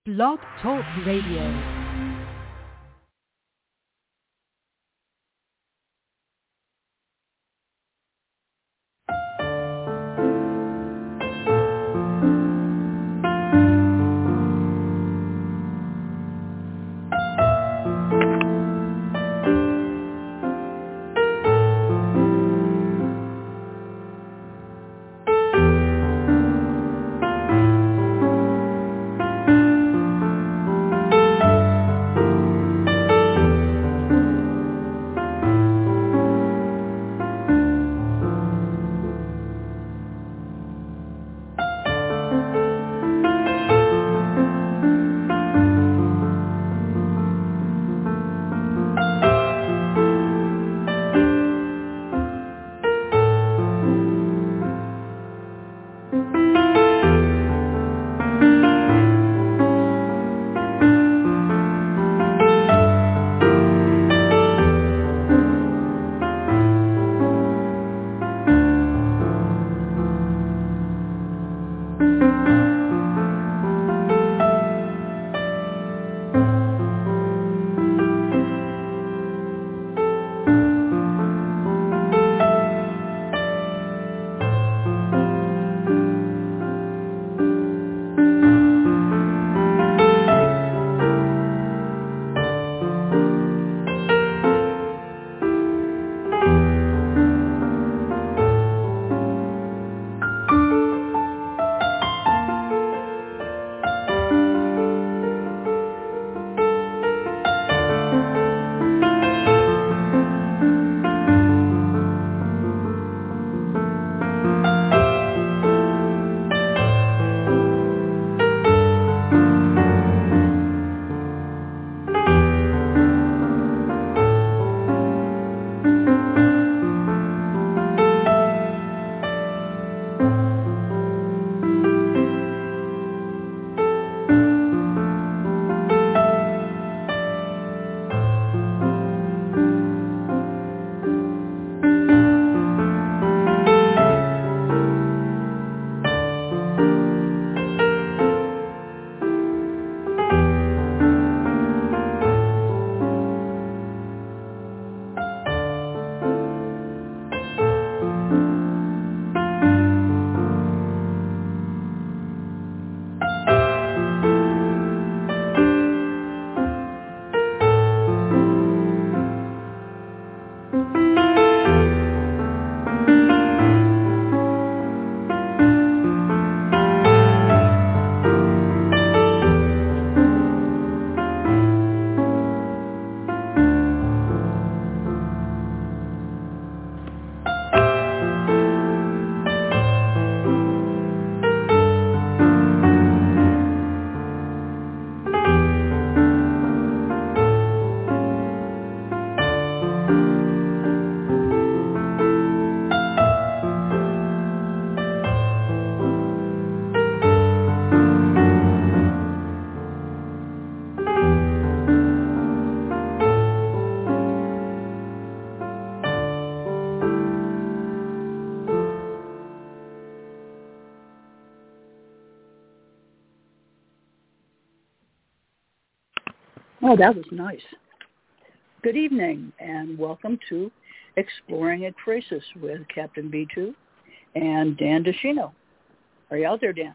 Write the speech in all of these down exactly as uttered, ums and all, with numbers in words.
Blog Talk Radio. Oh, that was nice. Good evening, and welcome to Exploring at Crisis with Captain B two and Dan DeShino. Are you out there, Dan?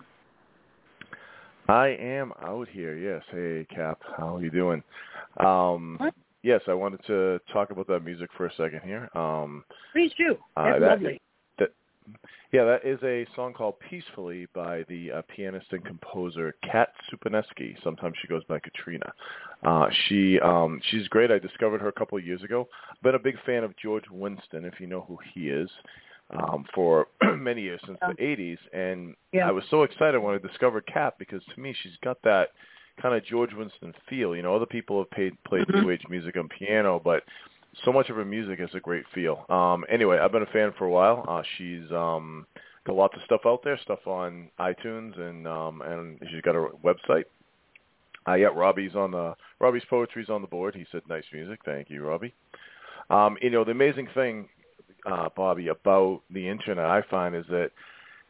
I am out here, yes. Hey, Cap, how are you doing? Um, yes, I wanted to talk about that music for a second here. Um, Please do. That's uh, that, lovely. That, yeah, that is a song called Peacefully by the uh, pianist and composer Kat Supaneski. Sometimes she goes by Katrina. Uh, she um, she's great. I discovered her a couple of years ago. I've been a big fan of George Winston, if you know who he is, um, for many years, since yeah. the eighties. And yeah. I was so excited when I discovered Kat because, to me, she's got that kind of George Winston feel. You know, other people have paid, played mm-hmm. New Age music on piano, but so much of her music has a great feel. Um, anyway, I've been a fan for a while. Uh, she's um, got lots of stuff out there, stuff on iTunes, and um, and she's got a website. Uh, yeah, Robbie's on the Robbie's Poetry's on the board. He said, "Nice music, thank you, Robbie." Um, you know, the amazing thing, uh, Bobby, about the internet, I find, is that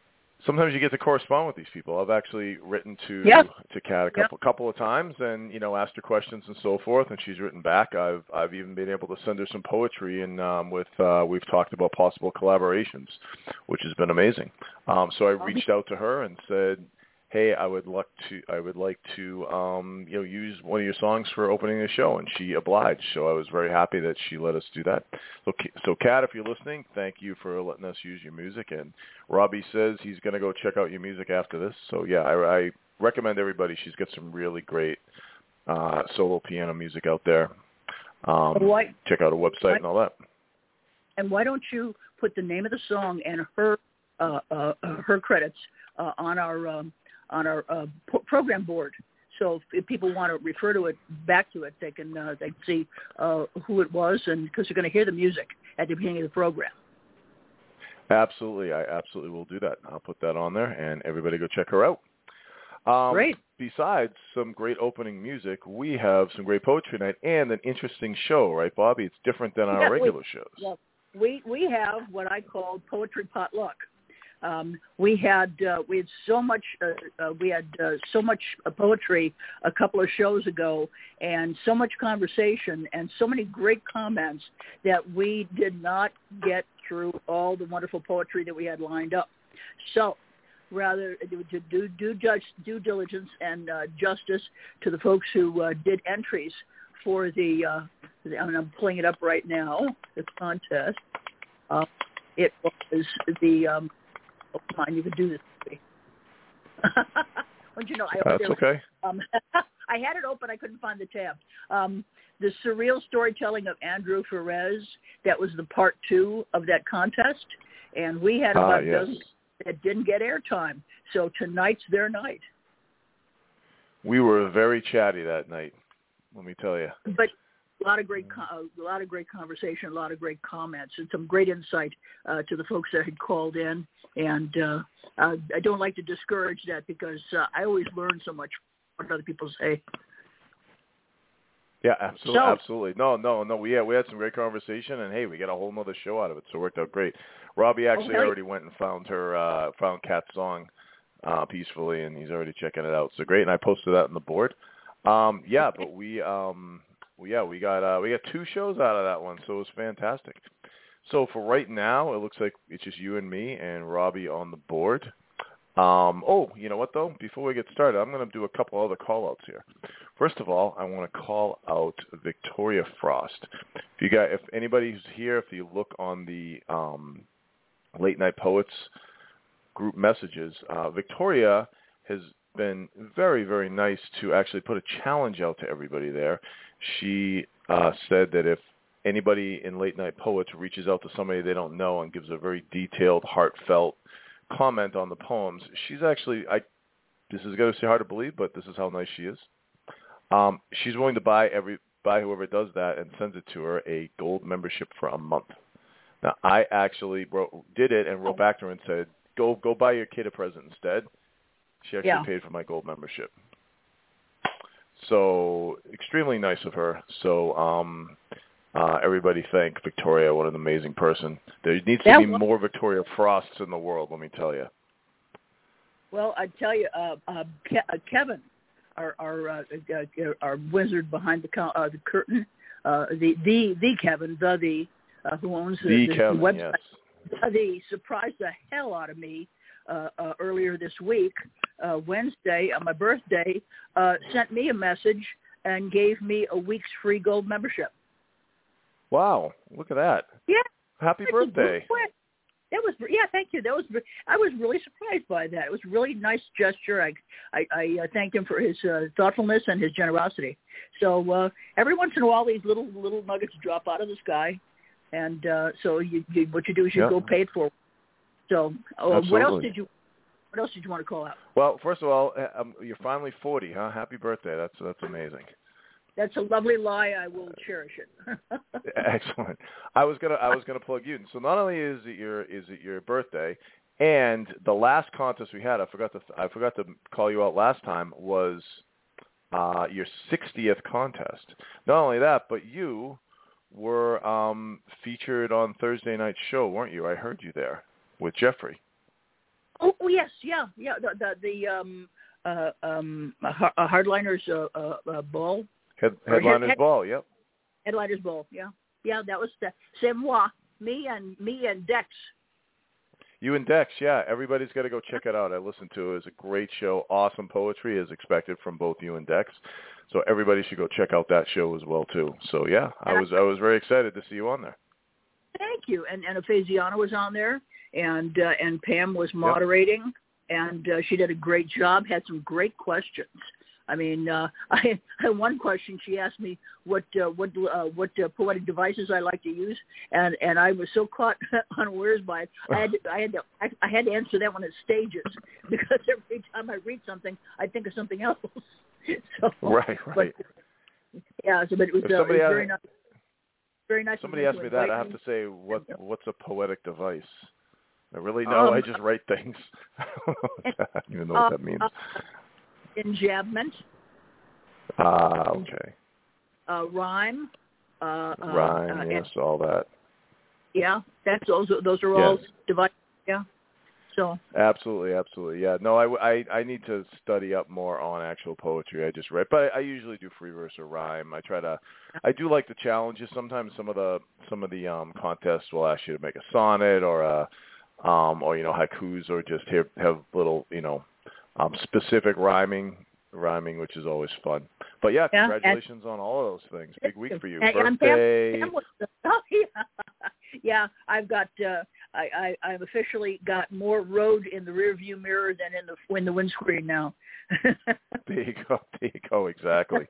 sometimes you get to correspond with these people. I've actually written to Yep. to Kat a couple Yep. couple of times, and you know, asked her questions and so forth, and she's written back. I've I've even been able to send her some poetry, and um, with uh, we've talked about possible collaborations, which has been amazing. Um, so I reached out to her and said, hey, I would like to, I would like to, um, you know, use one of your songs for opening the show, and she obliged. So I was very happy that she let us do that. So, so Kat, if you're listening, thank you for letting us use your music. And Robbie says he's going to go check out your music after this. So yeah, I, I recommend everybody. She's got some really great uh, solo piano music out there. Um, why, check out her website why, and all that. And why don't you put the name of the song and her uh, uh, her credits uh, on our um, on our uh, po- program board. So if, if people want to refer to it, back to it, they can uh, they can see uh, who it was, and because you're going to hear the music at the beginning of the program. Absolutely, I absolutely will do that. I'll put that on there, and everybody go check her out. Um, Great. Besides some great opening music, we have some great poetry night and an interesting show, right, Bobby? It's different than our yeah, regular we, shows. Well, we we have what I call poetry potluck. Um, we had uh, we had so much uh, uh, we had uh, so much uh, poetry a couple of shows ago, and so much conversation, and so many great comments that we did not get through all the wonderful poetry that we had lined up. So, rather to do do judge due diligence and uh, justice to the folks who uh, did entries for the. Uh, the I mean, I'm pulling it up right now. The contest. Uh, it was the. Um, Oh, come on, you could do this to me. Don't you know? I, That's there, okay. Um, I had it open. I couldn't find the tab. Um, the surreal storytelling of Andrew Ferrez, that was the part two of that contest. And we had about Ah, a yes. dozen that didn't get airtime. So tonight's their night. We were very chatty that night, let me tell you. But a lot of great, a lot of great conversation, a lot of great comments, and some great insight uh, to the folks that had called in. And uh, uh, I don't like to discourage that because uh, I always learn so much from what other people say. Yeah, absolutely, So, absolutely. No, no, no. We had we had some great conversation, and hey, we got a whole nother show out of it, so it worked out great. Robbie actually oh, already went and found her, uh, found Kat's song uh, peacefully, and he's already checking it out. So great, and I posted that on the board. Um, yeah, but we, um, well, yeah, we got uh, we got two shows out of that one, so it was fantastic. So for right now, it looks like it's just you and me and Robbie on the board. Um, oh, you know what, though? Before we get started, I'm going to do a couple other call-outs here. First of all, I want to call out Victoria Frost. If you got, if anybody who's here, if you look on the um, Late Night Poets group messages, uh, Victoria has been very, very nice to actually put a challenge out to everybody there. She uh, said that if anybody in Late Night Poets reaches out to somebody they don't know and gives a very detailed, heartfelt comment on the poems, she's actually, I this is going to say hard to believe, but this is how nice she is. Um, she's willing to buy every buy whoever does that and sends it to her a gold membership for a month. Now, I actually wrote, did it and wrote back to her and said, go go buy your kid a present instead. She actually yeah. paid for my gold membership. So extremely nice of her. So um, uh, everybody thank Victoria. What an amazing person. There needs to That be was, more Victoria Frosts in the world, let me tell you. well, I tell you, uh, uh, Ke- uh, Kevin, our our, uh, uh, our wizard behind the co- uh, the curtain, uh, the the the Kevin, the the uh, who owns the, The the, Kevin, the website, yes. the surprised the hell out of me uh, uh, earlier this week, uh, Wednesday on my birthday, uh, sent me a message and gave me a week's free gold membership. Wow, look at that. Yeah. Happy birthday. That was, yeah, thank you. That was, I was really surprised by that. It was a really nice gesture. I, I, I uh, thanked him for his uh, thoughtfulness and his generosity. So uh, every once in a while, these little little nuggets drop out of the sky, and uh, so you, you, what you do is you yep. go pay it forward. So uh, what else did you, what else did you want to call out? Well, first of all, um, you're finally forty, huh? Happy birthday. That's that's amazing. That's a lovely lie. I will cherish it. Excellent. I was gonna I was gonna plug you in. So not only is it your is it your birthday, and the last contest we had, I forgot to I forgot to call you out last time, was uh, your sixtieth contest. Not only that, but you were um, featured on Thursday night's show, weren't you? I heard you there with Jeffrey. Oh, oh yes, yeah, yeah. The the, the um uh um a Hardliners uh, uh, uh, Ball. Head, headliners head, Ball. Yep. Headliners Ball. Yeah, yeah. That was the c'est moi, me and me and Dex. You and Dex, yeah. Everybody's got to go check it out. I listened to it. It was a great show. Awesome poetry as expected from both you and Dex. So everybody should go check out that show as well too. So yeah, I was I was very excited to see you on there. Thank you. And and Ephaziana was on there, and uh, and Pam was moderating, yep. and uh, she did a great job. Had some great questions. I mean, uh, I had one question. She asked me what uh, what uh, what uh, poetic devices I like to use, and, and I was so caught unawares by it. I had to, I had to I, I had to answer that one in stages because every time I read something, I think of something else. so, right, right. But, yeah, so but it was, uh, it was very asked, nice. Very nice. Somebody asked me that. I have to say, what what's a poetic device? I really know. Um, I just write things. I don't even know what uh, that means. Uh, Enjambment. Ah, okay. Uh, rhyme. Uh, rhyme, uh, yes, and, all that. Yeah, that's those. Those are all yes. devices. Yeah. So. Absolutely, absolutely. Yeah. No, I, I, I need to study up more on actual poetry. I just write, but I, I usually do free verse or rhyme. I try to. I do like the challenges. Sometimes some of the some of the um, contests will ask you to make a sonnet or a, um, or you know haikus or just have, have little you know. Um, specific rhyming, rhyming, which is always fun. But yeah, yeah congratulations and, on all of those things. Big week for you. And, Birthday. Pam, Pam was, oh, yeah. yeah, I've got. Uh, I, I I've officially got more road in the rearview mirror than in the in the windscreen now. There you go. There you go. Exactly.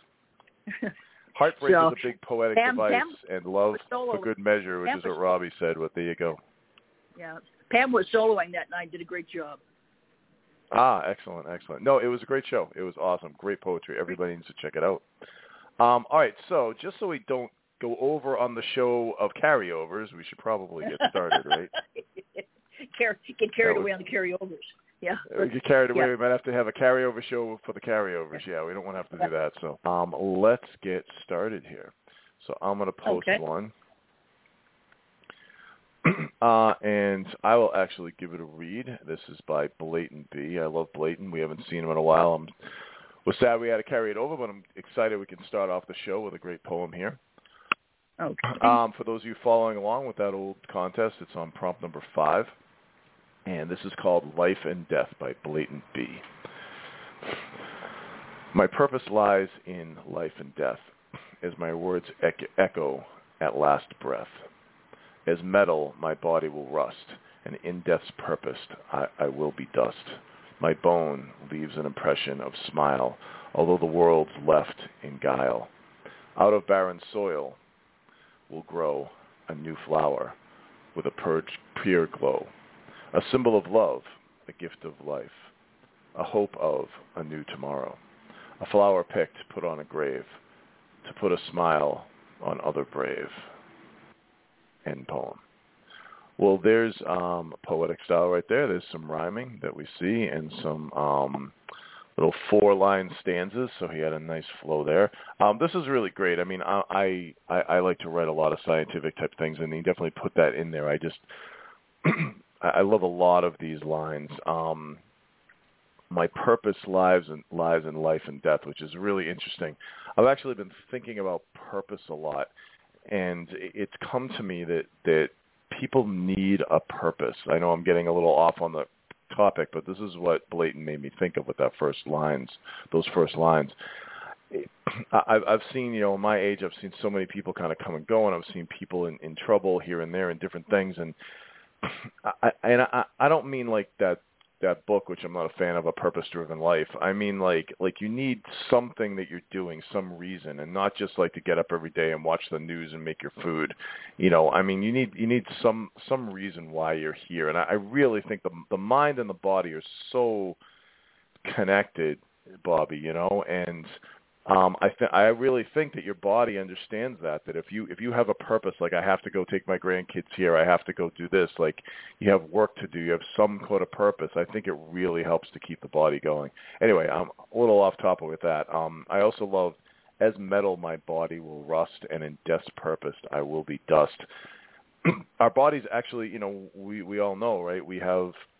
Heartbreak so, is a big poetic Pam, device, Pam and love for good measure, which Pam is what Robbie said. But there you go. Yeah, Pam was soloing that night. Did a great job. Ah, excellent, excellent. No, it was a great show. It was awesome. Great poetry. Everybody needs to check it out. Um, all right, so just so we don't go over on the show of carryovers, we should probably get started, right? Car- get carried was, away on the carryovers. Yeah. We get carried away. Yeah. We might have to have a carryover show for the carryovers. Yeah, we don't want to have to do that. So um, let's get started here. So I'm going to post okay. one. Uh, and I will actually give it a read. This is by Blatant B. I love Blatant. We haven't seen him in a while. I'm was sad we had to carry it over, but I'm excited we can start off the show with a great poem here. Okay. Um, for those of you following along with that old contest, it's on prompt number five. And this is called Life and Death by Blatant B. My purpose lies in life and death, as my words echo at last breath. As metal, my body will rust, and in death's purpose, I, I will be dust. My bone leaves an impression of smile, although the world's left in guile. Out of barren soil will grow a new flower with a purge, pure glow, a symbol of love, a gift of life, a hope of a new tomorrow, a flower picked, put on a grave, to put a smile on other brave. End poem. Well, there's um, poetic style right there. There's some rhyming that we see and some um, little four-line stanzas, so he had a nice flow there. Um, this is really great. I mean, I, I I like to write a lot of scientific type things, and he definitely put that in there. I just I love a lot of these lines. Um, my purpose lies in, lies in life and death, which is really interesting. I've actually been thinking about purpose a lot. And it's come to me that, that people need a purpose. I know I'm getting a little off on the topic, but this is what Blatant made me think of with that first lines, those first lines. I've, I've seen, you know, in my age, I've seen so many people kind of come and go, and I've seen people in, in trouble here and there and different things. And I, and I, I don't mean like that that book, which I'm not a fan of, A Purpose-Driven Life. I mean, like, like you need something that you're doing, some reason, and not just like to get up every day and watch the news and make your food. You know, I mean, you need you need some some reason why you're here. And I, I really think the the mind and the body are so connected, Bobby. You know, and um, I th- I really think that your body understands that. That if you if you have a purpose, like I have to go take my grandkids here, I have to go do this. Like you have work to do, you have some sort of purpose. I think it really helps to keep the body going. Anyway, I'm a little off topic with that. Um, I also love, as metal, my body will rust, and in death's purpose, I will be dust. Our bodies actually, you know, we we all know, right? We have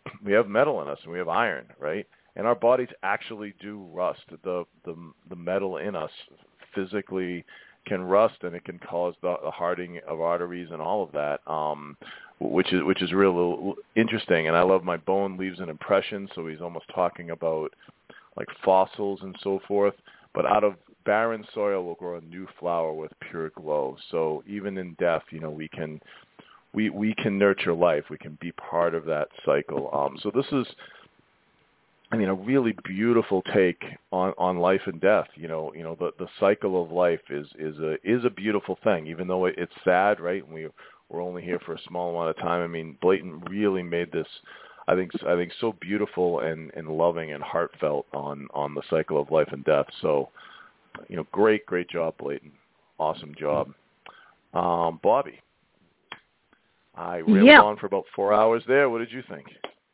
we have metal in us and we have iron, right? And our bodies actually do rust. The the the metal in us physically can rust, and it can cause the, the hardening of arteries and all of that, um, which is which is real interesting. And I love my bone leaves an impression. So he's almost talking about like fossils and so forth. But out of barren soil will grow a new flower with pure glow. So even in death, you know, we can we we can nurture life. We can be part of that cycle. Um, so this is, I mean, a really beautiful take on, on life and death. You know, you know, the, the cycle of life is, is a is a beautiful thing, even though it, it's sad, right? And we we're only here for a small amount of time. I mean, Blayton really made this, I think, I think so beautiful and, and loving and heartfelt on, on the cycle of life and death. So, you know, great, great job, Blayton. Awesome job, um, Bobby. I railed yeah. on for about four hours there. What did you think?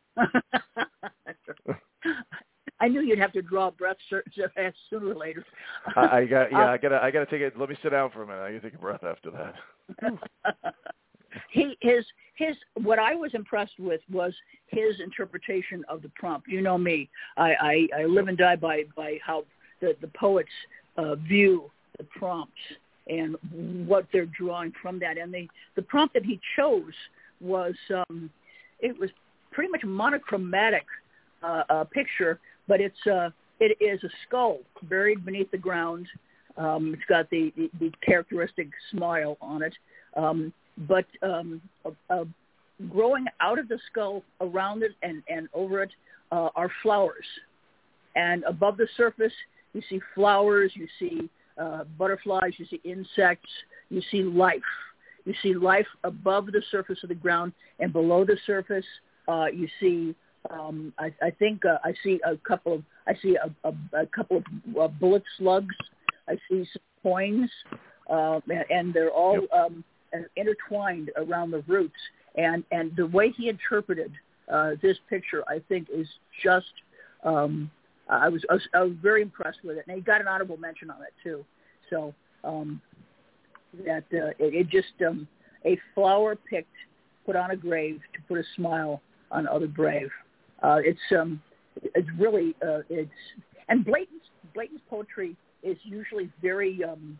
I knew you'd have to draw a breath sooner or later. I, I got yeah. Uh, I gotta I gotta take it. Let me sit down for a minute. I gotta take a breath after that. he his his what I was impressed with was his interpretation of the prompt. You know me. I I, I live and die by by how the the poets uh, view the prompts and what they're drawing from that. And the the prompt that he chose was um, it was pretty much monochromatic. Uh, a picture, but it's uh, it is a skull buried beneath the ground. Um, it's got the, the, the characteristic smile on it, um, but um, uh, uh, growing out of the skull, around it and, and over it uh, are flowers. And above the surface, you see flowers, you see uh, butterflies, you see insects, you see life. You see life above the surface of the ground, and below the surface, uh, you see. Um, I, I think uh, I see a couple of I see a, a, a couple of uh, bullet slugs. I see some coins, uh, and, and they're all yep. um, intertwined around the roots. And, and the way he interpreted uh, this picture, I think, is just. Um, I was, I was I was very impressed with it, and he got an honorable mention on it too. So um, that uh, it, it just um, a flower picked, put on a grave to put a smile on other brave. Uh, it's um, it's really uh, it's and Blayton's Blayton's poetry is usually very um,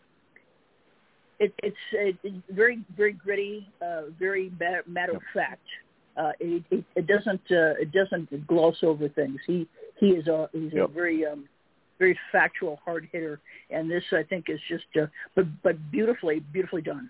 it, it's it's very very gritty, uh, very matter of fact. Uh, it, it, it doesn't uh, it doesn't gloss over things. He he is a he's yep. a very um, very factual hard hitter, and this I think is just uh, but but beautifully beautifully done.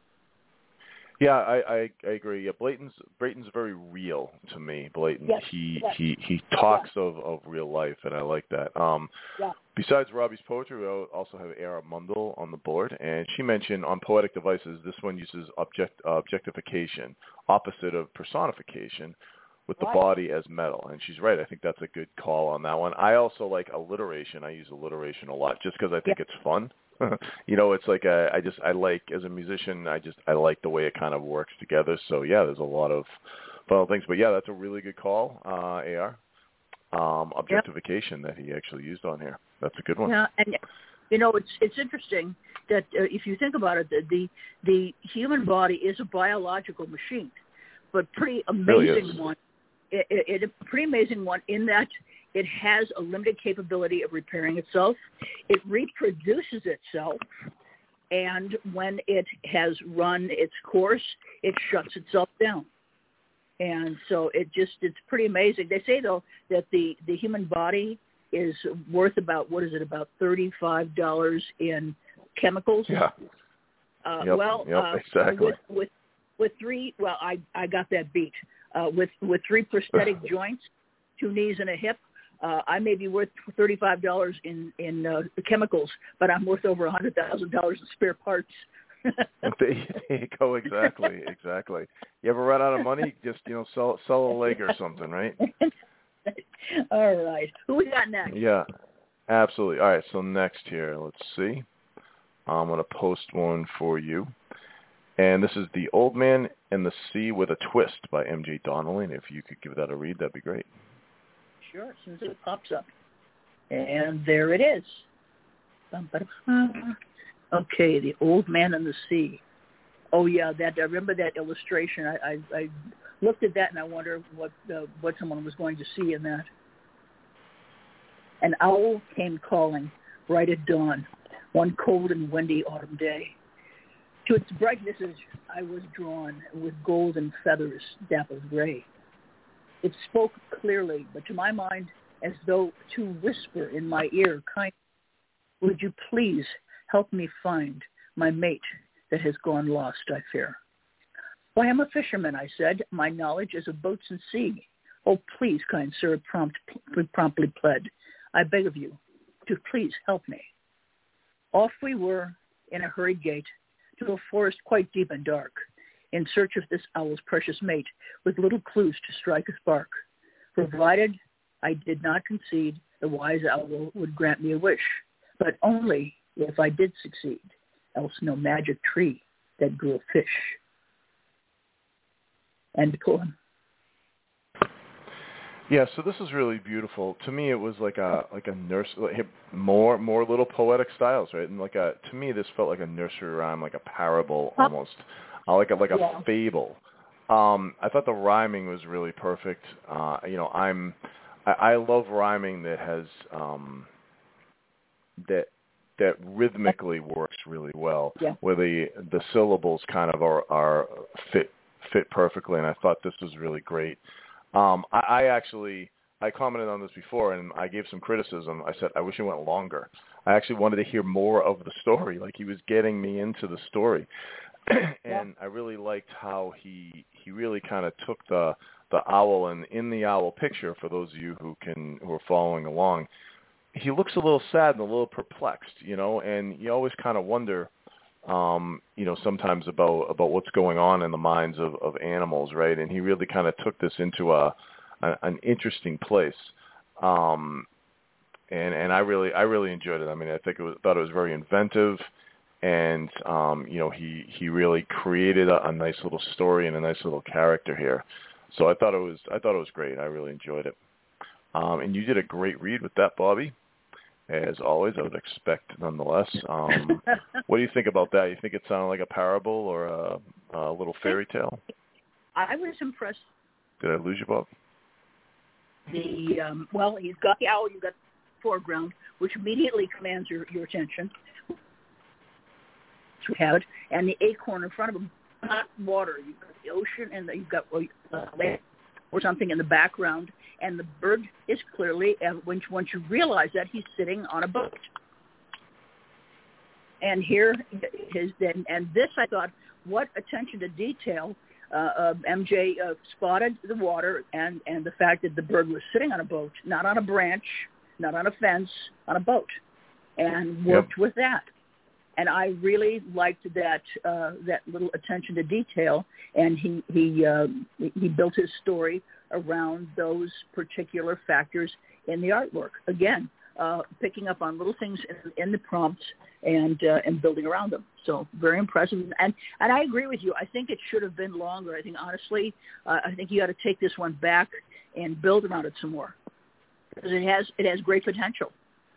Yeah, I, I, I agree. Yeah, Blayton's Blayton's very real to me. Blayton, yes, he yes. he he talks yeah. of, of real life, and I like that. Um, yeah. Besides Robbie's poetry, we also have Era Mundell on the board, and she mentioned on Poetic Devices, this one uses object uh, objectification, opposite of personification, with the right. body as metal. And she's right. I think that's a good call on that one. I also like alliteration. I use alliteration a lot just because I think yeah. it's fun. You know, it's like a, I just I like as a musician, I just I like the way it kind of works together. So yeah, there's a lot of fun things. But yeah, that's a really good call, uh, A R. Um, objectification yep. that he actually used on here. That's a good one. Yeah, and you know, it's it's interesting that uh, if you think about it, the, the the human body is a biological machine, but pretty amazing really one. It, it, it a pretty amazing one in that it has a limited capability of repairing itself. It reproduces itself, and when it has run its course, it shuts itself down. And so it just, it's pretty amazing. They say, though, that the, the human body is worth about, what is it, about thirty-five dollars in chemicals? Yeah. Uh, yep, well, yep, uh, exactly. with, with, with three, well, I, I got that beat. Uh, with, with three prosthetic joints, two knees and a hip, Uh, I may be worth thirty-five dollars in in uh, chemicals, but I'm worth over one hundred thousand dollars in spare parts. There you go. Exactly. Exactly. You ever run out of money? Just, you know, sell sell a leg or something, right? All right. Who we got next? Yeah, absolutely. All right. So next here, let's see. I'm going to post one for you. And this is The Old Man and the Sea with a Twist by M J Donnelly. And if you could give that a read, that'd be great. Sure, as soon as it pops up. And there it is. Okay, The Old Man and the Sea. Oh, yeah, that I remember that illustration. I I, I, looked at that and I wonder what uh, what someone was going to see in that. An owl came calling right at dawn, one cold and windy autumn day. To its brightnesses I was drawn, with golden feathers dappled gray. It spoke clearly, but to my mind, as though to whisper in my ear, kind, would you please help me find my mate that has gone lost, I fear. Why, I'm a fisherman, I said. My knowledge is of boats and sea. Oh, please, kind sir, prompt, promptly pled. I beg of you to please help me. Off we were in a hurried gait to a forest quite deep and dark, in search of this owl's precious mate, with little clues to strike a spark, provided I did not concede the wise owl would grant me a wish, but only if I did succeed, else no magic tree that grew a fish. End poem. Yeah, so this is really beautiful. To me, it was like a like a nurse, like more more little poetic styles, right? And like a to me, this felt like a nursery rhyme, like a parable almost, uh, like a like a yeah. fable. Um, I thought the rhyming was really perfect. Uh, you know, I'm I, I love rhyming that has um, that that rhythmically works really well, yeah. where the the syllables kind of are are fit fit perfectly. And I thought this was really great. Um, I, I actually, I commented on this before, and I gave some criticism. I said, I wish it went longer. I actually wanted to hear more of the story, like he was getting me into the story. and yeah. I really liked how he he really kind of took the the owl, and in the owl picture, for those of you who can who are following along, he looks a little sad and a little perplexed, you know, and you always kind of wonder, Um, you know, sometimes about, about what's going on in the minds of, of animals, right? And he really kind of took this into a, a an interesting place, um, and and I really I really enjoyed it. I mean, I think it was, thought it was very inventive, and um, you know, he he really created a, a nice little story and a nice little character here. So I thought it was I thought it was great. I really enjoyed it, um, and you did a great read with that, Bobby. As always, I would expect nonetheless. Um, what do you think about that? You think it sounded like a parable or a, a little fairy tale? I was impressed. Did I lose you, Bob? The um, well, you've got the owl, you've got the foreground, which immediately commands your, your attention. We have it, and the acorn in front of him, not water. You've got the ocean, and the, you've got uh, land or something in the background. And the bird is clearly, once once you realize that, he's sitting on a boat. And here his then, and this I thought, what attention to detail. Uh, uh, M J uh, spotted the water and, and the fact that the bird was sitting on a boat, not on a branch, not on a fence, on a boat, and worked yep. with that. And I really liked that uh, that little attention to detail, and he he uh, he built his story around those particular factors in the artwork. Again, uh, picking up on little things in, in the prompts and uh, and building around them. So very impressive. And and I agree with you. I think it should have been longer. I think honestly, uh, I think you got to take this one back and build around it some more, because it has it has great potential.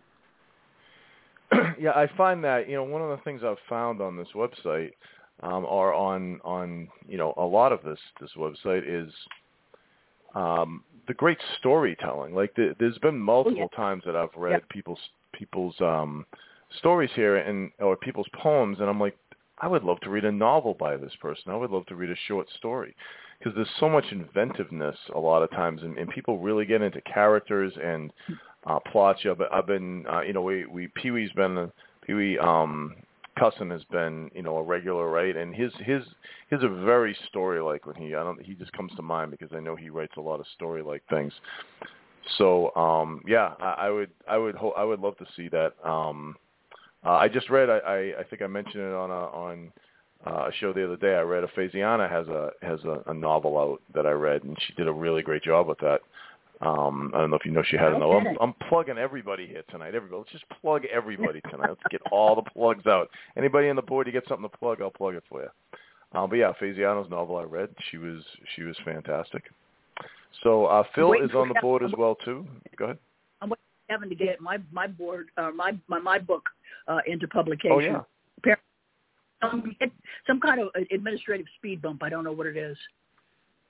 Yeah, I find that, you know, one of the things I've found on this website, um, or on, on, you know, a lot of this, this website is um, the great storytelling. Like the, there's been multiple oh, yeah. times that I've read yeah. people's, people's um, stories here and, or people's poems, and I'm like, I would love to read a novel by this person. I would love to read a short story, because there's so much inventiveness a lot of times, and, and people really get into characters and Uh, plots. I've, I've been, uh, you know, we, we Pee Wee's been, Pee Wee um, Cussin has been, you know, a regular, right? And his his his a very story-like when he, I don't, he just comes to mind because I know he writes a lot of story-like things. So um, yeah, I, I would I would ho- I would love to see that. Um, uh, I just read, I, I, I think I mentioned it on a on uh, a show the other day. I read a Faziana has a has a, a novel out that I read, and she did a really great job with that. Um, I don't know if you know she had another. I'm, I'm plugging everybody here tonight. Everybody, let's just plug everybody tonight. Let's get all the plugs out. Anybody on the board, you get something to plug, I'll plug it for you. Um, but yeah, Faziano's novel I read, she was she was fantastic. So uh, Phil is on the board as well too. Go ahead. I'm waiting for Kevin to get my my board, uh, my my my book uh, into publication. Oh yeah. Um, some kind of administrative speed bump. I don't know what it is.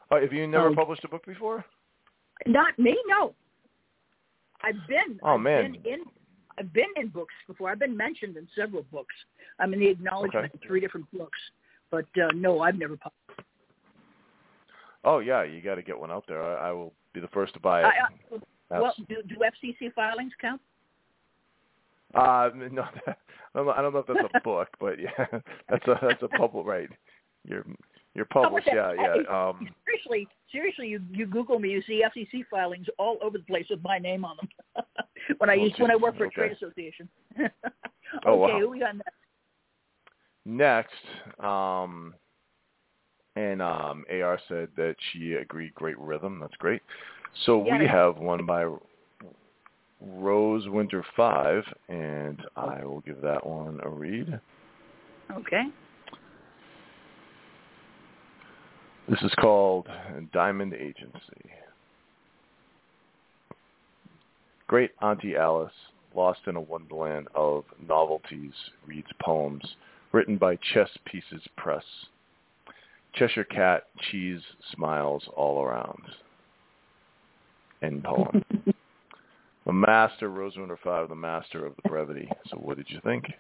Oh, have you never um, published a book before? Not me, no. I've been. Oh I've man. Been in, I've been in books before. I've been mentioned in several books. I'm in the acknowledgement Okay. in three different books, but uh, no, I've never published. Oh yeah, you got to get one out there. I, I will be the first to buy it. I, I, well, do, do F C C filings count? Uh, no, I don't know, I don't know if that's a book, but yeah, that's a that's a public, right? You're you're published, yeah, yeah. Um, seriously, seriously, you you Google me, you see F C C filings all over the place with my name on them. when I oh, used when I worked for okay. a trade association. okay, oh wow. who we got next? Next, um, and um, A R said that she agreed. Great rhythm. That's great. So Yeah, we have one by Rose Winter Five, and I will give that one a read. Okay. This is called Diamond Agency. Great Auntie Alice, lost in a wonderland of novelties, reads poems, written by Chess Pieces Press. Cheshire Cat, cheese, smiles all around. End poem. The master, Rose Winter Five, the master of the brevity. So what did you think?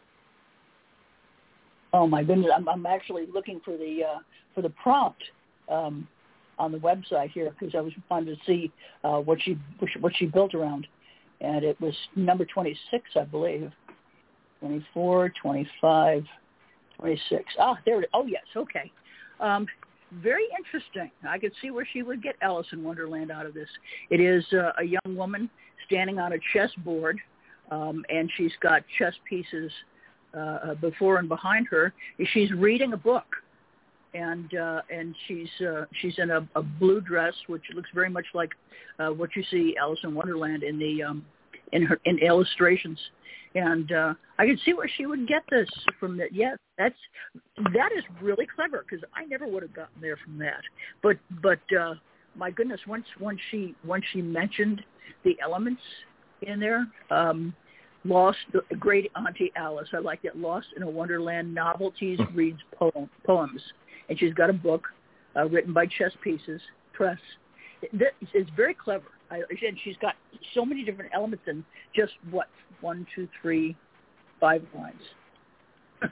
Oh my goodness, I'm, I'm actually looking for the uh, for the prompt um, on the website here because I was trying to see uh, what she what she built around, and it was number twenty-six, I believe. twenty-four, twenty-five, twenty-six. Ah, there it is. Oh yes, okay. Um, very interesting. I could see where she would get Alice in Wonderland out of this. It is uh, a young woman standing on a chessboard, um, and she's got chess pieces uh, before and behind her. She's reading a book, and uh, and she's uh, she's in a, a blue dress, which looks very much like uh, what you see Alice in Wonderland in the um, in her in illustrations. And uh, I could see where she would get this from. That. Yes, that's that is really clever because I never would have gotten there from that. But but uh, my goodness, once once she once she mentioned the elements in there, um, lost Great Auntie Alice. I like it. Lost in a Wonderland, novelties, reads poem, poems, and she's got a book uh, written by Chess Pieces Press. It, it's very clever. I, and she's got so many different elements in just what one, two, three, five lines.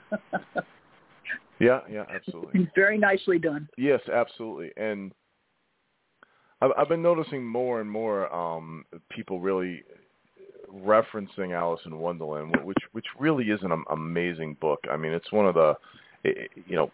yeah, yeah, absolutely. Very nicely done. Yes, absolutely. And I've, I've been noticing more and more um, people really referencing Alice in Wonderland, which which really is an amazing book. I mean, it's one of the, you know,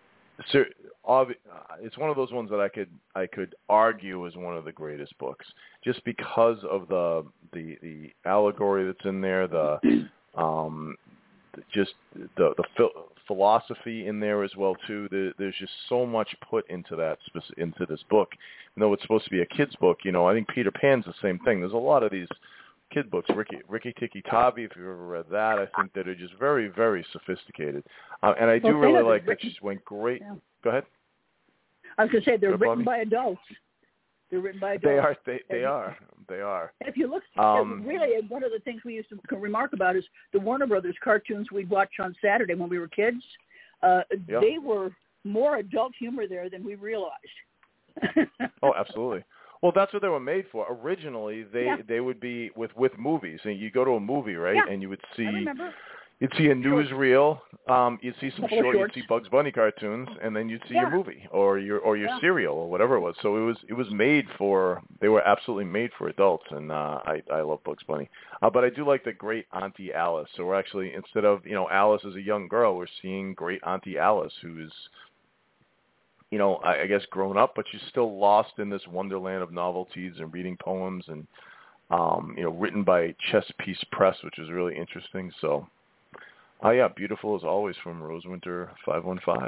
it's one of those ones that I could I could argue is one of the greatest books, just because of the the, the allegory that's in there, the um, just the the philosophy in there as well too. There's just so much put into that into this book. You know, it's supposed to be a kid's book. You know, I think Peter Pan's the same thing. There's a lot of these kid books, Ricky Ricky Tikki Tavi, if you've ever read that, I think that are just very, very sophisticated. Uh, and I do well, really like that she went great. Yeah. Go ahead. I was going to say, they're Good, written Bobby? by adults. They're written by adults. They are. They, they and are. They are. If you look, um, really, one of the things we used to remark about is the Warner Brothers cartoons we'd watch on Saturday when we were kids. Uh, yeah. They were more adult humor there than we realized. Oh, absolutely. Well, that's what they were made for. Originally, they yeah. they would be with, with movies. And you go to a movie, right? Yeah. And you would see I remember. You'd see a newsreel. Um, you'd see some short. Shorts. You'd see Bugs Bunny cartoons, and then you'd see yeah. your movie or your or your yeah. cereal or whatever it was. So it was it was made for. They were absolutely made for adults, and uh, I I love Bugs Bunny. Uh, but I do like the Great Auntie Alice. So we're actually, instead of you know Alice as a young girl, we're seeing Great Auntie Alice, who's you know I, I guess grown up, but she's still lost in this wonderland of novelties and reading poems and um, you know written by Chess Piece Press, which is really interesting. So. Oh, yeah, beautiful as always from Rose Winter five one five.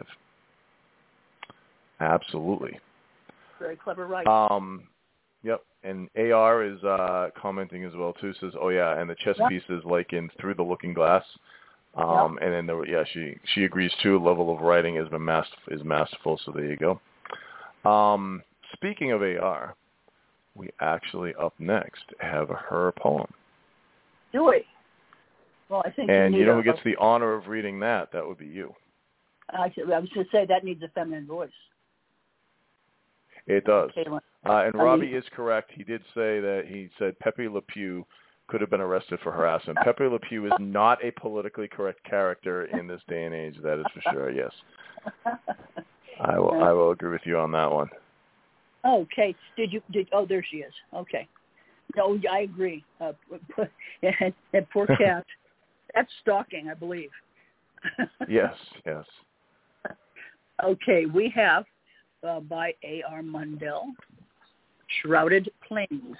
Absolutely. Very clever, right? Um, yep, and A R is uh, commenting as well, too, says, oh, yeah, and the chess yep. piece is like in Through the Looking Glass. Um, yep. And then, there, yeah, she she agrees, too, level of writing has been master, is masterful, so there you go. Um, speaking of A R, we actually, up next, have her poem. Do we? Well, I think and you, you know a, who gets the honor of reading that? That would be you. I, I was going to say that needs a feminine voice. It does. Caitlin. Uh, and I Robbie mean, is correct. He did say that he said Pepe Le Pew could have been arrested for harassment. Pepe Le Pew is not a politically correct character in this day and age. That is for sure. Yes, I will. I will agree with you on that one. Okay. Did you? Did oh, there she is. Okay. No, I agree. Uh, and, and poor cat. That's stalking, I believe. Yes. Yes. Okay, we have uh, by A R Mundell, Shrouded Plains.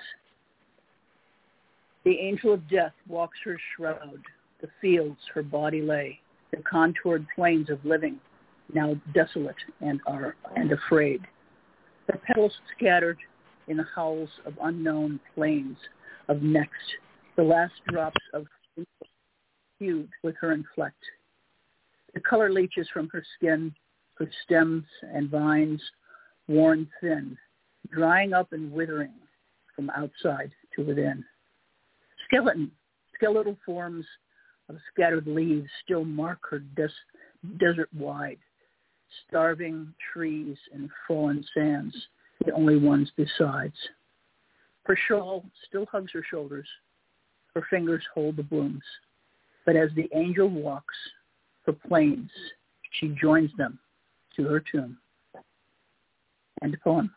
The angel of death walks her shroud. The fields her body lay. The contoured plains of living, now desolate and are and afraid. The petals scattered in the howls of unknown plains of next. The last drops of hued with her inflect. The color leaches from her skin, her stems and vines worn thin, drying up and withering from outside to within. Skeleton, skeletal forms of scattered leaves still mark her des- desert wide, starving trees and fallen sands, the only ones besides. Her shawl still hugs her shoulders. Her fingers hold the blooms. But as the angel walks her plains, she joins them to her tomb. End of poem.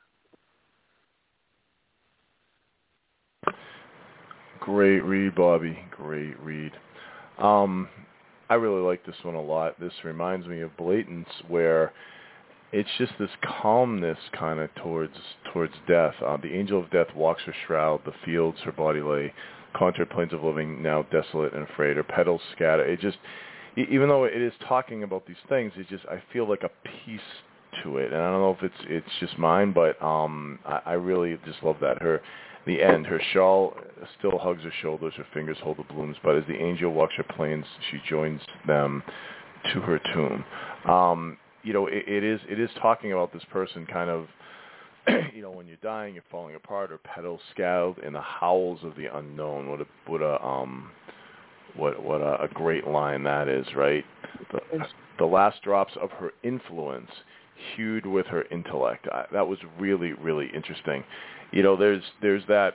Great read, Bobby. Great read. Um, I really like this one a lot. This reminds me of Blatant's, where it's just this calmness kind of towards towards death. Uh, the angel of death walks her shroud. The fields her body lay. Contoured plains of living, now desolate and afraid. Her petals scatter. It just, even though it is talking about these things, it just, I feel like a peace to it. And I don't know if it's it's just mine, but um, I, I really just love that. Her, the end, her shawl still hugs her shoulders, her fingers hold the blooms, but as the angel walks her plains, she joins them to her tomb. Um, you know, it, it is it is talking about this person kind of, you know, when you're dying, you're falling apart, or petals scattered in the howls of the unknown. What a what a um, what what a, a great line that is, right? The, the last drops of her influence, hued with her intellect. I, that was really really interesting. You know, there's there's that.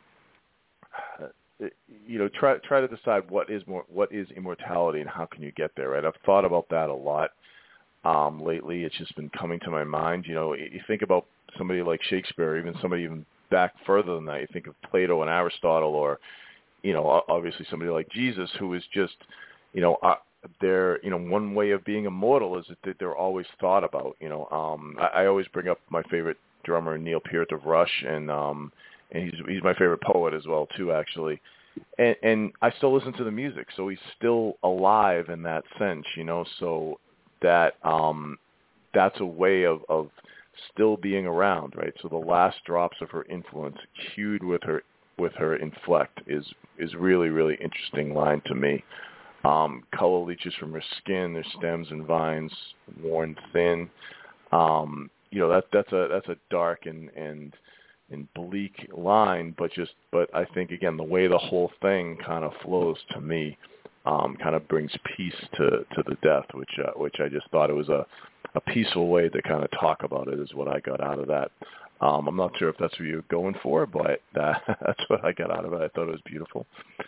Uh, you know, try try to decide what is more what is immortality and how can you get there, right? I've thought about that a lot um, lately. It's just been coming to my mind. You know, you think about somebody like Shakespeare, or even somebody even back further than that. You think of Plato and Aristotle, or, you know, obviously somebody like Jesus, who is just, you know, uh, they're, you know, one way of being immortal is that they're always thought about. You know, um, I, I always bring up my favorite drummer, Neil Peart of Rush, and um, and he's he's my favorite poet as well too, actually. And, and I still listen to the music, so he's still alive in that sense, you know. So that um, that's a way of, of still being around, right? So the last drops of her influence, cued with her with her inflect, is is really really interesting line to me. Um, color leaches from her skin, their stems and vines worn thin. Um, you know, that that's a that's a dark and and and bleak line, but just but I think again the way the whole thing kind of flows to me um, kind of brings peace to, to the death, which uh, which I just thought it was a a peaceful way to kind of talk about it is what I got out of that. Um, I'm not sure if that's what you're going for, but that, that's what I got out of it. I thought it was beautiful.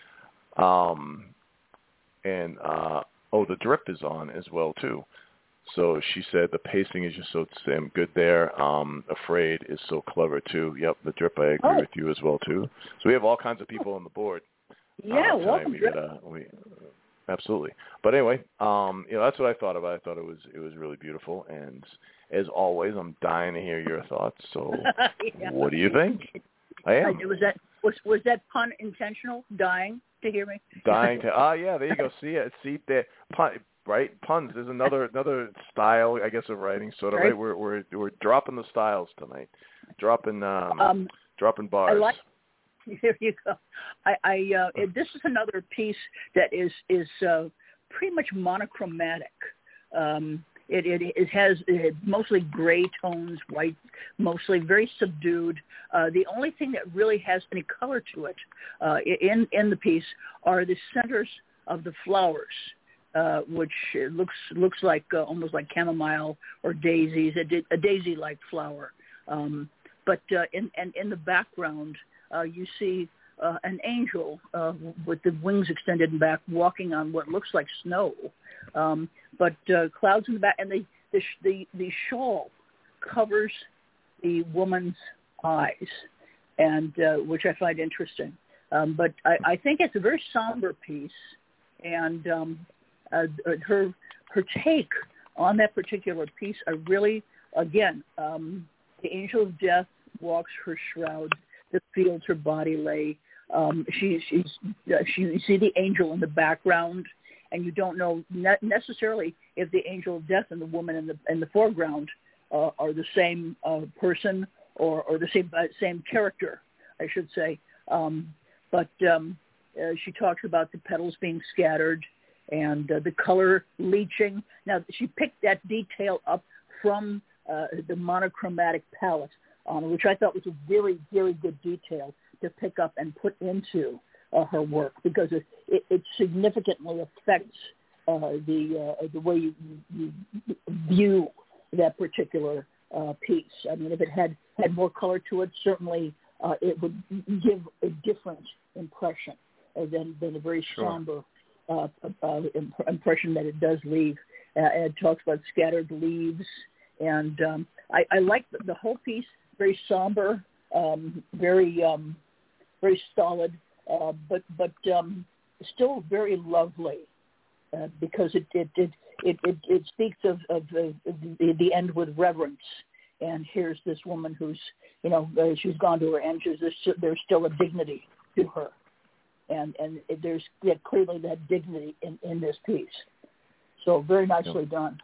Um, and uh, oh, the drip is on as well too. So she said the pacing is just so Sam good there. Um, Afraid is so clever too. Yep, the drip. I agree Oh. with you as well too. So we have all kinds of people on the board. Yeah, uh, welcome. We got uh, we absolutely. But anyway, um, you know that's what I thought about. I thought it was it was really beautiful. And as always, I'm dying to hear your thoughts. So Yeah. what do you think? I am. Was that was was that pun intentional? Dying to hear me? Dying to. Ah, yeah. There you go. See it. See there. Pun. Right, puns. There's another another style, I guess, of writing. Sort of right. right? We're we're we're dropping the styles tonight, dropping um, um dropping bars. I like, there you go. I, I uh, it, this is another piece that is is uh, pretty much monochromatic. Um, it, it it has it mostly gray tones, white, mostly very subdued. Uh, the only thing that really has any color to it uh, in in the piece are the centers of the flowers. Uh, which looks looks like uh, almost like chamomile or daisies, a, a daisy-like flower. Um, but uh, in and in the background, uh, you see uh, an angel uh, with the wings extended and back, walking on what looks like snow, um, but uh, clouds in the back, and the the the, the shawl covers the woman's eyes, and uh, which I find interesting. Um, but I, I think it's a very somber piece, and um, uh, her her take on that particular piece, I really, again, um, the angel of death walks her shroud, the fields her body lay. Um, she, she's, uh, she, you see the angel in the background, and you don't know ne- necessarily if the angel of death and the woman in the in the foreground uh, are the same uh, person or, or the same uh, same character, I should say. Um, but um, uh, she talks about the petals being scattered and uh, the color leaching. Now, she picked that detail up from uh, the monochromatic palette, um, which I thought was a very, very good detail to pick up and put into uh, her work, because it, it, it significantly affects uh, the uh, the way you, you view that particular uh, piece. I mean, if it had, had more color to it, certainly uh, it would give a different impression uh, than, than a very Sure. somber uh, uh, imp- impression that it does leave. Uh, and it talks about scattered leaves. And um, I, I like the, the whole piece, very somber, um, very um, very stolid, uh, but but um, still very lovely, uh, because it it it, it, it, it speaks of, of the, the the end with reverence. And here's this woman who's, you know, uh, she's gone to her end. She's, there's, there's still a dignity to her, and and there's yeah, clearly that dignity in, in this piece. So very nicely yep. done.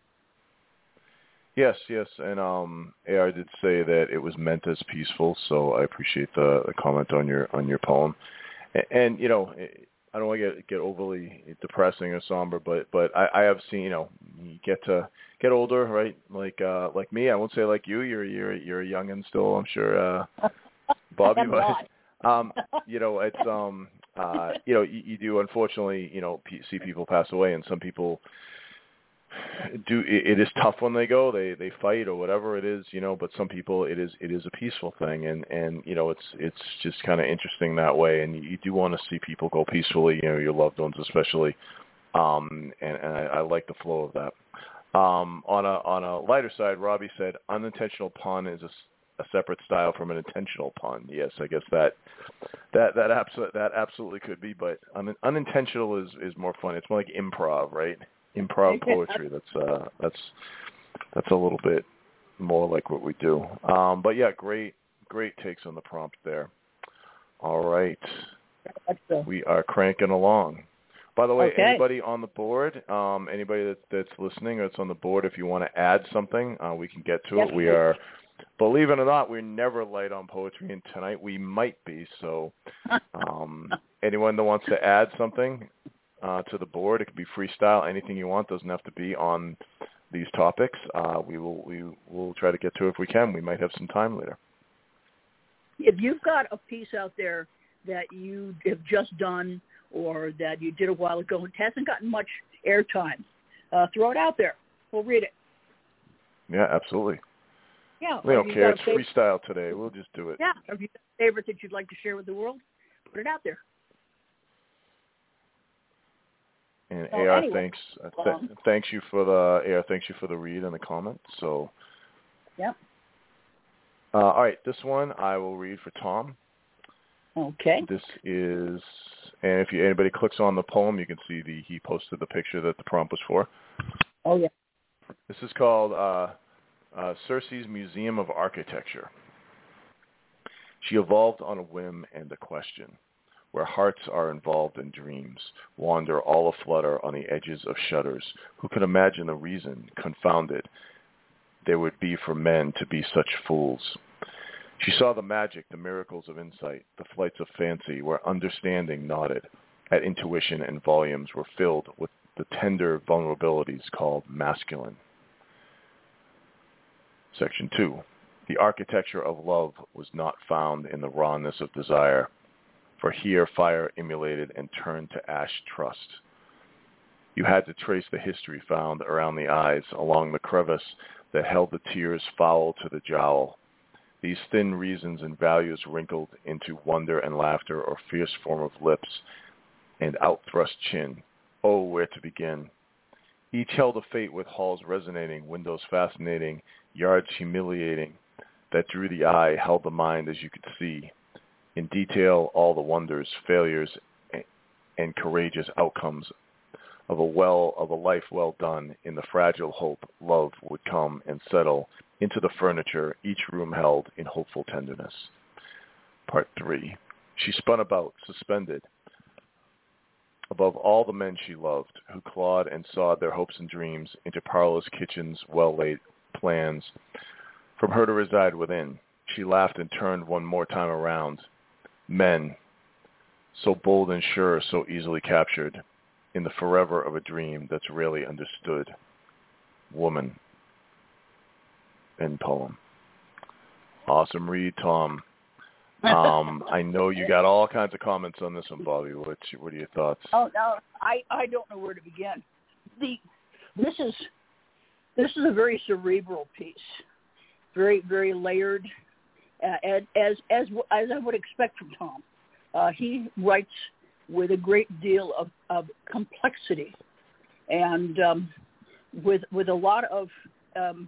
Yes, yes, and um, A R did say that it was meant as peaceful, so I appreciate the, the comment on your on your poem. And, and you know, I don't want to get get overly depressing or somber, but but I, I have seen, you know, you get to get older, right? Like uh, like me, I won't say like you. You're you're you're a youngin' still, I'm sure. Uh, Bobby was. Um, you know, it's um, uh, you know, you, you do unfortunately, you know, p- see people pass away, and some people do. It, it is tough when they go. They they fight or whatever it is, you know. But some people, it is it is a peaceful thing, and and you know, it's it's just kind of interesting that way. And you, you do want to see people go peacefully, you know, your loved ones especially. Um, and, and I, I like the flow of that. Um, on a on a lighter side, Robbie said unintentional pun is a a separate style from an intentional pun. Yes, I guess that that that absolutely that absolutely could be, but un, unintentional is, is more fun. It's more like improv, right? Improv poetry. That's uh that's that's a little bit more like what we do. Um, but yeah, great great takes on the prompt there. All right, we are cranking along. By the way, okay. anybody on the board, um, anybody that, that's listening or that's on the board, if you want to add something, uh, we can get to yes, it. We please. are. Believe it or not, we're never light on poetry, and tonight we might be. So um, anyone that wants to add something uh, to the board, it could be freestyle, anything you want. Doesn't have to be on these topics. Uh, we will we will try to get to it if we can. We might have some time later. If you've got a piece out there that you have just done or that you did a while ago and hasn't gotten much airtime, uh, throw it out there. We'll read it. Yeah, absolutely. Yeah, we don't care. It's freestyle today. We'll just do it. Yeah. If you've got a favorite that you'd like to share with the world, put it out there. And so A R anyway, thanks uh, th- um, thanks you for the A R thanks you for the read and the comment. So. Yep. Uh, all right, this one I will read for Tom. Okay. This is, and if you, anybody clicks on the poem, you can see the he posted the picture that the prompt was for. Oh yeah. This is called. Uh, Uh, Circe's Museum of Architecture. She evolved on a whim and a question, where hearts are involved in dreams, wander all aflutter on the edges of shutters. Who could imagine the reason, confounded, there would be for men to be such fools? She saw the magic, the miracles of insight, the flights of fancy, where understanding nodded at intuition and volumes were filled with the tender vulnerabilities called masculine. Section two, the architecture of love was not found in the rawness of desire, for here fire emulated and turned to ash trust. You had to trace the history found around the eyes, along the crevice that held the tears foul to the jowl. these thin reasons and values wrinkled into wonder and laughter or fierce form of lips and outthrust chin. Oh, where to begin? Each held a fate with halls resonating, windows fascinating, yards humiliating, that drew the eye, held the mind as you could see. In detail, all the wonders, failures, and courageous outcomes of a well of a life well done. In the fragile hope, love would come and settle into the furniture, each room held in hopeful tenderness. Part three. She spun about, suspended, above all the men she loved, who clawed and sawed their hopes and dreams into parlors, kitchens, well-laid plans, from her to reside within. She laughed and turned one more time around. Men, so bold and sure, so easily captured, in the forever of a dream that's rarely understood. Woman. End poem. Awesome read, Tom. Um, I know you got all kinds of comments on this one, Bobby. What, what are your thoughts? Oh no, I, I don't know where to begin. The this is this is a very cerebral piece, very very layered, uh, as as as as I would expect from Tom. Uh, he writes with a great deal of, of complexity, and um, with with a lot of um,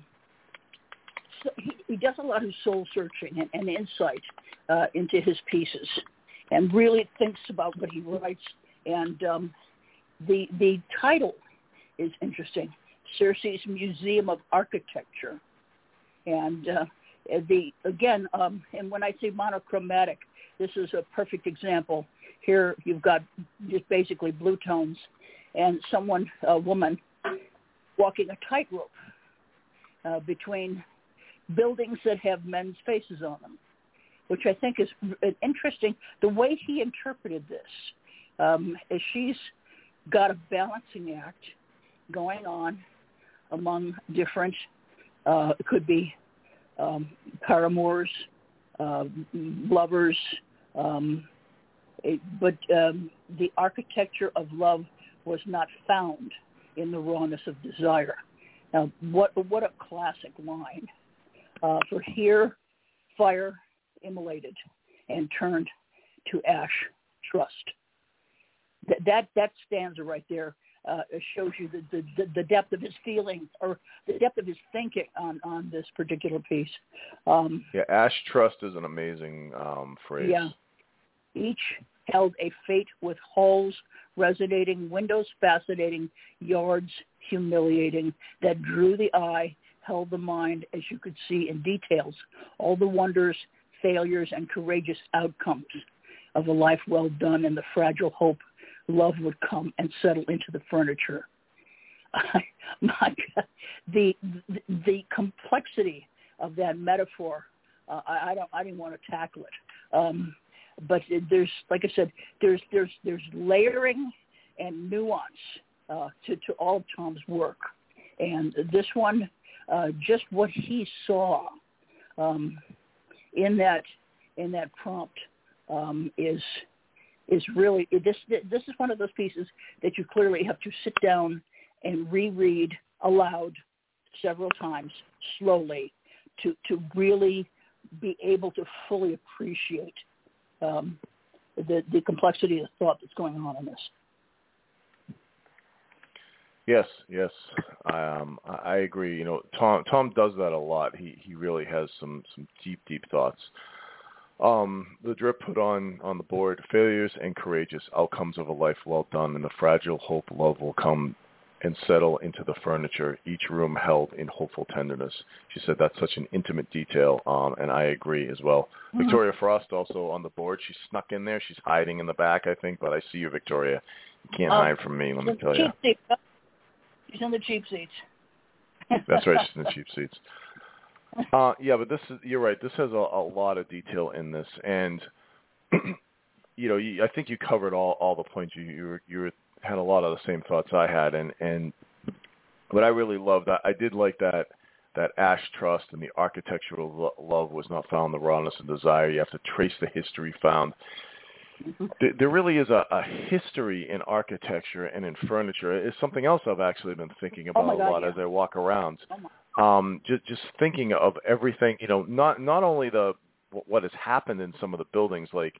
so he, he does a lot of soul searching and, and insight uh, into his pieces, and really thinks about what he writes. And um, the the title is interesting: Circe's Museum of Architecture, and uh, the again, um, and when I say monochromatic, this is a perfect example. Here you've got just basically blue tones, and someone, a woman, walking a tightrope uh, between buildings that have men's faces on them, which I think is interesting. The way he interpreted this, um, is she's got a balancing act going on among different, uh, it could be um, paramours, uh, lovers, um, it, but um, the architecture of love was not found in the rawness of desire. Now, what what a classic line. Uh, for here, fire immolated and turned to ash trust. That that, that stanza right there uh, shows you the, the, the depth of his feeling, or the depth of his thinking on, on this particular piece. Um, yeah, ash trust is an amazing um, phrase. Yeah. Each held a fate with halls resonating, windows fascinating, yards humiliating, that drew the eye, held the mind, as you could see in details, all the wonders, failures, and courageous outcomes of a life well done, and the fragile hope love would come and settle into the furniture. My God, the, the the complexity of that metaphor, uh, I, I don't I didn't want to tackle it. Um, But there's, like I said, there's there's there's layering and nuance uh, to to all of Tom's work, and this one, uh, just what he saw um, in that in that prompt um, is is really this this is one of those pieces that you clearly have to sit down and reread aloud several times slowly to to really be able to fully appreciate Um, the, the complexity of the thought that's going on in this. Yes, yes, I, um, I agree. You know, Tom Tom does that a lot. He he really has some, some deep deep thoughts. Um, the drip put on on the board: failures and courageous outcomes of a life well done, and the fragile hope love will come and settle into the furniture, each room held in hopeful tenderness. She said that's such an intimate detail, um, and I agree as well. Mm-hmm. Victoria Frost also on the board. She snuck in there. She's hiding in the back, I think, but I see you, Victoria. You can't um, hide from me, let me tell you. Seat. She's in the cheap seats. That's right, she's in the cheap seats. Uh, yeah, but this is, you're right, this has a, a lot of detail in this, and, you know, you, I think you covered all, all the points. You, you, were, you were had a lot of the same thoughts I had, and, and what I really loved, I, I did like that that ash trust and the architectural lo- love was not found, the rawness and desire. You have to trace the history found. Mm-hmm. There, there really is a, a history in architecture and in furniture. It's something else I've actually been thinking about oh a God, lot yeah. as I walk around. um, just just thinking of everything, you know, not not only the what has happened in some of the buildings, like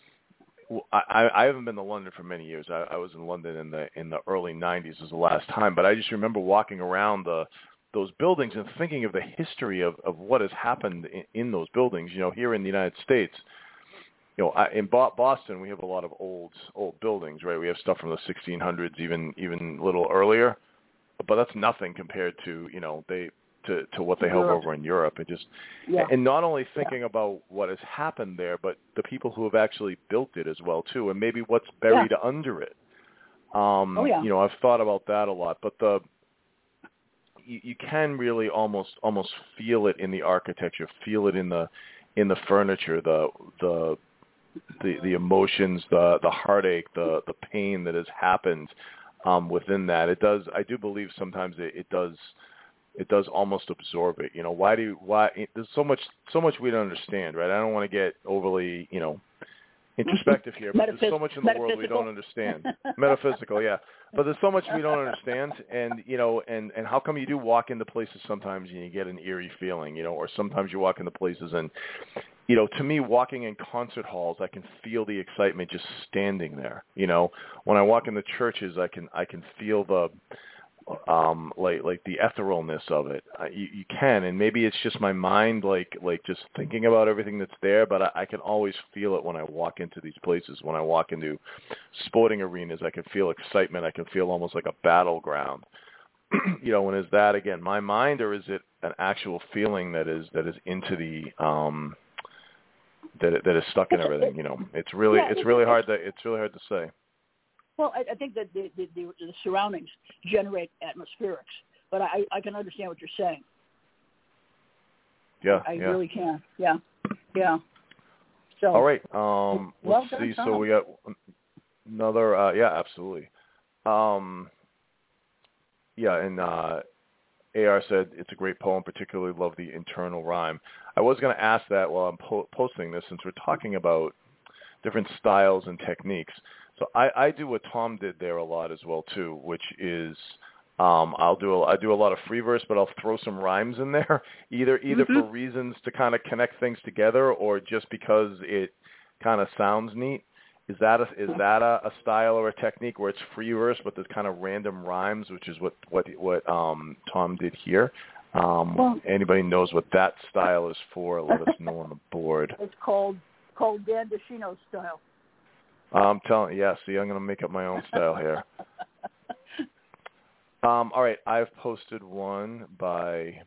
I, I haven't been to London for many years. I, I was in London in the in the early nineties was the last time, but I just remember walking around the those buildings and thinking of the history of, of what has happened in, in those buildings. You know, here in the United States, you know, I, in Boston we have a lot of old old buildings, right? We have stuff from the sixteen hundreds, even even a little earlier, but that's nothing compared to, you know, they to, to what they have over in Europe. It just yeah. and not only thinking yeah. about what has happened there, but the people who have actually built it as well too, and maybe what's buried yeah. under it. Um, oh, yeah. You know, I've thought about that a lot, but the you, you can really almost almost feel it in the architecture, feel it in the in the furniture, the the the, the emotions, the the heartache, the the pain that has happened um, within that. It does. I do believe sometimes it, it does. It does almost absorb it. You know, why do why there's so much so much we don't understand, right? I don't want to get overly, you know, introspective here, but Metaphys- there's so much in the world we don't understand. Metaphysical, yeah. But there's so much we don't understand, and you know, and and how come you do walk into places sometimes and you get an eerie feeling, you know, or sometimes you walk into places and, you know, to me, walking in concert halls, I can feel the excitement just standing there. You know, when I walk in the churches, I can I can feel the um like like the etherealness of it. Uh, you, you can, and maybe it's just my mind like like just thinking about everything that's there, but I, I can always feel it when I walk into these places. When I walk into sporting arenas, I can feel excitement. I can feel almost like a battleground. You know, and is that again my mind, or is it an actual feeling that is that is into the um that that is stuck in everything? You know, it's really yeah, it's really hard to it's really hard to say. Well, I, I think that the, the, the, the surroundings generate atmospherics, but I, I can understand what you're saying. Yeah, I, I yeah. really can. Yeah, yeah. So, all right. Um, well let's done, see. Tom. So we got another. Uh, yeah, absolutely. Um, yeah, and uh, A R said it's a great poem. Particularly love the internal rhyme. I was going to ask that while I'm po- posting this, since we're talking about different styles and techniques. So I, I do what Tom did there a lot as well too, which is um, I'll do a, I do a lot of free verse, but I'll throw some rhymes in there, either either mm-hmm. for reasons to kind of connect things together, or just because it kind of sounds neat. Is that a, is that a, a style or a technique where it's free verse, but there's kind of random rhymes, which is what what what um, Tom did here? Um, Well, anybody knows what that style is for? Let us know on the board. It's called called Dan DeShino style. I'm telling, yeah. See, I'm going to make up my own style here. um, all right, I've posted one by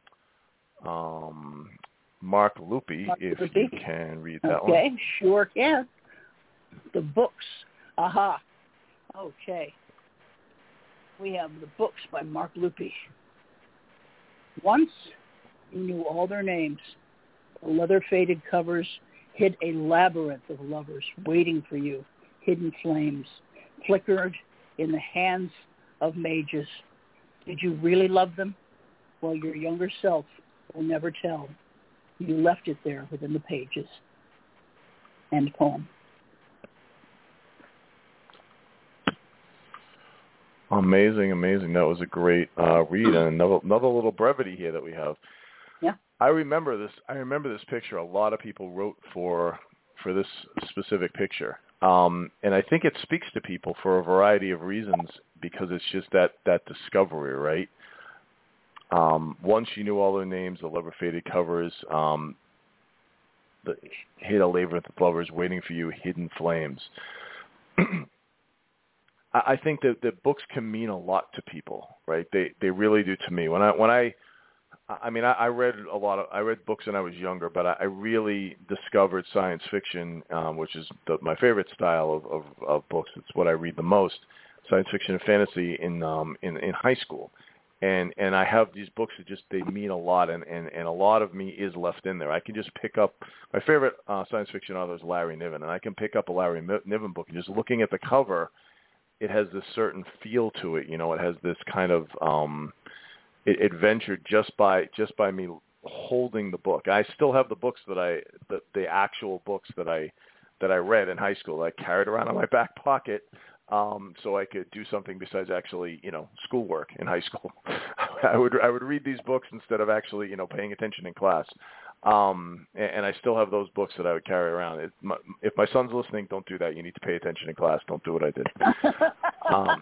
um, Mark Lupi. Mark if Lupi. you can read that okay, one. Okay, sure can. The books. Aha. Okay. We have the books by Mark Lupi. Once you knew all their names. The leather-faded covers hid a labyrinth of lovers waiting for you. Hidden flames flickered in the hands of mages. Did you really love them? Well, your younger self will never tell. You left it there within the pages. End poem. Amazing, amazing. That was a great uh, read, and another, another little brevity here that we have. Yeah. I remember this. I remember this picture. A lot of people wrote for for this specific picture, um, and I think it speaks to people for a variety of reasons, because it's just that that discovery, right? Um, once you knew all their names, the leather-faded covers, um, the hid a labyrinth of lovers waiting for you, hidden flames. I think that, that books can mean a lot to people, right? They they really do to me. When I when I I mean I, I read a lot of I read books when I was younger, but I, I really discovered science fiction, um, which is the, my favorite style of, of, of books. It's what I read the most, science fiction and fantasy, in um, in, in high school. And and I have these books that just, they mean a lot, and, and, and a lot of me is left in there. I can just pick up, my favorite uh, science fiction author is Larry Niven, and I can pick up a Larry Niven book and just looking at the cover, it has this certain feel to it. You know, it has this kind of um, adventure just by just by me holding the book. I still have the books that I, the, the actual books that I that I read in high school. I carried around in my back pocket, um, so I could do something besides actually, you know, schoolwork in high school. I would I would read these books instead of actually, you know, paying attention in class. Um, and, and I still have those books that I would carry around. It, my, if my son's listening, don't do that. You need to pay attention in class. Don't do what I did. um,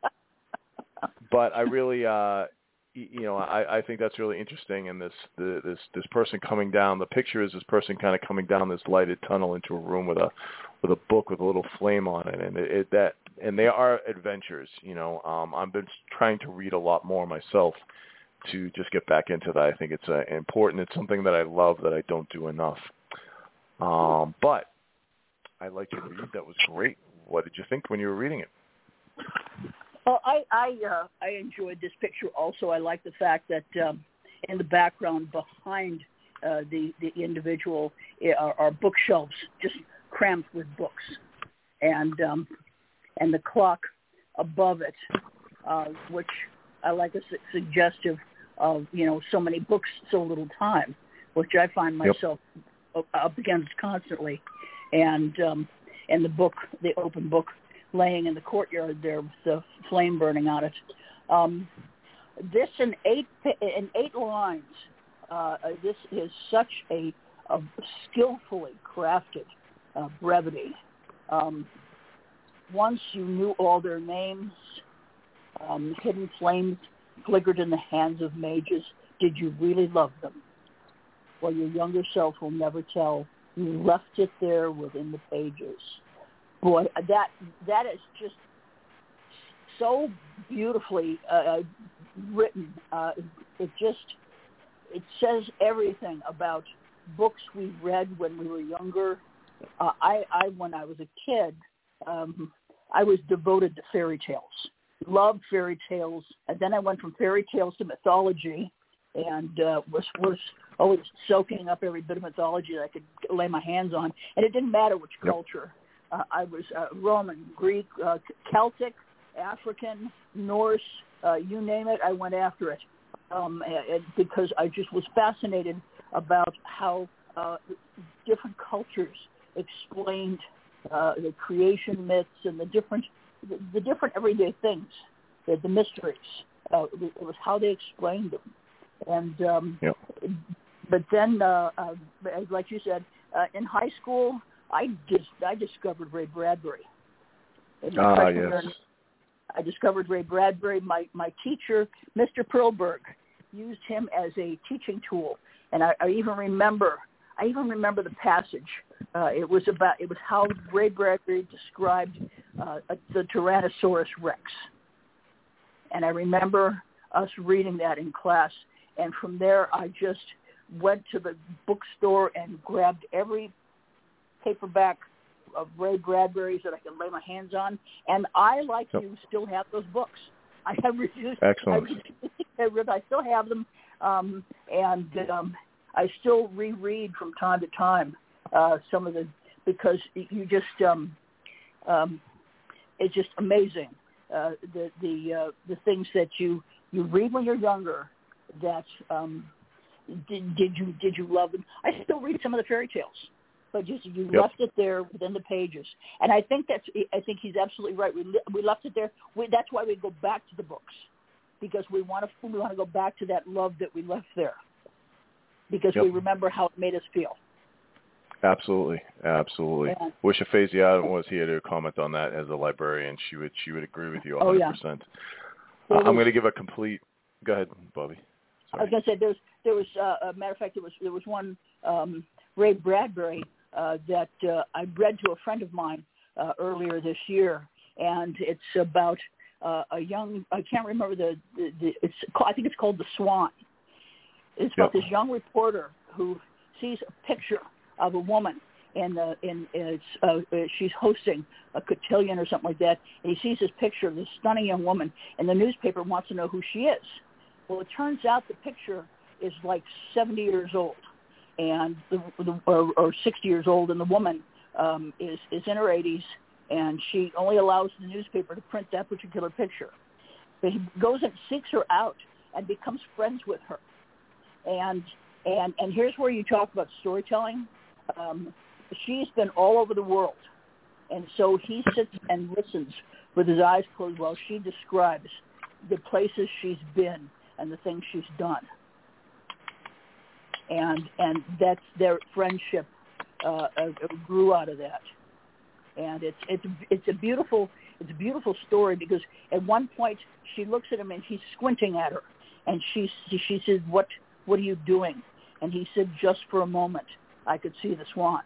but I really, uh, you know, I, I think that's really interesting. And this, the, this, this person coming down, the picture is this person kind of coming down this lighted tunnel into a room with a, with a book with a little flame on it. And it, it that, and they are adventures, you know, um, I've been trying to read a lot more myself to just get back into that. I think it's uh, important. It's something that I love that I don't do enough. Um, but I like to read. That was great. What did you think when you were reading it? Well, I I, uh, I enjoyed this picture also. I like the fact that um, in the background behind uh, the, the individual are, are bookshelves just crammed with books. And, um, and the clock above it, uh, which I like, a su- suggestive of, you know, so many books, so little time, which I find myself yep. up against constantly. And um, and the book, the open book laying in the courtyard there with the flame burning on it. Um, this in eight in eight lines, uh, this is such a, a skillfully crafted uh, brevity. Um, once you knew all their names, um, hidden flames flickered in the hands of mages. Did you really love them? Well, your younger self will never tell. You left it there within the pages. Boy, that that is just so beautifully uh, written. Uh, it just it says everything about books we read when we were younger. Uh, I, I, when I was a kid, um, I was devoted to fairy tales. Loved fairy tales, and then I went from fairy tales to mythology, and uh, was was always soaking up every bit of mythology that I could lay my hands on. And it didn't matter which yep. culture. Uh, I was uh, Roman, Greek, uh, Celtic, African, Norse, uh, you name it, I went after it, um, and, because I just was fascinated about how uh, different cultures explained uh, the creation myths and the different The, the different everyday things, the, the mysteries. Uh, it was how they explained them. And um, yep. but then, uh, uh, like you said, uh, in high school, I just I discovered Ray Bradbury. In my ah, freshman yes. year, I discovered Ray Bradbury. My my teacher, Mister Perlberg, used him as a teaching tool, and I, I even remember. I even remember the passage. Uh, it was about it was how Ray Bradbury described uh, the Tyrannosaurus Rex, and I remember us reading that in class. And from there, I just went to the bookstore and grabbed every paperback of Ray Bradbury's that I could lay my hands on. And I, like yep. you, still have those books. I have refused. Excellent. I, I still have them, um, and. Um, I still reread from time to time uh, some of the, because you just, um, um, it's just amazing uh, the the uh, the things that you, you read when you're younger. That um, did did you did you love them? I still read some of the fairy tales, but just you yep. left it there within the pages, and I think that's I think he's absolutely right. We we left it there. We, that's why we go back to the books, because we want to we want to go back to that love that we left there. Because yep. we remember how it made us feel. Absolutely, absolutely. Yeah. Wish Aphasia was here to comment on that as a librarian. She would she would agree with you one hundred percent. Oh, yeah. well, uh, I'm going to give a complete. Go ahead, Bobby. Sorry. I was going to say there was there was uh, a matter of fact there was there was one um, Ray Bradbury uh, that uh, I read to a friend of mine uh, earlier this year, and it's about uh, a young I can't remember the, the, the it's I think it's called The Swan. It's about yep. this young reporter who sees a picture of a woman, and uh, in it's uh, she's hosting a cotillion or something like that, and he sees this picture of this stunning young woman, and the newspaper wants to know who she is. Well, it turns out the picture is like seventy years old, and the, the or, or sixty years old, and the woman um, is is in her eighties, and she only allows the newspaper to print that particular picture. But he goes and seeks her out and becomes friends with her. And and and here's where you talk about storytelling. Um, she's been all over the world, and so he sits and listens with his eyes closed while she describes the places she's been, and the things she's done. And and that's their friendship uh, uh, grew out of that. And it's it's it's a beautiful it's a beautiful story because at one point she looks at him and he's squinting at her, and she she says, "What what are you doing?" And he said, "Just for a moment, I could see the swan."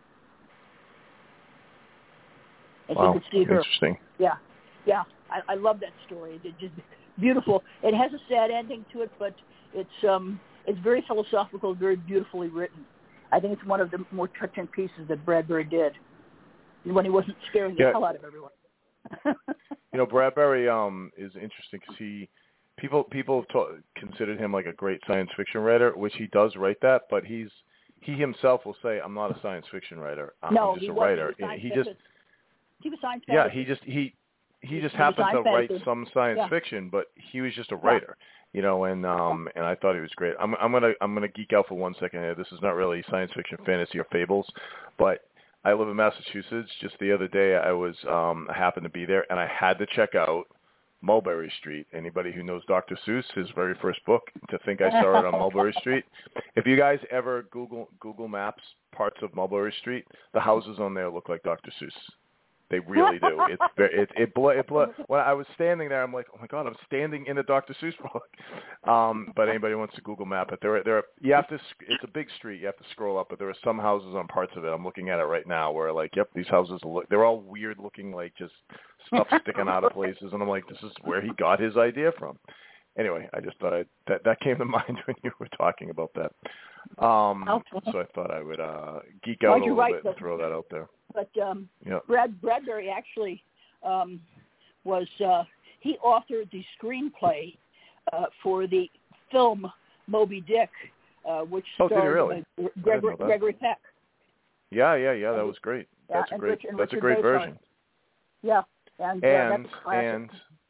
And wow, he could see her. Interesting. Yeah, yeah. I, I love that story. It's just beautiful. It has a sad ending to it, but it's um it's very philosophical, very beautifully written. I think it's one of the more touching pieces that Bradbury did when he wasn't scaring the yeah. hell out of everyone. You know, Bradbury um, is interesting because he people people have ta- considered him like a great science fiction writer, which he does write that, but he's he himself will say, "I'm not a science fiction writer. I'm no, just he a wasn't. writer." He, was he science just he was science yeah, fantasy. he just he he just He was happened to science write fantasy. some science Yeah. fiction, but he was just a Yeah. writer. You know, and um, and I thought he was great. I'm I'm gonna I'm gonna geek out for one second here. This is not really science fiction, fantasy, or fables, but I live in Massachusetts. Just the other day, I was um, I happened to be there, and I had to check out Mulberry Street. Anybody who knows Doctor Seuss, his very first book, to think I saw it on Mulberry Street. If you guys ever Google Google Maps parts of Mulberry Street, the houses on there look like Doctor Seuss. They really do. It's very, it it blew, it blew. When I was standing there, I'm like, oh my god, I'm standing in a Doctor Seuss book. Um, but anybody wants to Google map it, there, there. You have to. It's a big street. You have to scroll up, but there are some houses on parts of it. I'm looking at it right now, where like, yep, these houses look. They're all weird looking, like just stuff sticking out of places, and I'm like, this is where he got his idea from. Anyway, I just thought I, that that came to mind when you were talking about that. Um, Okay. So I thought I would uh, geek out a little right, bit and throw that out there. But um, Yeah. Brad Bradbury actually um, was uh, he authored the screenplay uh, for the film Moby Dick, uh, which Oh, did he starred really? uh, Gregory, Gregory Peck. Yeah, yeah, yeah. That was great. Yeah, That's a and great. Richard, that's Richard a great Basehart. version. Yeah, and uh, And that's classic. and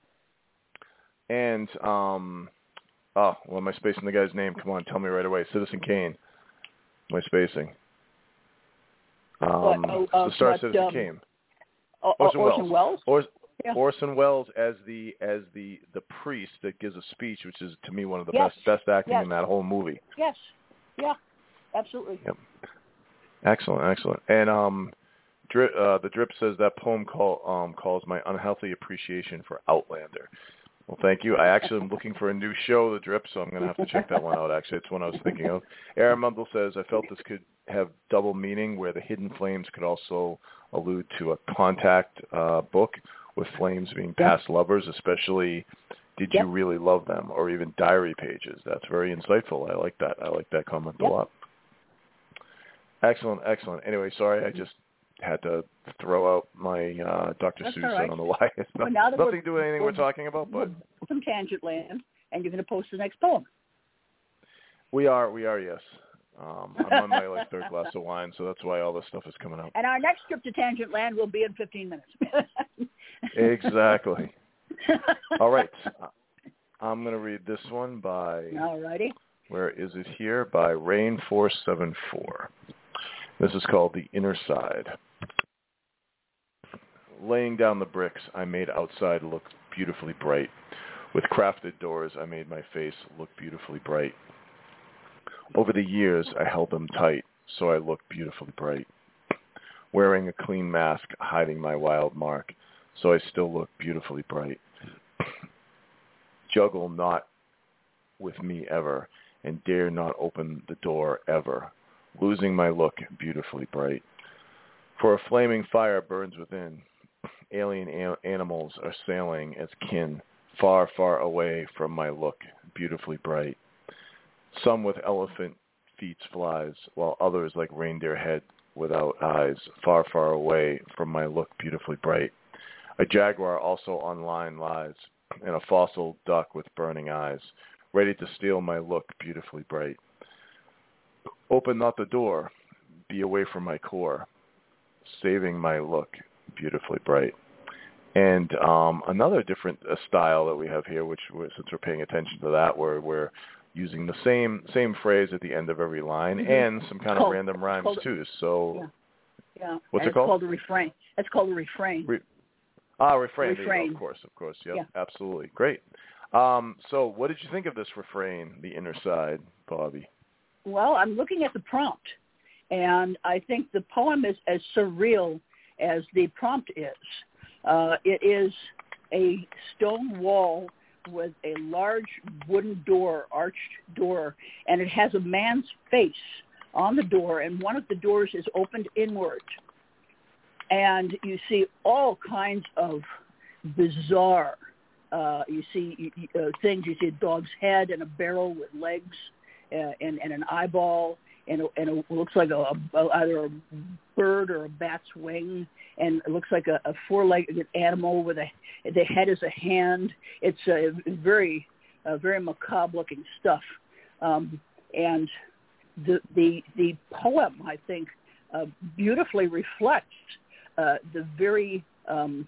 and um, oh, well, am I spacing the guy's name? Come on, tell me right away. Citizen Kane. Am I spacing? Um, But, oh, uh, the star but, Citizen um, Kane. O- Orson, Orson Welles. Welles. Or, Yeah. Orson Welles as the as the the priest that gives a speech, which is to me one of the Yes. best best acting Yes. in that whole movie. Yes. Yeah. Absolutely. Yep. Excellent, excellent. And um, Drip, uh, the Drip says that poem call um calls my unhealthy appreciation for Outlander. Well, thank you. I actually am looking for a new show, The Drip, so I'm going to have to check that one out, actually. It's one I was thinking of. Aaron Mundell says, I felt this could have double meaning where the Hidden Flames could also allude to a Contact uh, book with flames being past lovers, especially Did Yep. You Really Love Them, or even diary pages. That's very insightful. I like that. I like that comment Yep. a lot. Excellent, excellent. Anyway, sorry, I just had to throw out my uh, Doctor That's Seuss. all right. I don't know why. It's Well, not, now that nothing we're- to do with anything we're, we're- talking about, but Some tangent land, and you're going to post the next poem. we are, we are, yes. Um, I'm on my like third glass of wine, so that's why all this stuff is coming out. And our next trip to Tangent Land will be in fifteen minutes. Exactly. All right. I'm going to read this one by, All righty. where is it here? By Rain four seven four. This is called The Inner Side. Laying down the bricks, I made outside look beautifully bright. With crafted doors, I made my face look beautifully bright. Over the years, I held them tight, so I looked beautifully bright. Wearing a clean mask, hiding my wild mark, so I still look beautifully bright. Juggle not with me ever, and dare not open the door ever, losing my look beautifully bright. For a flaming fire burns within. Alien a- animals are sailing as kin, far, far away from my look, beautifully bright. Some with elephant feet flies, while others like reindeer head without eyes, far, far away from my look, beautifully bright. A jaguar also on line lies, and a fossil duck with burning eyes, ready to steal my look, beautifully bright. Open not the door, be away from my core, saving my look, beautifully bright. And um, another different uh, style that we have here, which we're, since we're paying attention to that, we're, we're using the same same phrase at the end of every line, mm-hmm. and some kind called, of random rhymes called, too. So, yeah, yeah. what's and it called? It's called a refrain. It's called a refrain. Re- ah, refrain. refrain. Of course, of course. Yep, yeah. Absolutely. Great. Um, so what did you think of this refrain, The Inner Side, Bobby? Well, I'm looking at the prompt, and I think the poem is as surreal as the prompt is. Uh, it is a stone wall with a large wooden door, arched door, and it has a man's face on the door, and one of the doors is opened inward. And you see all kinds of bizarre, uh, you see uh, things. You see a dog's head and a barrel with legs uh, and, and an eyeball, and, a, and a, looks like a, a, either a bird or a bat's wing, and it looks like a, a four-legged animal with a, the head is a hand. It's a very, uh, very macabre-looking stuff. Um, and the, the, the poem, I think, uh, beautifully reflects uh, the very um,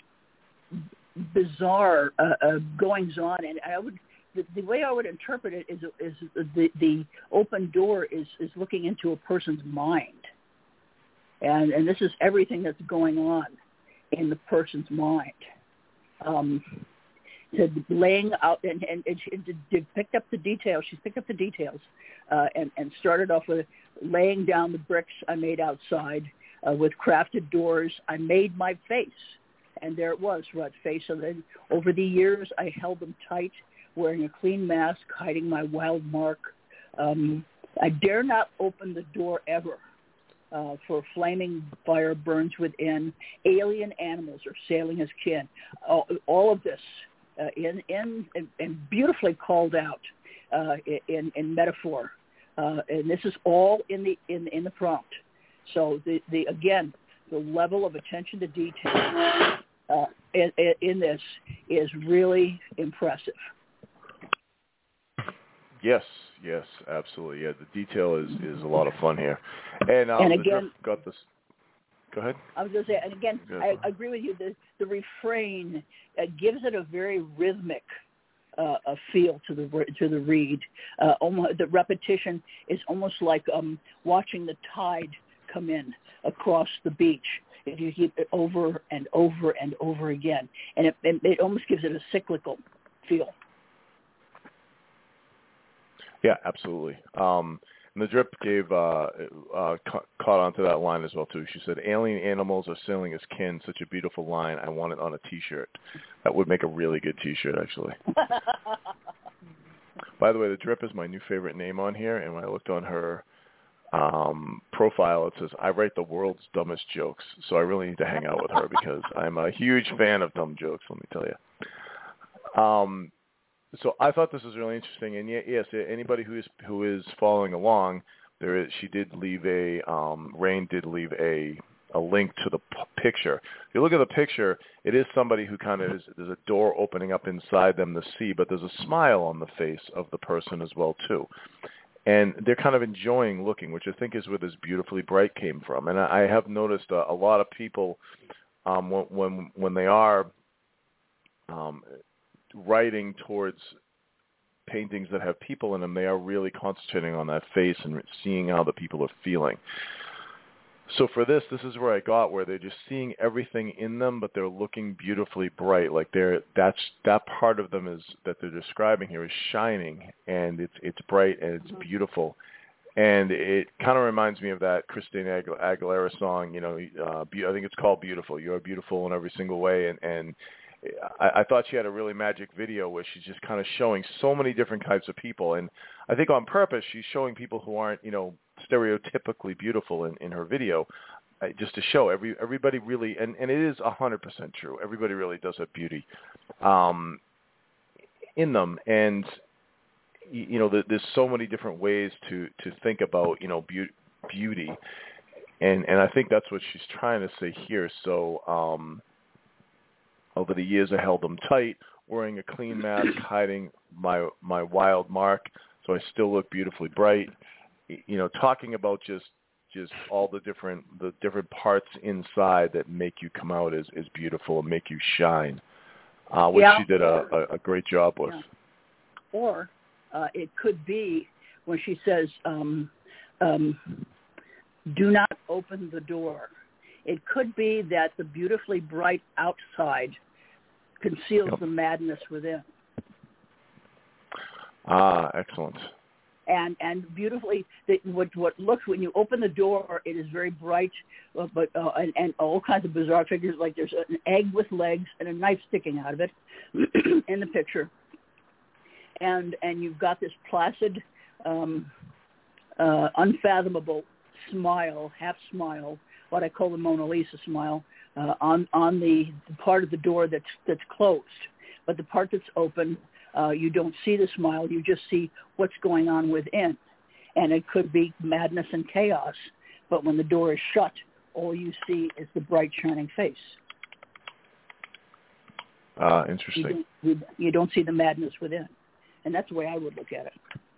bizarre uh, uh, goings-on. And I would, the, the way I would interpret it is, is the, the open door is, is looking into a person's mind. And, and this is everything that's going on in the person's mind. Um, to laying out, and, and, and she did picked up the details. She's picked up the details uh, and, and started off with laying down the bricks I made outside uh, with crafted doors. I made my face. And there it was, Rutt's face. So then over the years, I held them tight, wearing a clean mask, hiding my wild mark. Um, I dare not open the door ever. Uh, for flaming fire burns within. Alien animals are sailing as kin. All, all of this uh, in, in, in, and beautifully called out uh, in, in metaphor. Uh, and this is all in the in, in the prompt. So the, the again, the level of attention to detail uh, in, in this is really impressive. Yes, yes, absolutely. Yeah, the detail is, is a lot of fun here. And, um, and the again, Drip got this. Go ahead. I was going to say, and again, I agree with you. The, the refrain uh, gives it a very rhythmic uh, a feel to the to the read. Uh, almost, the repetition is almost like um, watching the tide come in across the beach. If you keep it over and over and over again, and it, it, it almost gives it a cyclical feel. Yeah, absolutely. Um, and the Drip gave uh, uh, ca- caught onto that line as well too. She said, "Alien animals are sailing as kin." Such a beautiful line. I want it on a T-shirt. That would make a really good T-shirt, actually. By the way, the Drip is my new favorite name on here, and when I looked on her um, profile, it says, "I write the world's dumbest jokes." So I really need to hang out with her because I'm a huge fan of dumb jokes. Let me tell you. Um, So I thought this was really interesting, and yes, anybody who is who is following along, there is she did leave a um, Rain did leave a a link to the p- picture. If you look at the picture, it is somebody who kind of is there's a door opening up inside them to see, but there's a smile on the face of the person as well too, and they're kind of enjoying looking, which I think is where this beautifully bright came from. And I, I have noticed a, a lot of people um, when when when they are um, writing towards paintings that have people in them, they are really concentrating on that face and seeing how the people are feeling. So for this, this is where I got where they're just seeing everything in them, but they're looking beautifully bright. Like they're that's that part of them is that they're describing here is shining, and it's it's bright and it's beautiful. And it kind of reminds me of that Christina Aguilera song. You know, uh, I think it's called "Beautiful." You're beautiful in every single way, and and I, I thought she had a really magic video where she's just kind of showing so many different types of people. And I think on purpose, she's showing people who aren't, you know, stereotypically beautiful in, in her video, uh, just to show every everybody really, and, and it is one hundred percent true. Everybody really does have beauty um, in them. And, you know, there's so many different ways to, to think about, you know, be- beauty. And, and I think that's what she's trying to say here. So, um, over the years, I held them tight, wearing a clean mask, hiding my my wild mark, so I still look beautifully bright. You know, talking about just just all the different the different parts inside that make you come out as, as beautiful and make you shine, uh, which yeah. she did a, a, a great job with. Yeah. Or uh, it could be when she says, um, um, "Do not open the door." It could be that the beautifully bright outside conceals yep. the madness within. Ah, excellent. And and beautifully, the, what what looks when you open the door, it is very bright, uh, but uh, and, and all kinds of bizarre figures. Like there's an egg with legs and a knife sticking out of it in the picture, and and you've got this placid, um, uh, unfathomable smile, half smile, what I call the Mona Lisa smile, uh, on on the, the part of the door that's that's closed, but the part that's open. Uh, you don't see the smile. You just see what's going on within. And it could be madness and chaos. But when the door is shut, all you see is the bright, shining face. Ah, uh, interesting. You don't, you, you don't see the madness within. And that's the way I would look at it.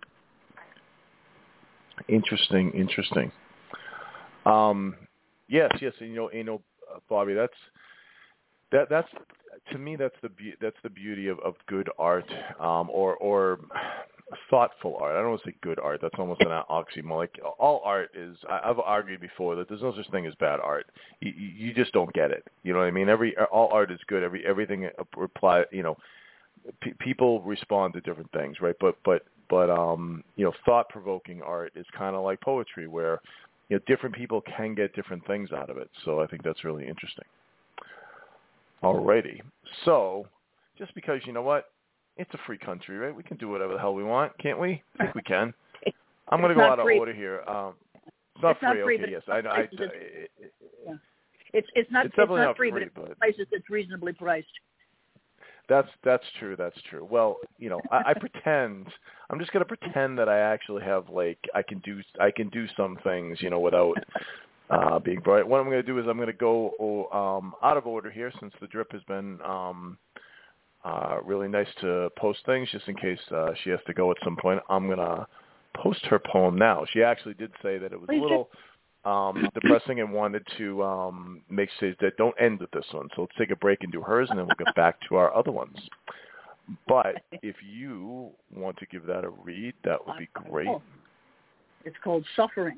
Interesting, interesting. Um, yes, yes. You know, you know, uh, Bobby, that's, that, that's, to me, that's the be- that's the beauty of, of good art, um, or or thoughtful art. I don't want to say good art. That's almost an oxymoron. Like, all art is. I, I've argued before that there's no such thing as bad art. You, you just don't get it. You know what I mean? Every all art is good. Every everything reply. You know, p- people respond to different things, right? But but but um, you know, thought-provoking art is kind of like poetry, where you know different people can get different things out of it. So I think that's really interesting. Alrighty. So, just because, you know what, it's a free country, right? We can do whatever the hell we want, can't we? I think we can. I'm going to go out of order here. Um, it's not it's free. Not free okay, yes. I, I, I, it's, it, it, yeah. it's it's not it's, it's not, not free, free, but it's but places that's reasonably priced. That's that's true. That's true. Well, you know, I, I pretend. I'm just going to pretend that I actually have like I can do I can do some things, you know, without. Uh, being bright. What I'm going to do is I'm going to go um, out of order here, since the drip has been um, uh, really nice to post things, just in case uh, she has to go at some point. I'm going to post her poem now. She actually did say that it was a little um, depressing and wanted to um, make sure that don't end with this one. So let's take a break and do hers, and then we'll get back to our other ones. But if you want to give that a read, that would be great. It's called Suffering.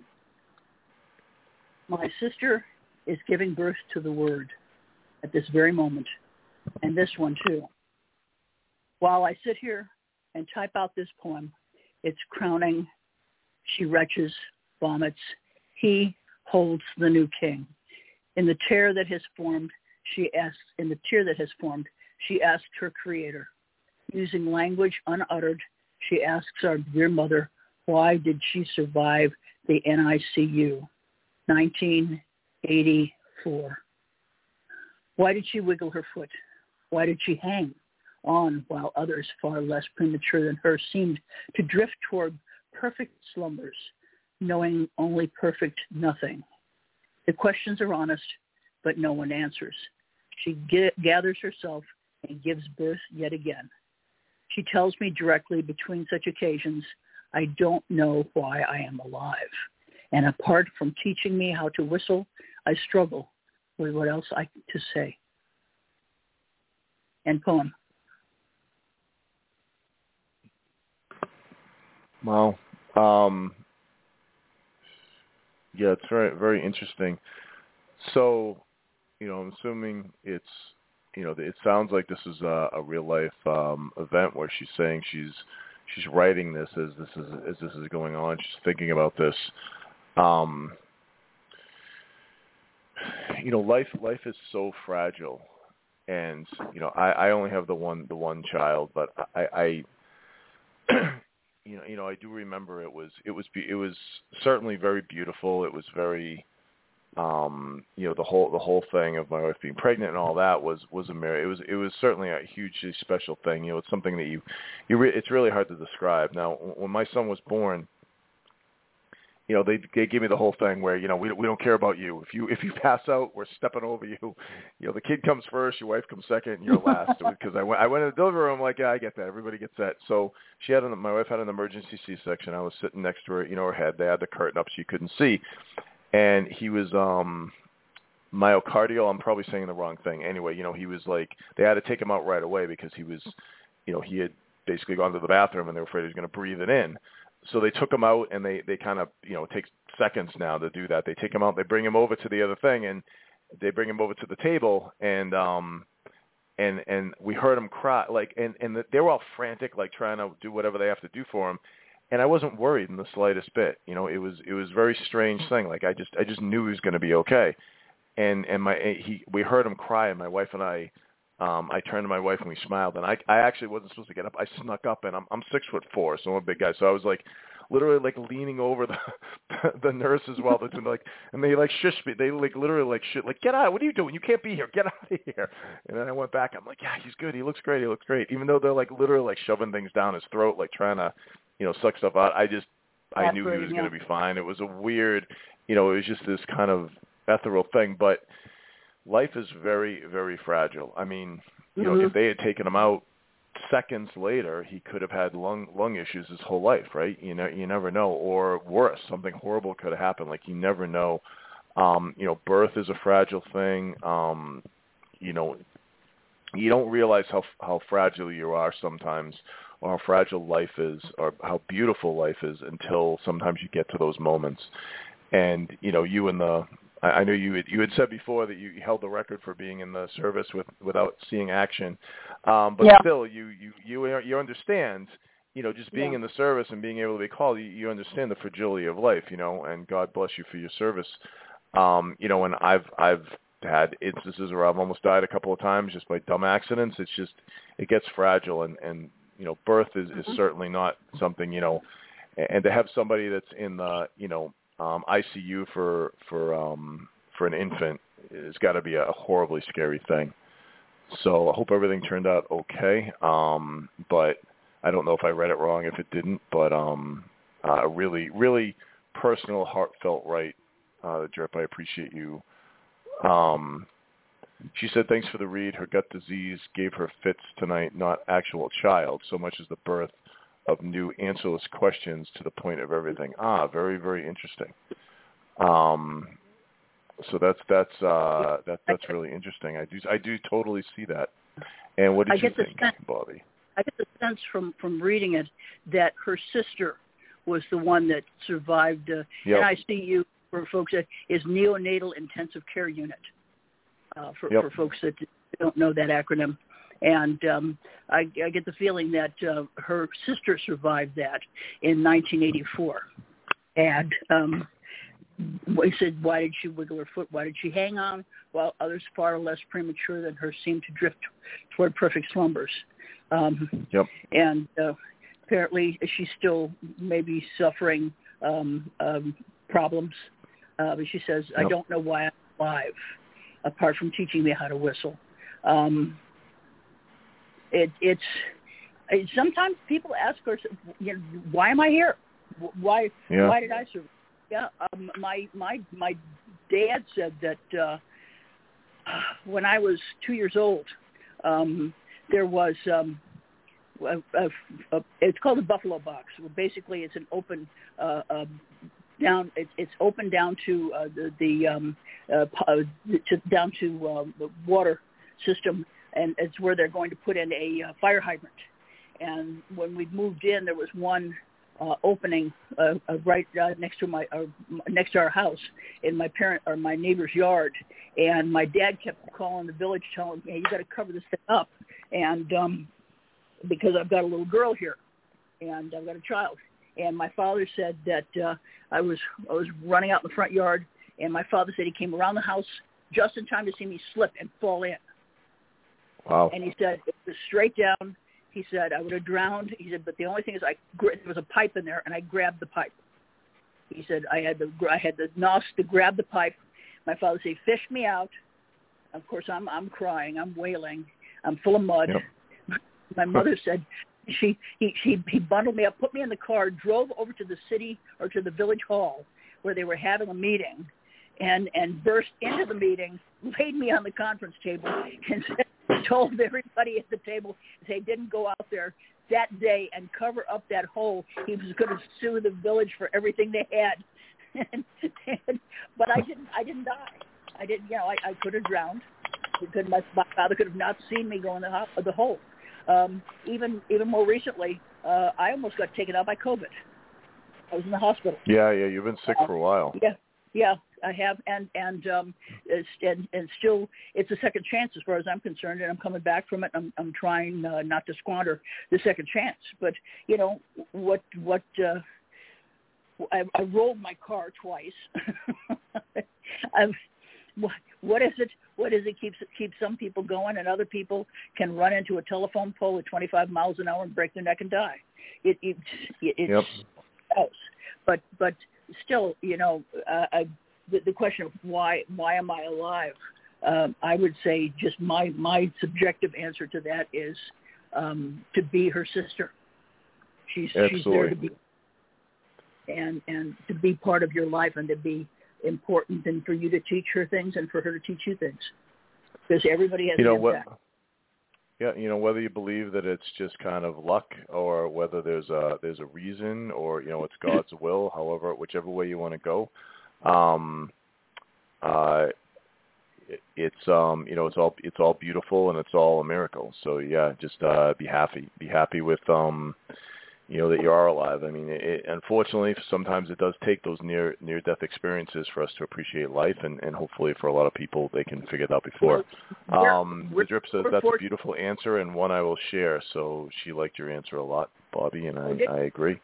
My sister is giving birth to the word at this very moment, and this one too. While I sit here and type out this poem, it's crowning. She retches, vomits. He holds the new king. In the tear that has formed, she asks, in the tear that has formed, she asks her creator. Using language unuttered, she asks our dear mother, why did she survive the N I C U? nineteen eighty-four. Why did she wiggle her foot? Why did she hang on while others far less premature than her seemed to drift toward perfect slumbers, knowing only perfect nothing? The questions are honest, but no one answers. She g- gathers herself and gives birth yet again. She tells me directly between such occasions, I don't know why I am alive. And apart from teaching me how to whistle, I struggle with what else I to say. End poem. Well, um, yeah, it's very, very interesting. So, you know, I'm assuming it's, you know, it sounds like this is a, a real life um, event where she's saying she's she's writing this as this is as this is going on. She's thinking about this. Um, you know, life life is so fragile, and you know, I, I only have the one the one child, but I, I you know, you know, I do remember it was it was it was certainly very beautiful. It was very, um, you know, the whole the whole thing of my wife being pregnant and all that was was a mir- it was it was certainly a hugely special thing. You know, it's something that you you re- it's really hard to describe. Now, when my son was born, you know, they they give me the whole thing where, you know, we we don't care about you. If you if you pass out, we're stepping over you. You know, the kid comes first, your wife comes second, and you're last. Because I went I went in the delivery room, like, yeah, I get that. Everybody gets that. So she had an, my wife had an emergency C-section. I was sitting next to her, you know, her head. They had the curtain up so you couldn't see, and he was um myocardial. I'm probably saying the wrong thing. Anyway, you know, he was like, they had to take him out right away because he was, you know, he had basically gone to the bathroom and they were afraid he was going to breathe it in. So they took him out, and they, they kind of, you know, it takes seconds now to do that. They take him out, they bring him over to the other thing, and they bring him over to the table, and um, and and we heard him cry, like, and and they were all frantic, like trying to do whatever they have to do for him. And I wasn't worried in the slightest bit. You know, it was it was a very strange thing. Like I just I just knew he was going to be okay. And and my he we heard him cry, and my wife and I, um, I turned to my wife and we smiled. And I I actually wasn't supposed to get up. I snuck up, and I'm I'm six foot four, so I'm a big guy. So I was like, literally like leaning over the the nurses while they're like, and they like shushed me. They like literally like shit, like get out. What are you doing? You can't be here. Get out of here. And then I went back. I'm like, yeah, he's good. He looks great. He looks great. Even though they're like literally like shoving things down his throat, like trying to, you know, suck stuff out. I just I That's knew great, he was yeah. going to be fine. It was a weird, you know, it was just this kind of ethereal thing. But life is very, very fragile. I mean, you mm-hmm. know, if they had taken him out seconds later, he could have had lung lung issues his whole life, right? You know, you never know, or worse, something horrible could have happened. Like you never know. Um, you know, birth is a fragile thing. Um, you know, you don't realize how how fragile you are sometimes, or how fragile life is, or how beautiful life is until sometimes you get to those moments. And you know, you and the I know you had, you had said before that you held the record for being in the service with without seeing action, um, but yeah. still, you you you you understand, you know, just being yeah. in the service and being able to be called, you, you understand the fragility of life, you know, and God bless you for your service, um, you know, and I've I've had instances where I've almost died a couple of times just by dumb accidents. It's just it gets fragile, and and you know, birth is, mm-hmm. is certainly not something, you know, and to have somebody that's in the you know. Um, I C U for for um, for an infant has got to be a horribly scary thing. So I hope everything turned out okay. Um, but I don't know if I read it wrong if it didn't. But um, uh, really, really personal, heartfelt right, uh, Drip. I appreciate you. Um, she said, thanks for the read. Her gut disease gave her fits tonight, not actual child, so much as the birth of new answerless questions to the point of everything. Ah, very, very interesting. Um, so that's that's uh, that that's really interesting. I do I do totally see that. And what did I you get the think, sense, Bobby? I get the sense from, from reading it that her sister was the one that survived. Uh, Yep. N I C U for folks that is neonatal intensive care unit. Uh, for, Yep. for folks that don't know that acronym. And um, I, I get the feeling that uh, her sister survived that in nineteen eighty-four. And um, we said, why did she wiggle her foot? Why did she hang on? While others far less premature than her seemed to drift toward perfect slumbers. Um, Yep. And uh, apparently she's still maybe suffering um, um, problems. Uh, but she says, Yep. I don't know why I'm alive, apart from teaching me how to whistle. Um, It, it's it, sometimes people ask us, you know, why am I here? Why Yeah. why did I survive? Yeah, um, my my my dad said that uh, when I was two years old, um, there was um, a, a, a, it's called a buffalo box. Well, basically, it's an open uh, uh, down. It, it's open down to uh, the the um, uh, to, down to um, the water system. And it's where they're going to put in a uh, fire hydrant. And when we moved in, there was one uh, opening uh, uh, right uh, next to my uh, next to our house in my parent or my neighbor's yard. And my dad kept calling the village, telling me, "Hey, you got to cover this thing up," and um, because I've got a little girl here, and I've got a child. And my father said that uh, I was I was running out in the front yard, and my father said he came around the house just in time to see me slip and fall in. Wow. And he said, it was straight down. He said, I would have drowned. He said, but the only thing is I, there was a pipe in there, and I grabbed the pipe. He said, I had the, I had the nos to grab the pipe. My father said, he fished me out. Of course, I'm, I'm crying. I'm wailing. I'm full of mud. Yep. My mother said, she, he, he, he bundled me up, put me in the car, drove over to the city or to the village hall where they were having a meeting, and, and burst into the meeting, laid me on the conference table, and said, told everybody at the table if they didn't go out there that day and cover up that hole, he was going to sue the village for everything they had. and, and, but I didn't. I didn't die. I didn't. You know, I, I could have drowned. Could, my, my father could have not seen me go in the, ho- the hole. Um, even even more recently, uh, I almost got taken out by COVID. I was in the hospital. Yeah, yeah. You've been sick uh, for a while. Yeah, Yeah, I have, and and um, it's, and and still, it's a second chance as far as I'm concerned, and I'm coming back from it. I'm I'm trying uh, not to squander the second chance. But you know what what uh, I, I rolled my car twice. I've, what, what is it? What is it keeps keeps some people going, and other people can run into a telephone pole at twenty-five miles an hour and break their neck and die. It it, it it's yep. else. But but still, you know, uh, I, the, the question of why why am I alive? Um, I would say just my my subjective answer to that is um, to be her sister. She's Absolutely. she's there to be, and and to be part of your life, and to be important, and for you to teach her things, and for her to teach you things, because everybody has you know an what. impact. Yeah, you know, whether you believe that it's just kind of luck, or whether there's a there's a reason, or you know, it's God's will. However, whichever way you want to go, um, uh, it, it's um, you know, it's all it's all beautiful, and it's all a miracle. So yeah, just uh, be happy, be happy with um, you know, that you are alive. I mean, it, it, unfortunately, sometimes it does take those near near death experiences for us to appreciate life, and, and hopefully for a lot of people they can figure it out before. Um, the Drip says that's a beautiful answer and one I will share. So she liked your answer a lot, Bobby, and I, I agree.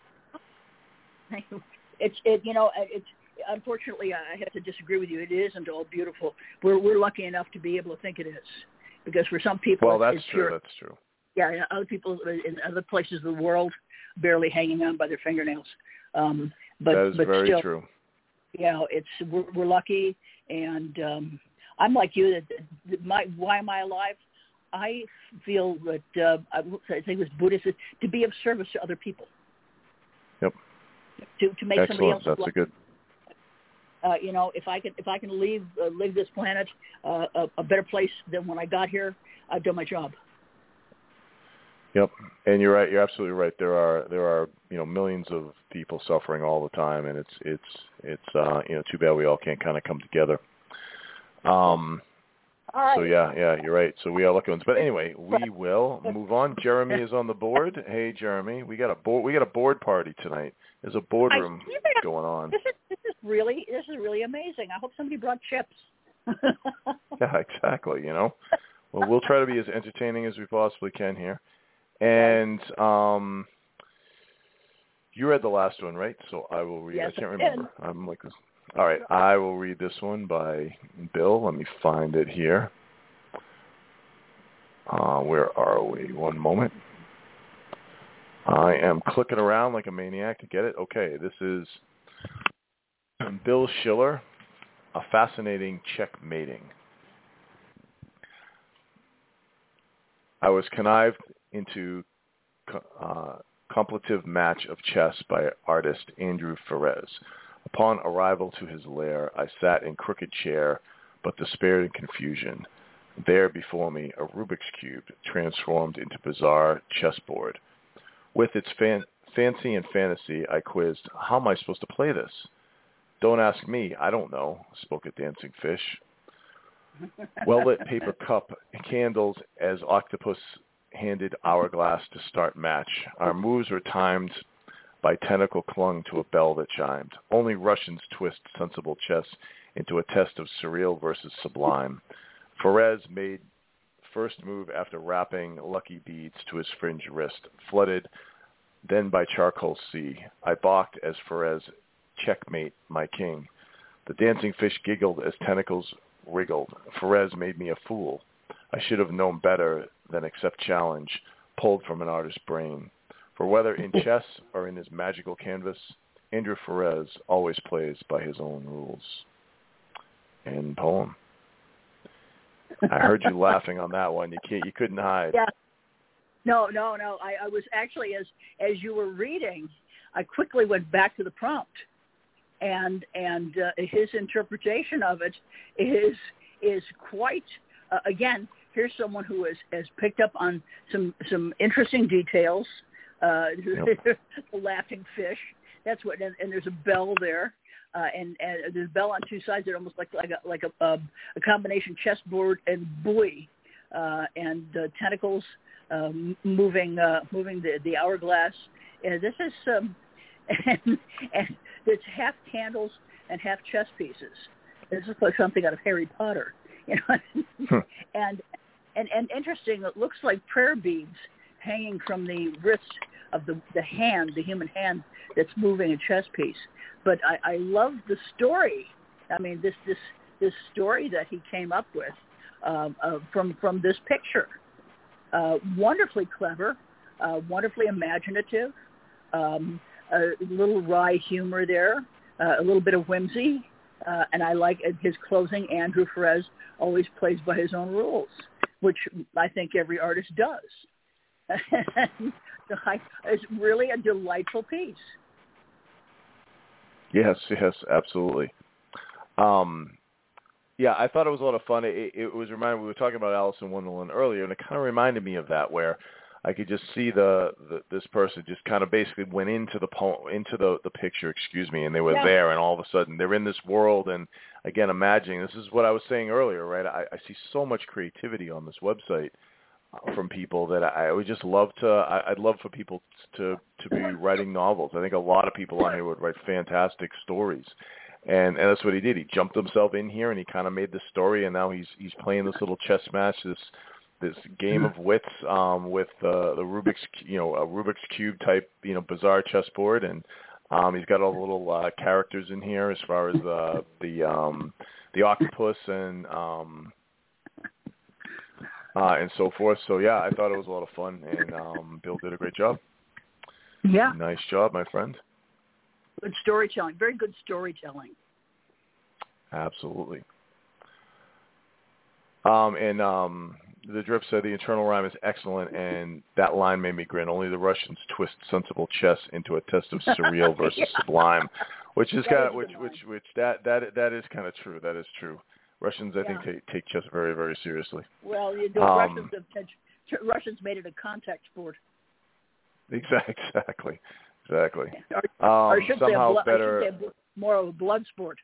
It's it, you know, it's unfortunately I have to disagree with you. It isn't all beautiful. We're we're lucky enough to be able to think it is, because for some people, well, it's, that's it's true. pure. That's true. Yeah, and other people in other places of the world barely hanging on by their fingernails. Um, but that is but very still, true. You know, it's we're, we're lucky, and um, I'm like you. That, that my why am I alive? I feel that uh, I think it was Buddhist to be of service to other people. Yep. To to make Excellent. somebody else. That's life. a good. Uh, you know, if I can if I can leave uh, leave this planet uh, a, a better place than when I got here, I've done my job. Yep, and you're right. You're absolutely right. There are there are you know millions of people suffering all the time, and it's it's it's uh, you know too bad we all can't kind of come together. Um, all right. So yeah, yeah, you're right. So we are lucky ones. But anyway, we will move on. Jeremy is on the board. Hey, Jeremy, we got a board. We got a board party tonight. There's a boardroom going on. This is this is really this is really amazing. I hope somebody brought chips. Yeah, exactly. You know, well, we'll try to be as entertaining as we possibly can here. And um, you read the last one, right? So I will read. Yes, I can't I remember. I'm like this. All right, I will read this one by Bill. Let me find it here. Uh, where are we? One moment. I am clicking around like a maniac to get it. Okay, this is Bill Schiller, A Fascinating Checkmating. I was connived into uh, contemplative match of chess by artist Andrew Ferrez. Upon arrival to his lair, I sat in crooked chair, but despaired in confusion. There before me, a Rubik's Cube transformed into bizarre chessboard. With its fan- fancy and fantasy, I quizzed, how am I supposed to play this? Don't ask me, I don't know, spoke a dancing fish. Well-lit paper cup, candles as octopus handed hourglass to start match. Our moves were timed by tentacle clung to a bell that chimed. Only Russians twist sensible chess into a test of surreal versus sublime. Ferrez made first move after wrapping lucky beads to his fringe wrist, flooded then by charcoal sea. I balked as Ferrez checkmate my king. The dancing fish giggled as tentacles wriggled. Ferrez made me a fool. I should have known better than accept challenge pulled from an artist's brain. For whether in chess or in his magical canvas, Andrew Ferrez always plays by his own rules. End poem. I heard you laughing on that one. You can't. You couldn't hide. Yeah. No, no, no. I, I was actually, as as you were reading, I quickly went back to the prompt, and and uh, his interpretation of it is is quite. Uh, again, here's someone who has, has picked up on some some interesting details. Uh, yep. The laughing fish. That's what. And, and there's a bell there. Uh, and, and there's a bell on two sides that are almost like like a like a, a, a combination chessboard and buoy, uh, and uh, tentacles uh, moving uh, moving the, the hourglass. And this is um, and, and it's half candles and half chess pieces. This is like something out of Harry Potter, you know. Hmm. and and and interesting. It looks like prayer beads hanging from the wrist of the the hand, the human hand that's moving a chess piece. But I, I love the story. I mean, this this this story that he came up with um, uh, from from this picture. Uh, wonderfully clever, uh, wonderfully imaginative. Um, a little wry humor there, uh, a little bit of whimsy. Uh, and I like his closing. Andrew Ferez always plays by his own rules, which I think every artist does. It's really a delightful piece. Yes, yes, absolutely. Um, yeah, I thought it was a lot of fun. It, it was reminded, we were talking about Alice in Wonderland earlier, and it kind of reminded me of that, where I could just see the, the this person just kind of basically went into the poem, into the, the picture, excuse me, and they were yeah. there, and all of a sudden they're in this world, and again, imagining, this is what I was saying earlier, right? I, I see so much creativity on this website from people that I would just love to, I, I'd love for people to, to be writing novels. I think a lot of people on here would write fantastic stories. And, and that's what he did. He jumped himself in here, and he kind of made the story, and now he's he's playing this little chess match, this this game of wits um, with uh, the Rubik's, you know, a Rubik's Cube type, you know, bizarre chessboard, and um, he's got all the little uh, characters in here as far as uh, the um, the octopus and um, uh, and so forth. So yeah, I thought it was a lot of fun, and um, Bill did a great job. Yeah, nice job, my friend. Good storytelling, very good storytelling. Absolutely. Um, and um, the Drip said the internal rhyme is excellent, and that line made me grin. Only the Russians twist sensible chess into a test of surreal versus yeah. sublime, which is kind of which which which that that that is kind of true. That is true. Russians, I yeah. think, take, take chess very very seriously. Well, you know, um, Russians have, Russians made it a contact sport. Exactly. Exactly. Exactly. Or, um, or should somehow say a, better. I should say more of a blood sport.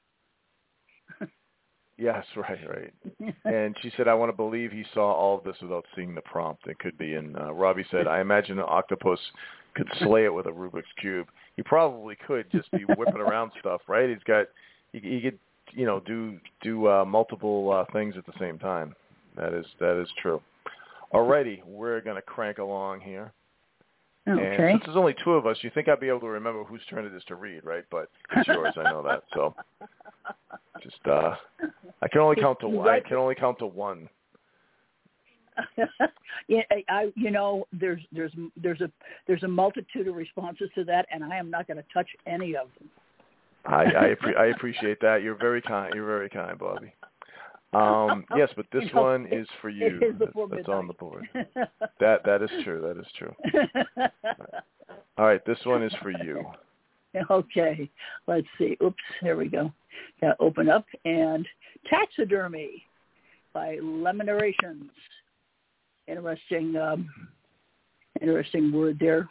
Yes, right, right. And she said, I want to believe he saw all of this without seeing the prompt. It could be. And uh, Robbie said, I imagine an octopus could slay it with a Rubik's Cube. He probably could just be whipping around stuff, right? He's got, he, he could, you know, do do uh, multiple uh, things at the same time. That is that is true. Alrighty, we're going to crank along here. Okay. And since there's only two of us, you think I'd be able to remember whose turn it is to read, right? But it's yours, I know that. So just, uh, I can only count to one. I can only count to one. yeah, I, you know, there's there's there's a there's a multitude of responses to that, and I am not going to touch any of them. I I, appre- I appreciate that. You're very kind. You're very kind, Bobby. Um, yes, but this you know, one is for you. It is that's, that's on the board. That that is true. That is true. All right, this one is for you. Okay, let's see. Oops, here we go. Got open up and taxidermy by Lemonerations. Interesting, um, interesting word there.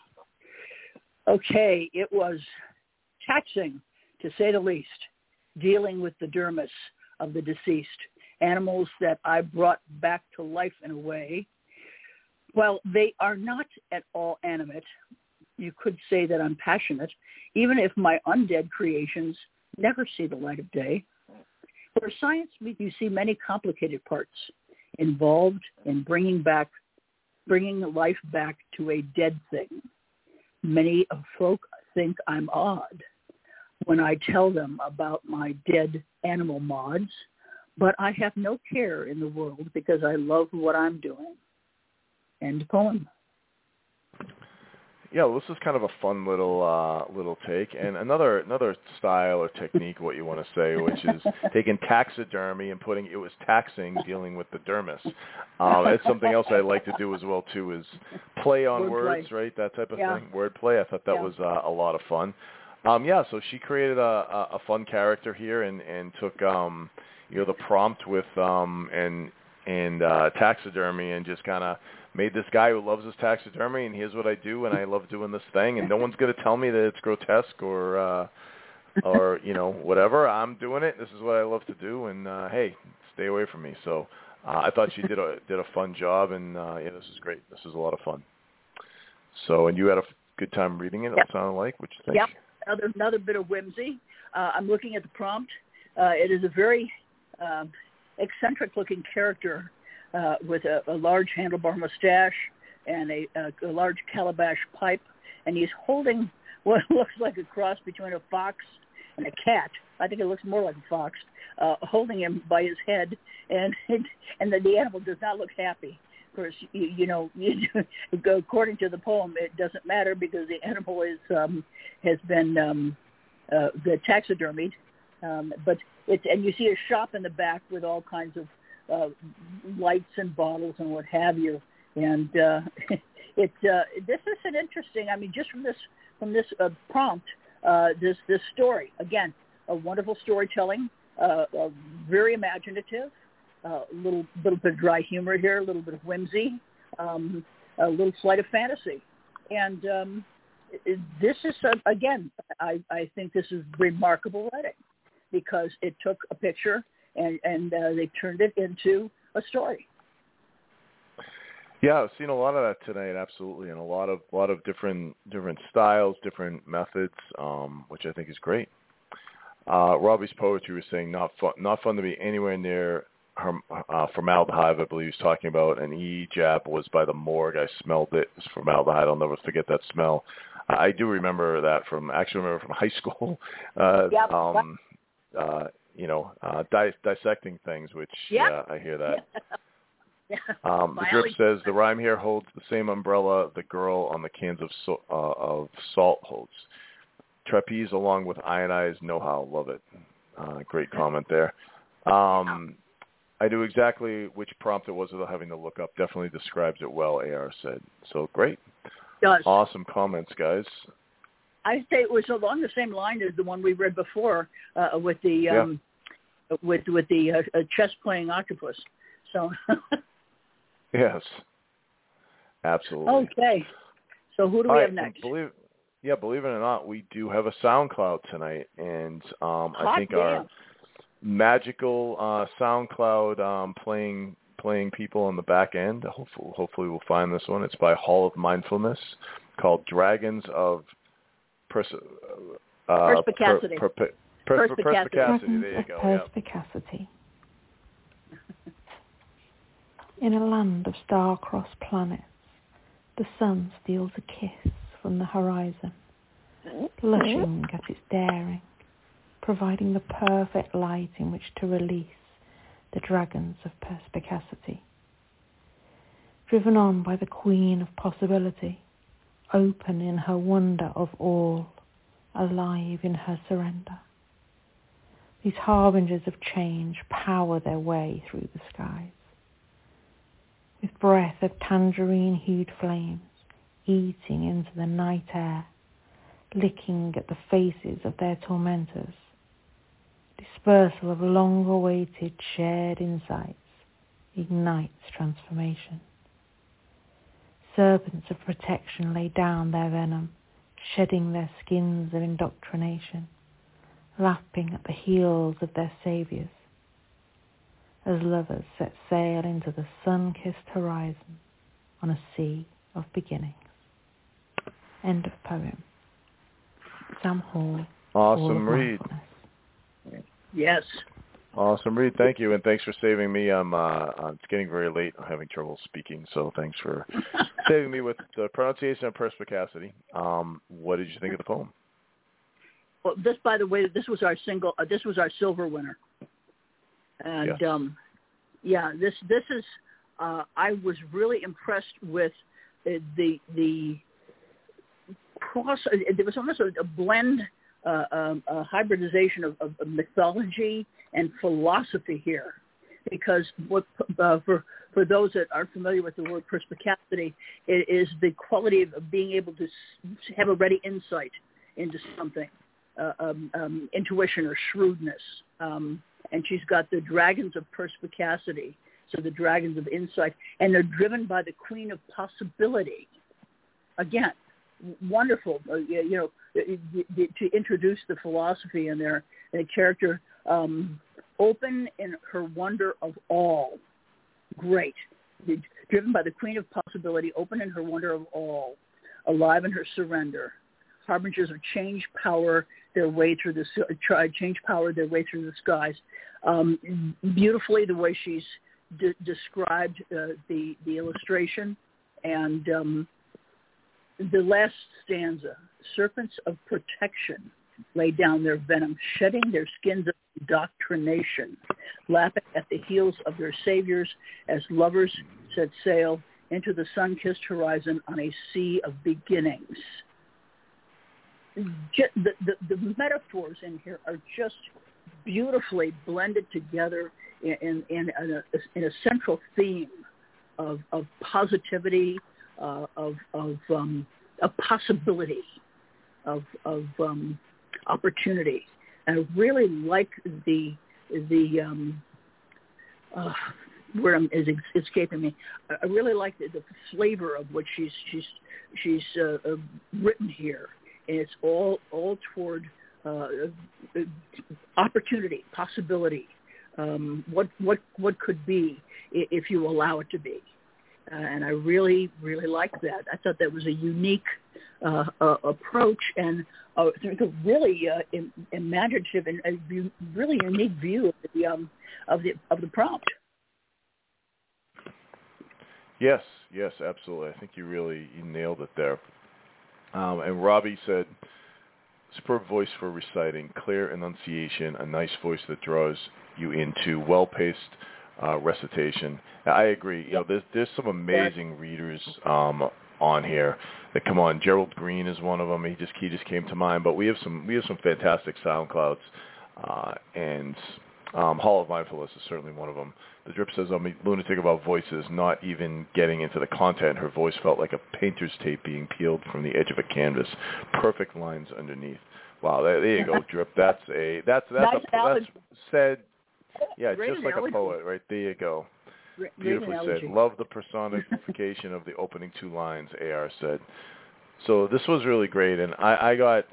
Okay, it was taxing, to say the least, dealing with the dermis of the deceased. Animals that I brought back to life in a way. Well, they are not at all animate. You could say that I'm passionate, even if my undead creations never see the light of day. For science, you see many complicated parts involved in bringing back, bringing life back to a dead thing. Many of folk think I'm odd when I tell them about my dead animal mods, but I have no care in the world because I love what I'm doing. End poem. Yeah, well, this is kind of a fun little uh, little take, and another another style or technique, what you want to say, which is taking taxidermy and putting it was taxing, dealing with the dermis. Um, it's something else I like to do as well too, is play on Word words, play. right? That type of yeah. thing. Wordplay. I thought that yeah. was uh, a lot of fun. Um, yeah, so she created a, a fun character here and and took um, you know the prompt with um, and and uh, taxidermy and just kind of made this guy who loves his taxidermy, and here's what I do, and I love doing this thing, and no one's going to tell me that it's grotesque or, uh, or you know, whatever. I'm doing it. This is what I love to do, and uh, hey, stay away from me. So uh, I thought she did a did a fun job, and uh, yeah, this is great. This is a lot of fun. So, and you had a good time reading it. Yep. It sounded like, what you think? Yep, another, another bit of whimsy. Uh, I'm looking at the prompt. Uh, it is a very uh, eccentric-looking character uh, with a, a large handlebar mustache and a, a, a large calabash pipe, and he's holding what looks like a cross between a fox and a cat. I think it looks more like a fox, uh, holding him by his head, and and the, the animal does not look happy. Of course, you, you know, you, according to the poem, it doesn't matter because the animal is um, has been um, uh, taxidermied. Um, but it's, and you see a shop in the back with all kinds of uh, lights and bottles and what have you. And uh, it uh, this is an interesting. I mean, just from this from this uh, prompt, uh, this this story again, a wonderful storytelling, uh, uh, very imaginative, a uh, little little bit of dry humor here, a little bit of whimsy, um, a little slight of fantasy, and um, it, this is uh, again, I, I think this is remarkable writing, because it took a picture and, and uh, they turned it into a story. Yeah, I've seen a lot of that tonight, absolutely, and a lot of lot of different different styles, different methods, um, which I think is great. Uh, Robbie's poetry was saying not fun, not fun to be anywhere near her, uh, formaldehyde, I believe he's talking about, and E-Jab was by the morgue. I smelled it. It was formaldehyde. I'll never forget that smell. I do remember that from, actually remember from high school. Uh, yep. um, uh, you know, uh, di- dissecting things, which yep. uh, I hear that. Yeah. Um, the drip says the rhyme here holds the same umbrella the girl on the cans of so, uh, of salt holds. Trapeze along with ionized know-how. Love it. Uh, great comment there. Um, I knew exactly which prompt it was without having to look up. Definitely describes it well, A R said. So great. Does. Awesome comments, guys. I say it was along the same line as the one we read before uh, with the um, yeah. with with the uh, chess playing octopus. So. Yes. Absolutely. Okay. So who do we All have right, next? Believe, yeah, believe it or not, we do have a SoundCloud tonight, and um, I think damn. our magical uh, SoundCloud um, playing playing people on the back end. Hopefully, hopefully we'll find this one. It's by Hall of Mindfulness, called Dragons of Pers- uh, Perspicacity. Per, per, per, per, perspicacity. There you go. Perspicacity. In a land of star-crossed planets, the sun steals a kiss from the horizon, blushing at its daring, providing the perfect light in which to release the dragons of perspicacity. Driven on by the queen of possibility, open in her wonder of all, alive in her surrender. These harbingers of change power their way through the skies. With breath of tangerine-hued flames, eating into the night air, licking at the faces of their tormentors. Dispersal of long-awaited shared insights ignites transformation. Serpents of protection lay down their venom, shedding their skins of indoctrination, lapping at the heels of their saviors, as lovers set sail into the sun-kissed horizon on a sea of beginnings. End of poem. Sam Hall. Awesome read. Yes. Awesome read. Thank you, and thanks for saving me. I'm. Uh, it's getting very late. I'm having trouble speaking, so thanks for saving me with the pronunciation of perspicacity. Um, what did you think of the poem? Well, this, by the way, this was our single. Uh, this was our silver winner. And yes. um, yeah, this this is. Uh, I was really impressed with the the, the cross. Uh, there was almost a, a blend, uh, um, a hybridization of, of, of mythology and philosophy here, because what uh, for for those that aren't familiar with the word perspicacity, it is the quality of, of being able to have a ready insight into something, uh, um, um, intuition or shrewdness. Um, And she's got the dragons of perspicacity, so the dragons of insight, and they're driven by the queen of possibility. Again, wonderful, uh, you know, to introduce the philosophy in there, the character, um, open in her wonder of all. Great. Driven by the queen of possibility, open in her wonder of all, alive in her surrender, harbingers of change power their way through the try change power their way through the skies. Um, beautifully, the way she's de- described uh, the the illustration, and um, the last stanza: serpents of protection lay down their venom, shedding their skins of indoctrination, lapping at the heels of their saviors as lovers set sail into the sun-kissed horizon on a sea of beginnings. Just, the, the, the metaphors in here are just beautifully blended together in, in, in, a, in a central theme of, of positivity, uh, of, of, um, of possibility, of, of um, opportunity. And I really like the the um, uh, word is escaping me. I really like the, the flavor of what she's she's she's uh, uh, written here, and it's all all toward uh, opportunity, possibility. Um, what what what could be if you allow it to be, uh, and I really really like that. I thought that was a unique uh, uh, approach and uh, a really uh, imaginative and a view, really unique view of the um, of the of the prompt. Yes, yes, absolutely. I think you really you nailed it there. Um, and Robbie said, superb voice for reciting, clear enunciation, a nice voice that draws you into well-paced uh, recitation. I agree. You know, there's there's some amazing readers um, on here that come on. Gerald Green is one of them. He just he just came to mind. But we have some we have some fantastic SoundClouds, uh, and um, Hall of Mindfulness is certainly one of them. The Drip says, I'm a lunatic about voices, not even getting into the content. Her voice felt like a painter's tape being peeled from the edge of a canvas. Perfect lines underneath. Wow, there, there you go, Drip. That's a that's that's nice a, that's said. Yeah, Great just like analogy. a poet, right? There you go. Great Beautifully analogy. said. Love the personification of the opening two lines, A R said. So this was really great, and I, I got,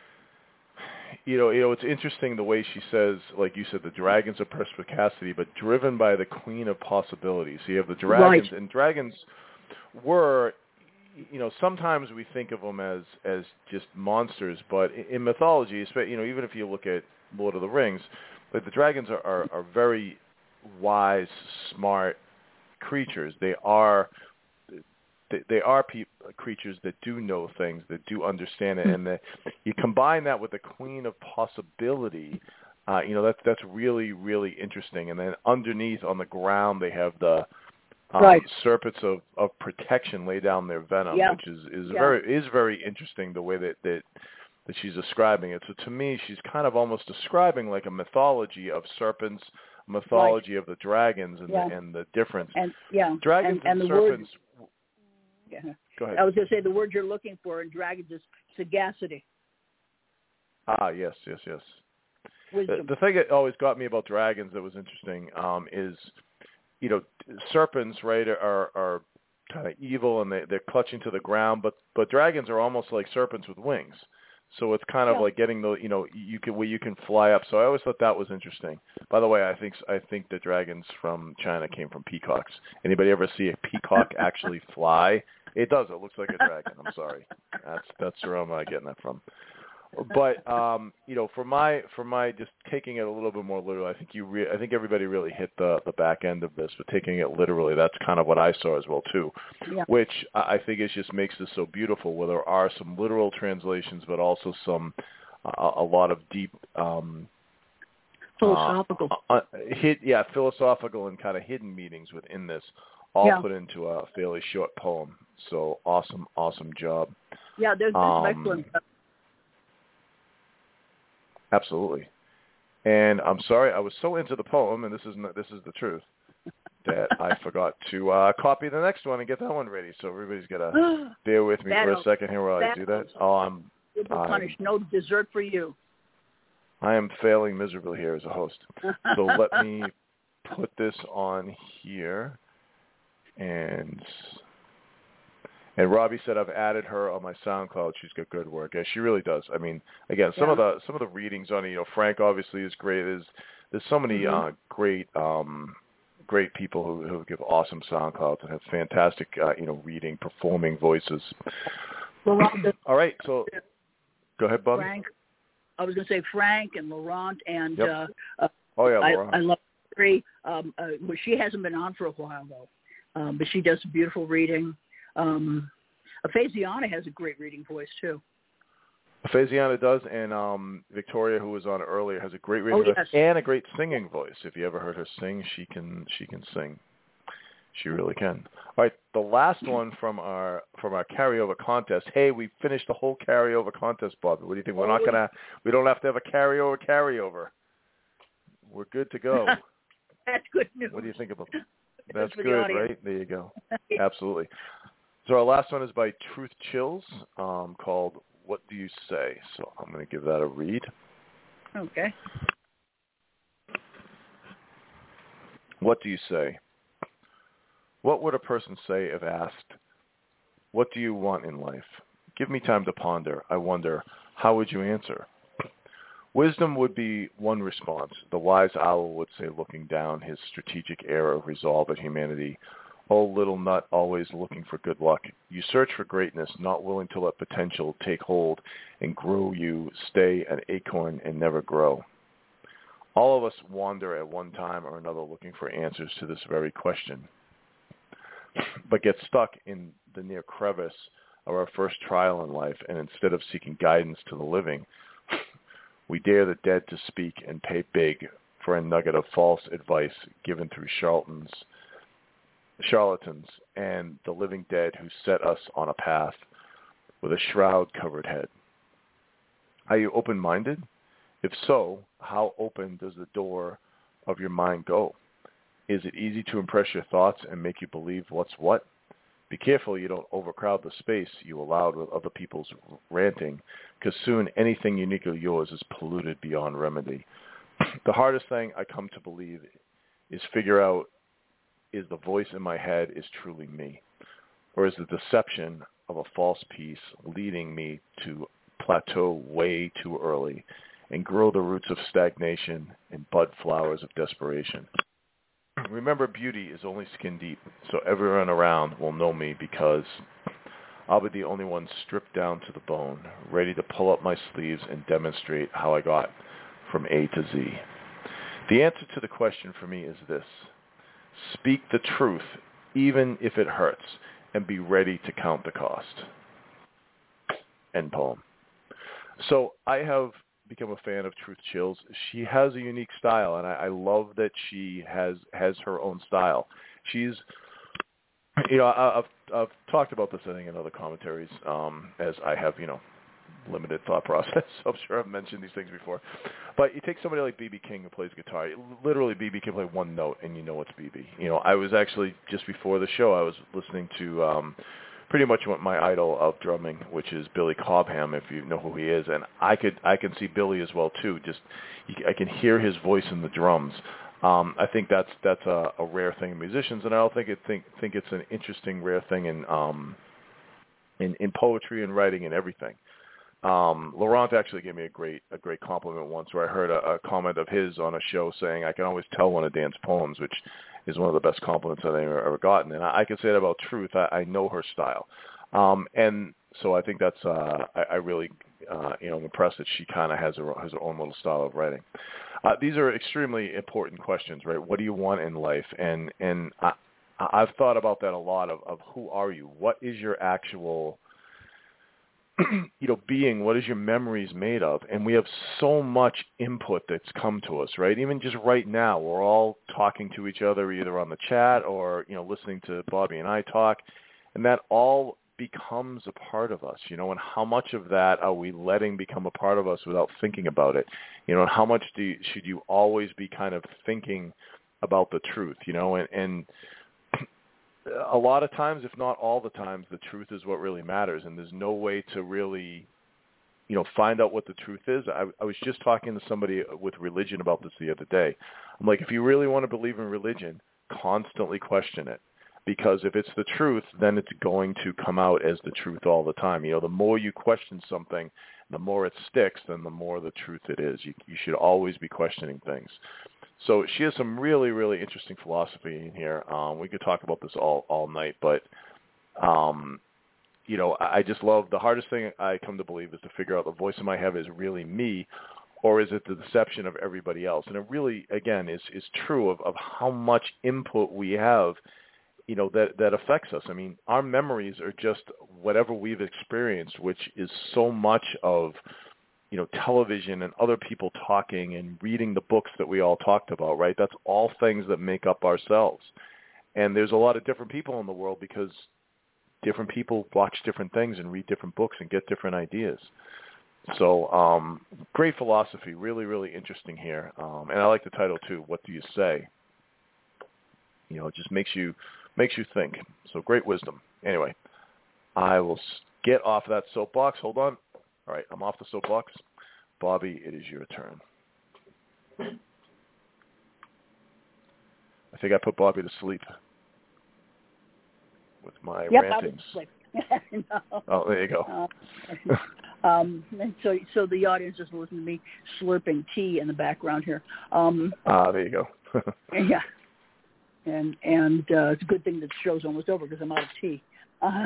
you know, you know, it's interesting the way she says, like you said, the dragons of perspicacity, but driven by the queen of possibilities. So you have the dragons, Right. and dragons were, you know, sometimes we think of them as as just monsters, but in mythology, you know, even if you look at Lord of the Rings, like the dragons are, are, are very wise, smart creatures. They are they, they are pe- creatures that do know things, that do understand it, and that you combine that with the queen of possibility. Uh, you know, that's that's really really interesting. And then underneath on the ground, they have the um, Right. serpents of, of protection lay down their venom, Yeah. which is is Yeah. very is very interesting the way that that. that she's describing it. So to me, she's kind of almost describing like a mythology of serpents, mythology Right. of the dragons, and, Yeah. the, and the difference. And yeah, Dragons and, and and, the serpents. word. Yeah. Go ahead. I was going to say the word you're looking for in dragons is sagacity, Ah, yes, yes, yes. The, wisdom. the thing that always got me about dragons that was interesting um, is, you know, serpents, right, are are kind of evil and they, they're clutching to the ground, but but dragons are almost like serpents with wings. So it's kind of Yeah. like getting the, you know, you can where you can fly up. So I always thought that was interesting. By the way, I think I think the dragons from China came from peacocks. Anybody ever see a peacock actually fly? It does. It looks like a dragon. I'm sorry. That's that's where I'm uh, getting that from. But um, you know, for my for my just taking it a little bit more literally, I think you re- I think everybody really hit the the back end of this. But taking it literally, that's kind of what I saw as well too. Yeah. Which I think is just makes this so beautiful, where there are some literal translations, but also some uh, a lot of deep um, Philosophical. uh, uh, hit yeah philosophical and kind of hidden meanings within this, all Yeah. put into a fairly short poem. So awesome, awesome job. Yeah, there's, there's Um, some excellent stuff. Absolutely. And I'm sorry, I was so into the poem, and this is not, this is the truth, that I forgot to uh, copy the next one and get that one ready. So everybody's got to bear with me for a second here while I do that. Oh, I'm, You'll be I'm punished. No dessert for you. I am failing miserably here as a host. So let me put this on here. And and Robbie said I've added her on my SoundCloud. She's got good work. Yeah, she really does. I mean, again, some Yeah. of the some of the readings on it, you know, Frank obviously is great. There's there's so many Mm-hmm. uh, great um, great people who, who give awesome SoundClouds and have fantastic uh, you know reading, performing voices. Well, Rob, the, All right, so Go ahead, Bobby. Frank. I was going to say Frank and Laurent and Yep. uh, uh, Oh, yeah, I, Laurent. I love Three. Um, uh, well, she hasn't been on for a while, though, um, but she does beautiful reading. Um, Faziana has a great reading voice, too. Faziana does, and um, Victoria, who was on earlier, has a great reading Oh, voice yes. and a great singing voice. If you ever heard her sing, she can she can sing. She really can. All right, the last one from our from our carryover contest. Hey, we finished the whole carryover contest, Bobby. What do you think? We're not gonna. We don't have to have a carryover carryover. We're good to go. That's good news. What do you think about that? That's for the good, audience. right? There you go. Absolutely. So our last one is by Truth Chills, um, called "What Do You Say?" So I'm going to give that a read. Okay. What do you say? What would a person say if asked, "What do you want in life?" Give me time to ponder. I wonder, how would you answer? Wisdom would be one response. The wise owl would say, looking down his strategic air of resolve at humanity, "Oh, little nut, always looking for good luck. You search for greatness, not willing to let potential take hold and grow you, stay an acorn and never grow." All of us wander at one time or another looking for answers to this very question, but get stuck in the near crevice of our first trial in life, and instead of seeking guidance to the living, we dare the dead to speak and pay big for a nugget of false advice given through charlatans, charlatans and the living dead who set us on a path with a shroud-covered head. Are you open-minded? If so, how open does the door of your mind go? Is it easy to impress your thoughts and make you believe what's what? Be careful you don't overcrowd the space you allowed with other people's ranting, because soon anything uniquely yours is polluted beyond remedy. The hardest thing I come to believe is figure out, is the voice in my head is truly me, or is the deception of a false peace leading me to plateau way too early and grow the roots of stagnation and bud flowers of desperation? Remember, beauty is only skin deep, so everyone around will know me because I'll be the only one stripped down to the bone, ready to pull up my sleeves and demonstrate how I got from A to Z. The answer to the question for me is this: speak the truth, even if it hurts, and be ready to count the cost. End poem. So I have become a fan of Truth Chills. She has a unique style, and I, I love that she has has her own style. She's, you know, I, I've I've talked about this, I think, in other commentaries, um, as I have, you know, limited thought process. I'm sure I've mentioned these things before. But you take somebody like B B King who plays guitar. Literally, B B can play one note, and you know it's B B. You know, I was actually, just before the show, I was listening to um, pretty much what my idol of drumming, which is Billy Cobham, if you know who he is, and I could I can see Billy as well too. Just I can hear his voice in the drums. Um, I think that's that's a, a rare thing in musicians, and I don't think it think think it's an interesting rare thing in um, in, in poetry and writing and everything. Um, Laurent actually gave me a great a great compliment once, where I heard a, a comment of his on a show saying, "I can always tell one of Dan's poems," which is one of the best compliments I've ever, ever gotten. And I, I can say that about Truth. I, I know her style. Um, and so I think that's, uh, I, I really, uh, you know, I'm impressed that she kind of has her, has her own little style of writing. Uh, these are extremely important questions, right? What do you want in life? And, and I, I've thought about that a lot of, of who are you? What is your actual, you know, being? What is your memories made of? And we have so much input that's come to us, right? Even just right now, we're all talking to each other either on the chat or, you know, listening to Bobby and I talk, and that all becomes a part of us, you know, and how much of that are we letting become a part of us without thinking about it? You know, and how much do you, should you always be kind of thinking about the truth, you know, and, and a lot of times, if not all the times, the truth is what really matters, and there's no way to really, you know, find out what the truth is. I, I was just talking to somebody with religion about this the other day. I'm like, if you really want to believe in religion, constantly question it, because if it's the truth, then it's going to come out as the truth all the time. You know, the more you question something, the more it sticks, then the more the truth it is. You, you should always be questioning things. So she has some really, really interesting philosophy in here. Um, we could talk about this all, all night, but um, you know, I just love, the hardest thing I come to believe is to figure out the voice in my head is really me, or is it the deception of everybody else? And it really, again, is, is true of, of how much input we have, you know, that, that affects us. I mean, our memories are just whatever we've experienced, which is so much of, you know, television and other people talking and reading the books that we all talked about, right? That's all things that make up ourselves. And there's a lot of different people in the world because different people watch different things and read different books and get different ideas. So um, great philosophy, really, really interesting here. Um, and I like the title too, What Do You Say? You know, it just makes you makes you think. So great wisdom. Anyway, I will get off that soapbox. Hold on. All right, I'm off the soapbox. Bobby, it is your turn. I think I put Bobby to sleep with my yep, rantings. I no. Oh, there you go. Uh, um, and so, so the audience is listening to me slurping tea in the background here. Um, ah, there you go. yeah, and and uh, it's a good thing that the show's almost over because I'm out of tea. Uh,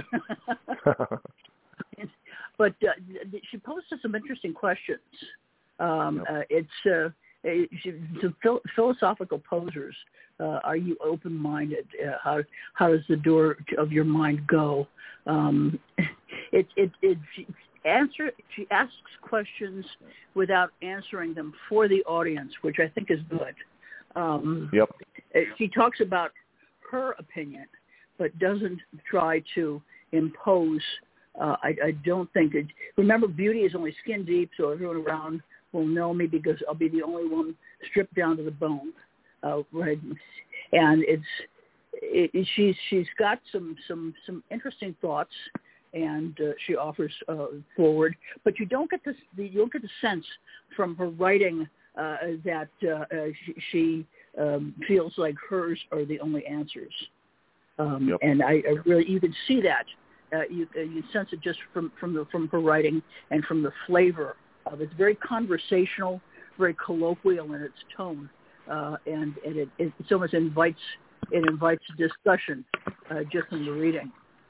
but uh, she posted some interesting questions. Um, yep. uh, it's uh, some phil- philosophical posers. Uh, are you open-minded? Uh, how how does the door of your mind go? Um, it it it she answer she asks questions without answering them for the audience, which I think is good. Um, yep. She talks about her opinion, but doesn't try to impose. Uh, I, I don't think it. Remember, beauty is only skin deep, so everyone around will know me because I'll be the only one stripped down to the bone. Uh, right, and it's it, it, she's she's got some some some interesting thoughts, and uh, she offers uh, forward. But you don't get this you don't get the sense from her writing uh, that uh, uh, she, she um, feels like hers are the only answers. Um, yep. And I, I really you can see that uh, you uh, you sense it just from from the from her writing and from the flavor of it. It's very conversational, very colloquial in its tone. Uh, and, and it, it so much invites it invites discussion uh, just in the reading.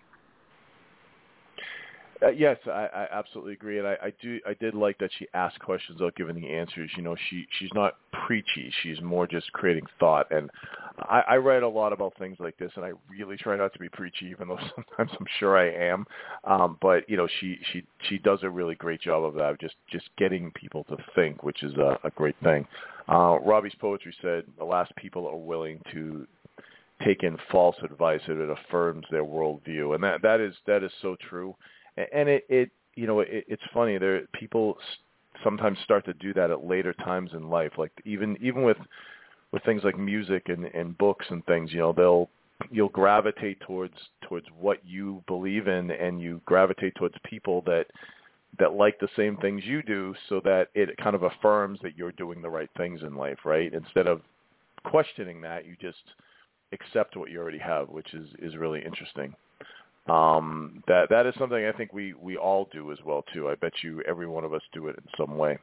Uh, yes, I, I absolutely agree, and I, I do. I did like that she asked questions without giving the answers. You know, she she's not preachy. She's more just creating thought. And I, I write a lot about things like this, and I really try not to be preachy, even though sometimes I'm sure I am. Um, but you know, she she she does a really great job of that, just just getting people to think, which is a, a great thing. Uh, Robbie's poetry said, "The last people are willing to take in false advice that it affirms their worldview," and that that is that is so true. And it, it, you know, it, it's funny. There, people sometimes start to do that at later times in life. Like even, even with, with things like music and, and books and things, you know, they'll, you'll gravitate towards, towards what you believe in, and you gravitate towards people that, that like the same things you do, so that it kind of affirms that you're doing the right things in life, right? Instead of questioning that, you just accept what you already have, which is, is really interesting. Um, that that is something I think we, we all do as well too. I bet you every one of us do it in some way.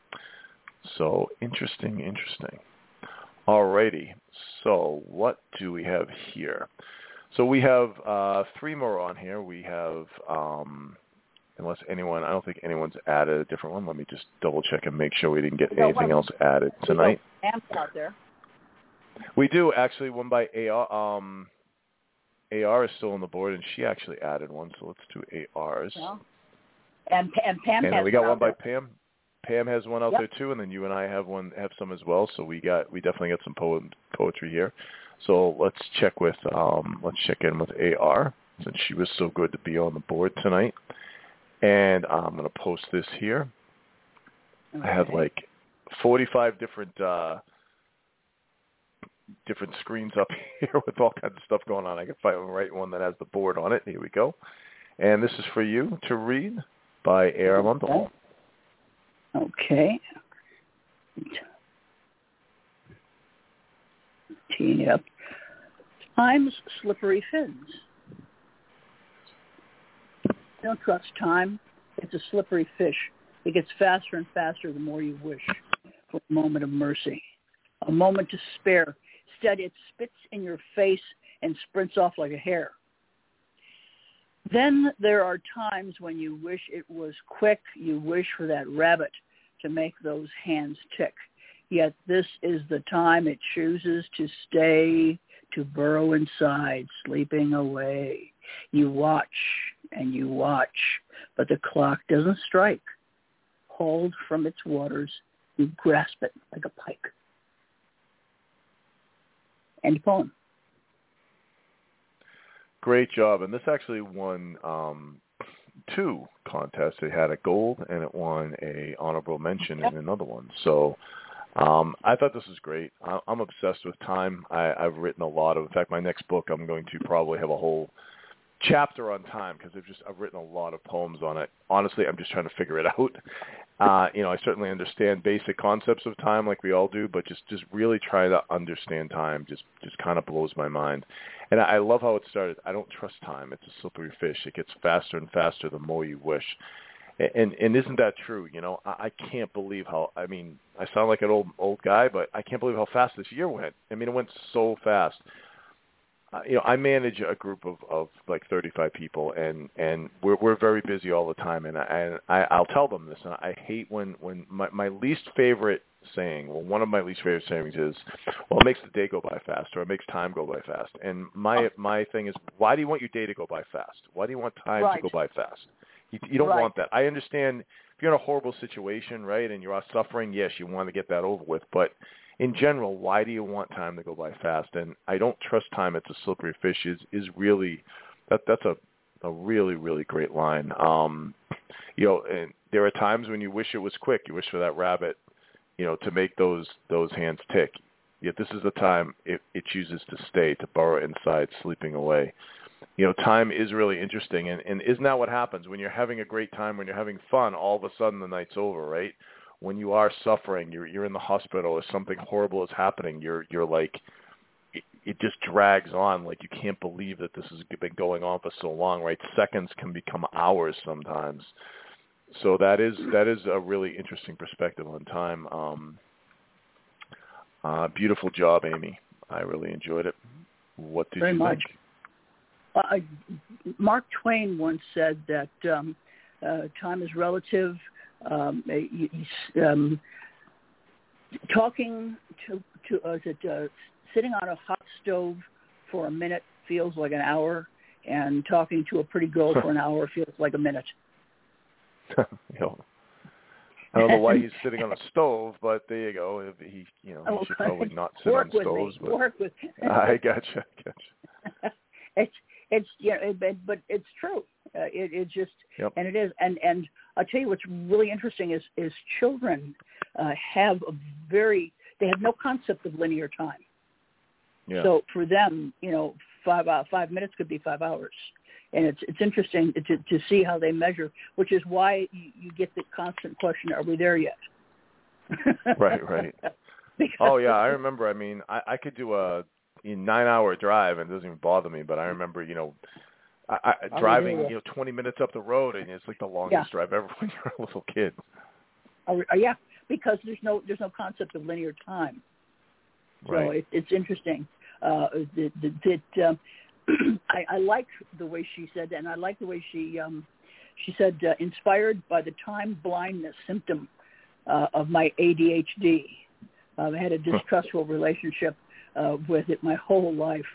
So interesting, interesting. Alrighty. So what do we have here? So we have uh, three more on here. We have, um, unless anyone, I don't think anyone's added a different one. Let me just double check and make sure we didn't get anything else added tonight. Amps out there. We do actually, one by A R. Um, A R is still on the board, and she actually added one, so let's do A R's. Yeah. And, and Pam and has we got one by there. Pam. Pam has one out yep. there too, and then you and I have one, have some as well. So we got, we definitely got some po- poetry here. So let's check with, um, let's check in with A R, since she was so good to be on the board tonight. And I'm going to post this here. Okay. I have like forty-five different. Uh, different screens up here with all kinds of stuff going on. I can find the right one that has the board on it. Here we go. And this is for you to read by Armando. Okay. Teeing it up. Time's slippery fins. Don't trust time. It's a slippery fish. It gets faster and faster the more you wish for a moment of mercy, a moment to spare. Instead, it spits in your face and sprints off like a hare. Then there are times when you wish it was quick. You wish for that rabbit to make those hands tick. Yet this is the time it chooses to stay, to burrow inside, sleeping away. You watch and you watch, but the clock doesn't strike. Hauled from its waters, you grasp it like a pike. End poem. Great job. And this actually won um, two contests. It had a gold and it won a honorable mention Yep. in another one. So um, I thought this was great. I, I'm obsessed with time. I, I've written a lot of, in fact, my next book, I'm going to probably have a whole chapter on time because I've just I've written a lot of poems on it. Honestly, I'm just trying to figure it out. Uh, you know, I certainly understand basic concepts of time like we all do, but just, just really try to understand time just, just kind of blows my mind. And I, I love how it started. I don't trust time. It's a slippery fish. It gets faster and faster the more you wish. And, and, and isn't that true? You know, I, I can't believe how, I mean, I sound like an old old guy, but I can't believe how fast this year went. I mean, it went so fast. Uh, you know, I manage a group of, of like thirty-five people, and, and we're we're very busy all the time. And I and I, I'll tell them this. And I hate when when my, my least favorite saying, well, one of my least favorite sayings is, well, it makes the day go by fast, or it makes time go by fast. And my my thing is, why do you want your day to go by fast? Why do you want time Right. to go by fast? You, you don't Right. want that. I understand if you're in a horrible situation, right, and you are suffering. Yes, you want to get that over with, but in general, why do you want time to go by fast? And I don't trust time. It's a slippery fish. Is is really that that's a a really really great line. Um, you know, and there are times when you wish it was quick. You wish for that rabbit, you know, to make those those hands tick. Yet this is the time it, it chooses to stay, to burrow inside, sleeping away. You know, time is really interesting, and and isn't that what happens when you're having a great time, when you're having fun? All of a sudden, the night's over, right? When you are suffering, you're you're in the hospital, or something horrible is happening, you're you're like, it, it just drags on. Like you can't believe that this has been going on for so long, right? Seconds can become hours sometimes. So that is that is a really interesting perspective on time. Um, uh, beautiful job, Amy. I really enjoyed it. What did Very you much. think? Uh, Mark Twain once said that um, uh, time is relative. Um, um, talking to, to uh, is it, uh, sitting on a hot stove for a minute feels like an hour, and talking to a pretty girl for an hour feels like a minute. you know, I don't know why he's sitting on a stove, but there you go. If he, you know, he Oh, should probably not sit Work on with stoves. me. But Work with me. I gotcha, gotcha. It's it's yeah, it, but it's true. Uh, it it just Yep. and it is and and I'll tell you what's really interesting is is children uh, have a very they have no concept of linear time. Yeah. So for them, you know, five uh, five minutes could be five hours, and it's it's interesting to to see how they measure, which is why you, you get the constant question: are we there yet? Right, right. Because Oh yeah, I remember. I mean, I, I could do a nine-hour drive and it doesn't even bother me. But I remember, you know, I, I, driving, you know, twenty minutes up the road, and it's like the longest Yeah. drive ever when you're a little kid. Oh, yeah, because there's no there's no concept of linear time. So Right. it, it's interesting. Uh, that that um, I, I like the way she said that, and I like the way she um, she said, uh, inspired by the time blindness symptom uh, of my A D H D. Uh, I had a distrustful relationship uh, with it my whole life.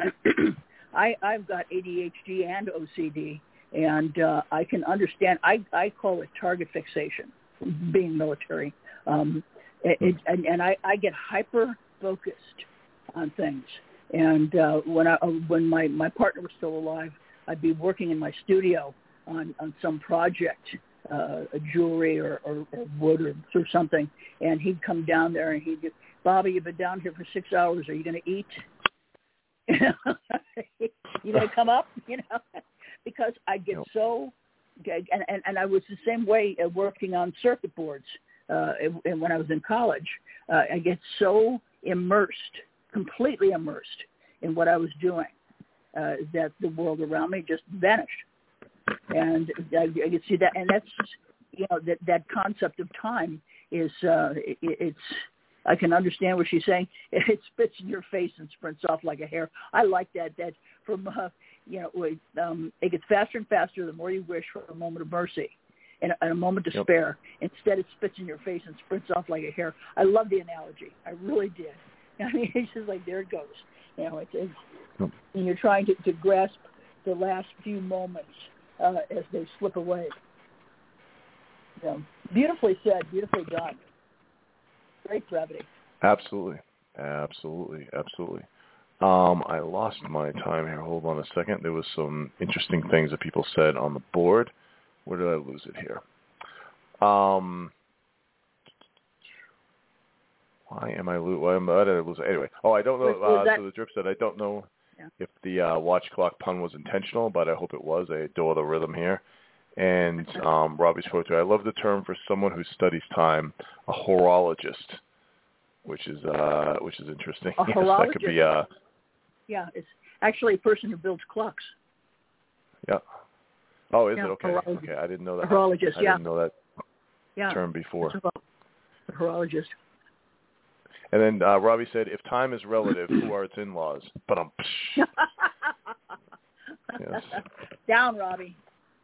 I, I've got A D H D and O C D, and uh, I can understand. I, I call it target fixation, being military. Um, it, it, and and I, I get hyper focused on things. And uh, when I when my, my partner was still alive, I'd be working in my studio on, on some project, uh, a jewelry or, or, or wood or, or something, and he'd come down there and he'd go, Bobby, you've been down here for six hours. Are you going to eat? You going to come up? You know, because I get nope. so, and, and and I was the same way uh, working on circuit boards. Uh, and when I was in college, uh, I get so immersed, completely immersed in what I was doing, uh, that the world around me just vanished. And I, I could see that, and that's, you know, that that concept of time is, uh, it, it's. I can understand what she's saying. It spits in your face and sprints off like a hare. I like that. That from uh, you know, with, um, it gets faster and faster the more you wish for a moment of mercy and a, and a moment to Yep. spare. Instead, it spits in your face and sprints off like a hare. I love the analogy. I really did. I mean, it's just like, there it goes. You know, it's, it's Yep. and you're trying to, to grasp the last few moments uh, as they slip away. You know, beautifully said, beautifully done. Great brevity. Absolutely. Absolutely. Absolutely. Um, I lost my time here. Hold on a second. There was some interesting things that people said on the board. Where did I lose it here? Um, why am I lose? Why am I, why did I lose it? Anyway. Oh, I don't know. Was, was Uh, that, so the drip said, I don't know yeah. if the uh, watch clock pun was intentional, but I hope it was. I adore the rhythm here. And um, Robbie's quote, I love the term for someone who studies time, a horologist, which is uh, which is interesting. A Yes, horologist? that could be uh, Yeah, it's actually a person who builds clocks. yeah. Oh, is Yeah, it? Okay. horologist. Okay, I didn't know that. A horologist, I yeah. didn't know that Yeah. term before. A horologist. And then uh, Robbie said, if time is relative, who are its in-laws? But um, yes. Down, Robbie.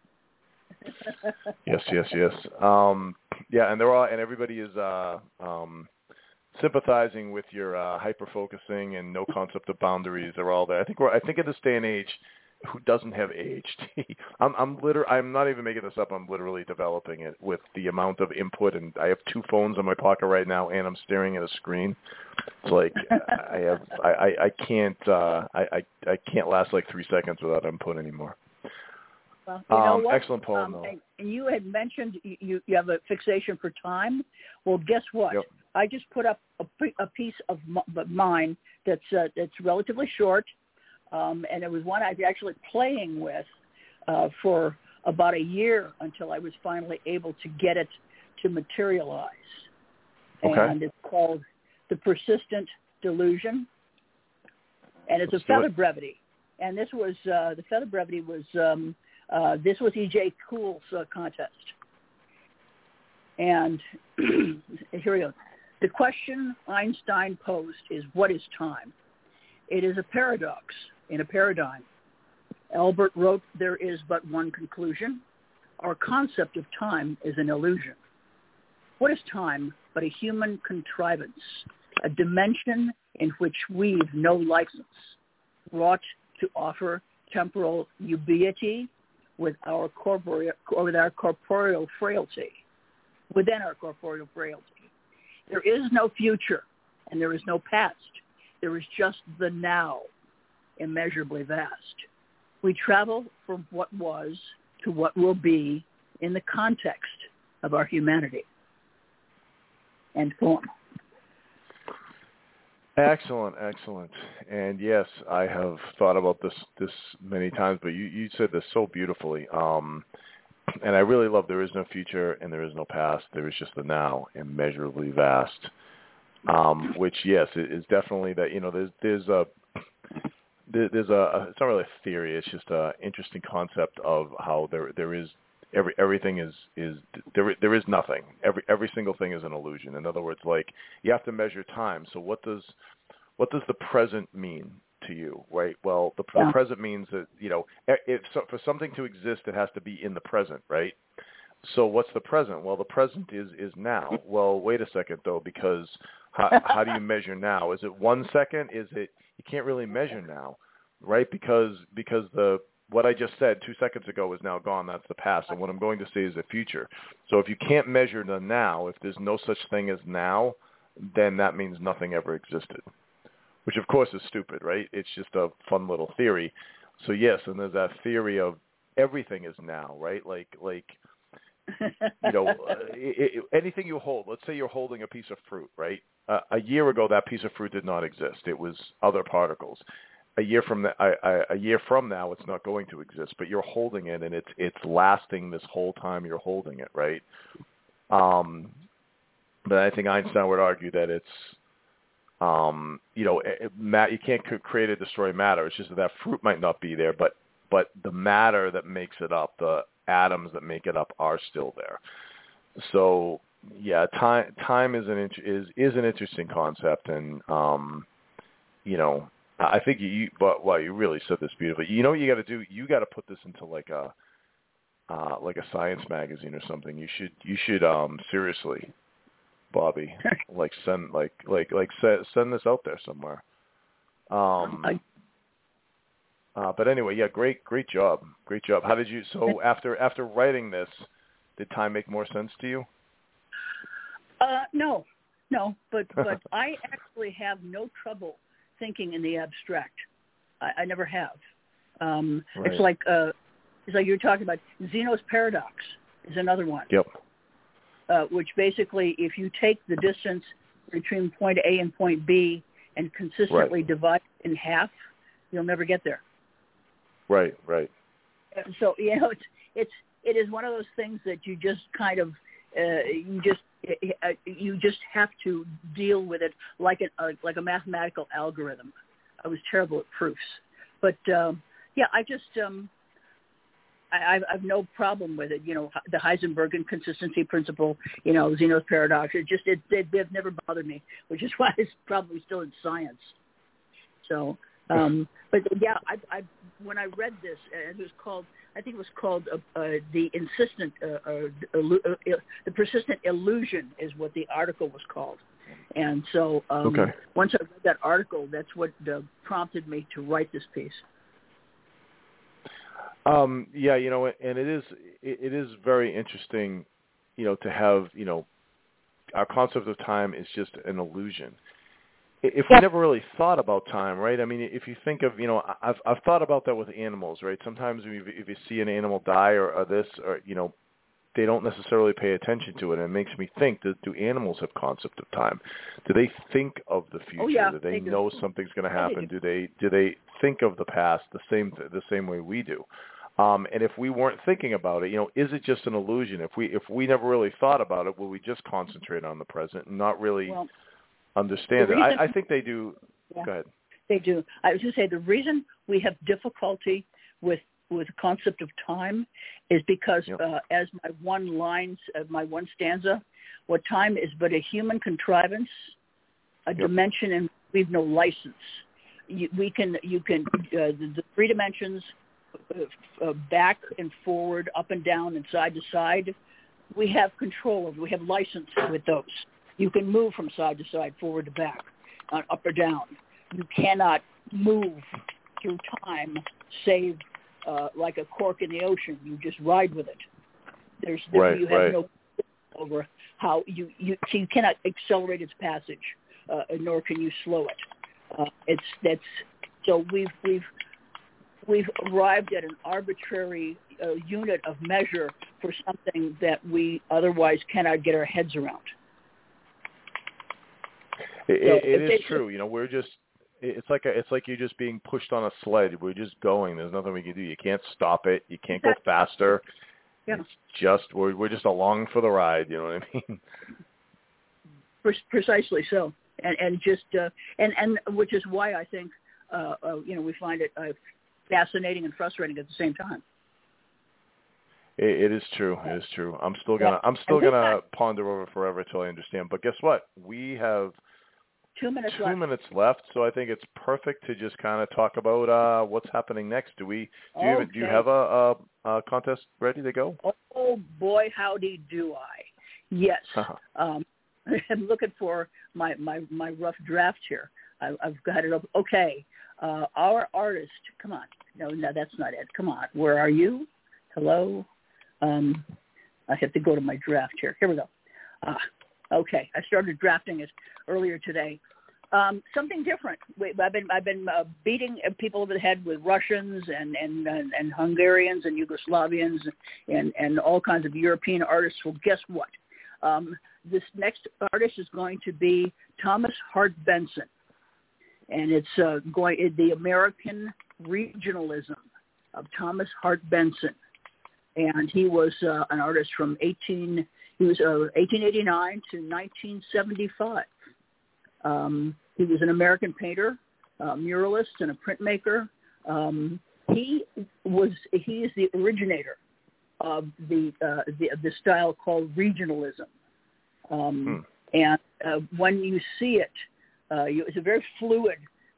Yes, yes, yes. Um, yeah, and they're all, and everybody is uh, um, sympathizing with your uh, hyper-focusing and no concept of boundaries. They're all there. I think we're, I think in this day and age, who doesn't have A D H D? I'm, I'm liter- I'm not even making this up. I'm literally developing it with the amount of input, and I have two phones in my pocket right now, and I'm staring at a screen. It's like I have, I, I, I can't, uh, I, I, I can't last like three seconds without input anymore. Well, you know um, what? Excellent poem, um, though. and, and you had mentioned you, you have a fixation for time. Well, guess what? Yep. I just put up a, a piece of mine that's uh, that's relatively short, um, and it was one I was actually playing with uh, for about a year until I was finally able to get it to materialize. Okay. And it's called The Persistent Delusion, and it's Let's a do feather it. brevity. And this was uh, the feather brevity was um, uh, this was E J Coole's uh, contest. And here we go. The question Einstein posed is, what is time? It is a paradox in a paradigm. Albert wrote, there is but one conclusion. Our concept of time is an illusion. What is time but a human contrivance, a dimension in which we've no license, wrought to offer temporal ubiquity with our corporeal, with our corporeal frailty, within our corporeal frailty. There is no future, and there is no past. There is just the now, immeasurably vast. We travel from what was to what will be in the context of our humanity. End poem. Excellent, excellent. And yes, I have thought about this this many times, but you, you said this so beautifully. Um, and I really love there is no future and there is no past. There is just the now, immeasurably vast. Um, which, yes, it is definitely that, you know, there's there's a, there's a, it's not really a theory, it's just an interesting concept of how there there is, every everything is, is there there is nothing. Every every single thing is an illusion. In other words, like, you have to measure time. So what does what does the present mean to you, right? Well, the, Yeah. the present means that, you know, if, so, for something to exist, it has to be in the present, right? So what's the present? Well, the present is, is now. Well, wait a second, though, because how, how do you measure now? Is it one second? Is it, you can't really measure now, right? Because because the what I just said two seconds ago is now gone. That's the past. And what I'm going to say is the future. So if you can't measure the now, if there's no such thing as now, then that means nothing ever existed, which, of course, is stupid, right? It's just a fun little theory. So, yes, and there's that theory of everything is now, right? Like, like you know, uh, it, it, anything you hold, let's say you're holding a piece of fruit, right? Uh, a year ago, that piece of fruit did not exist. It was other particles. A year from the, I, I, a year from now, it's not going to exist, but you're holding it, and it's it's lasting this whole time you're holding it, right? Um, but I think Einstein would argue that it's, um, you know, it, it, you can't create or destroy matter. It's just that that fruit might not be there, but but the matter that makes it up, the atoms that make it up, are still there. So yeah, time time is an is is an interesting concept, and um, you know, I think you, but well, you really said this beautifully. You know what you got to do? You got to put this into like a, uh, like a science magazine or something. You should, you should, um, seriously, Bobby, like send, like, like, like send, send this out there somewhere. Um, I, uh, but anyway, yeah, great, great job, great job. How did you? So after after writing this, did time make more sense to you? Uh, no, no, but but I actually have no trouble thinking in the abstract. I, I never have. Um, right. It's like uh, it's like you're talking about. Zeno's paradox is another one. Yep. Uh, which basically, if you take the distance between point A and point B and consistently right. divide it in half, you'll never get there. Right. Right. So you know, it's it's it is one of those things that you just kind of uh, you just uh, you just have to deal with it like a uh, like a mathematical algorithm. I was terrible at proofs, but um, yeah, I just um, I, I have no problem with it. You know, the Heisenberg inconsistency principle. You know, Zeno's paradox. It just it, it they've never bothered me, which is why it's probably still in science. So, um, but yeah, I, I when I read this, it was called. I think it was called uh, uh, the insistent, uh, uh, uh, uh, the persistent illusion is what the article was called. And so um, okay. once I read that article, that's what uh, prompted me to write this piece. Um, yeah, you know, and it is it, it is very interesting, you know, to have, you know, our concept of time is just an illusion. If we never really thought about time, right? I mean, if you think of, you know, I've I've thought about that with animals, right? Sometimes if you, if you see an animal die or, or this, or you know, they don't necessarily pay attention to it, and it makes me think: do, do animals have concept of time? Do they think of the future? Oh, yeah, do they, they know do. something's going to Yeah, happen? they do. do they do they think of the past the same the same way we do? Um, and if we weren't thinking about it, you know, is it just an illusion? If we if we never really thought about it, will we just concentrate on the present and not really Well, understand it? reason, I, I think they do. Yeah, Go ahead. They do. I was going to say the reason we have difficulty with with the concept of time is because, Yep. uh, as my one line, uh, my one stanza, what time is but a human contrivance, a Yep. dimension, and we've no license. You, we can, you can, uh, the, the three dimensions, uh, uh, back and forward, up and down, and side to side. We have control over. We have license with those. You can move from side to side, forward to back, uh, up or down. You cannot move through time, save uh, like a cork in the ocean. You just ride with it. There's there, Right, you have right. no over how you you so you cannot accelerate its passage, uh, nor can you slow it. Uh, it's that's so we've we've we've arrived at an arbitrary uh, unit of measure for something that we otherwise cannot get our heads around. It, So it, it if is they- true. You know, we're just. It's like a, it's like you're just being pushed on a sled. We're just going. There's nothing we can do. You can't stop it. You can't go faster. Yeah. It's just we're we're just along for the ride. You know what I mean? Precisely so, and and just uh, and and which is why I think uh, uh, you know we find it uh, fascinating and frustrating at the same time. It, it is true. It is true. I'm still gonna I'm still gonna ponder over it forever till I understand. But guess what? We have two minutes two left. minutes left, so I think it's perfect to just kind of talk about uh, what's happening next. Do we? Do you, Okay. even, do you have a, a, a contest ready to go? Oh boy, howdy do I! Yes, um, I'm looking for my, my, my rough draft here. I, I've got it up. Okay, uh, our artist. Come on, no, no, that's not it. Come on, where are you? Hello. Um, I have to go to my draft here. Here we go. Ah, okay, I started drafting it earlier today. Um, something different. We, I've been I've been uh, beating people over the head with Russians and and, and, and Hungarians and Yugoslavians and, and all kinds of European artists. Well, guess what? Um, this next artist is going to be Thomas Hart Benson, and it's uh, going the American regionalism of Thomas Hart Benson, and he was uh, an artist from eighteen he was uh, eighteen eighty-nine to nineteen seventy-five. Um, he was an American painter, uh, muralist, and a printmaker. Um, he was he is the originator of the uh, the, the style called regionalism. Um, hmm. And uh, when you see it, uh, you, it's a very fluid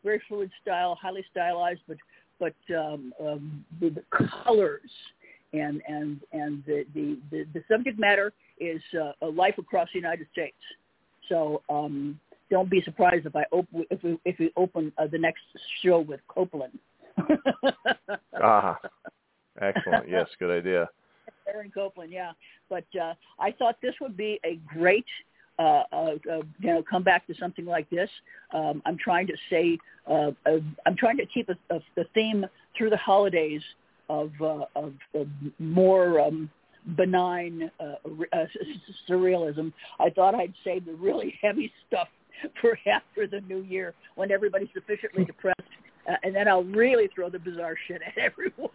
very fluid style, highly stylized, but but um, um, the, the colors and and and the the, the, the subject matter is uh, a life across the United States. So um, don't be surprised if I open if we if we open uh, the next show with Copeland. Ah, excellent. Yes, good idea. Aaron Copeland, yeah. But uh, I thought this would be a great, uh, uh, uh, you know, come back to something like this. Um, I'm trying to say, uh, uh, I'm trying to keep a, a, the theme through the holidays of, uh, of, of more um, benign uh, uh, surrealism. I thought I'd save the really heavy stuff for after the new year when everybody's sufficiently depressed, uh, and then I'll really throw the bizarre shit at everyone.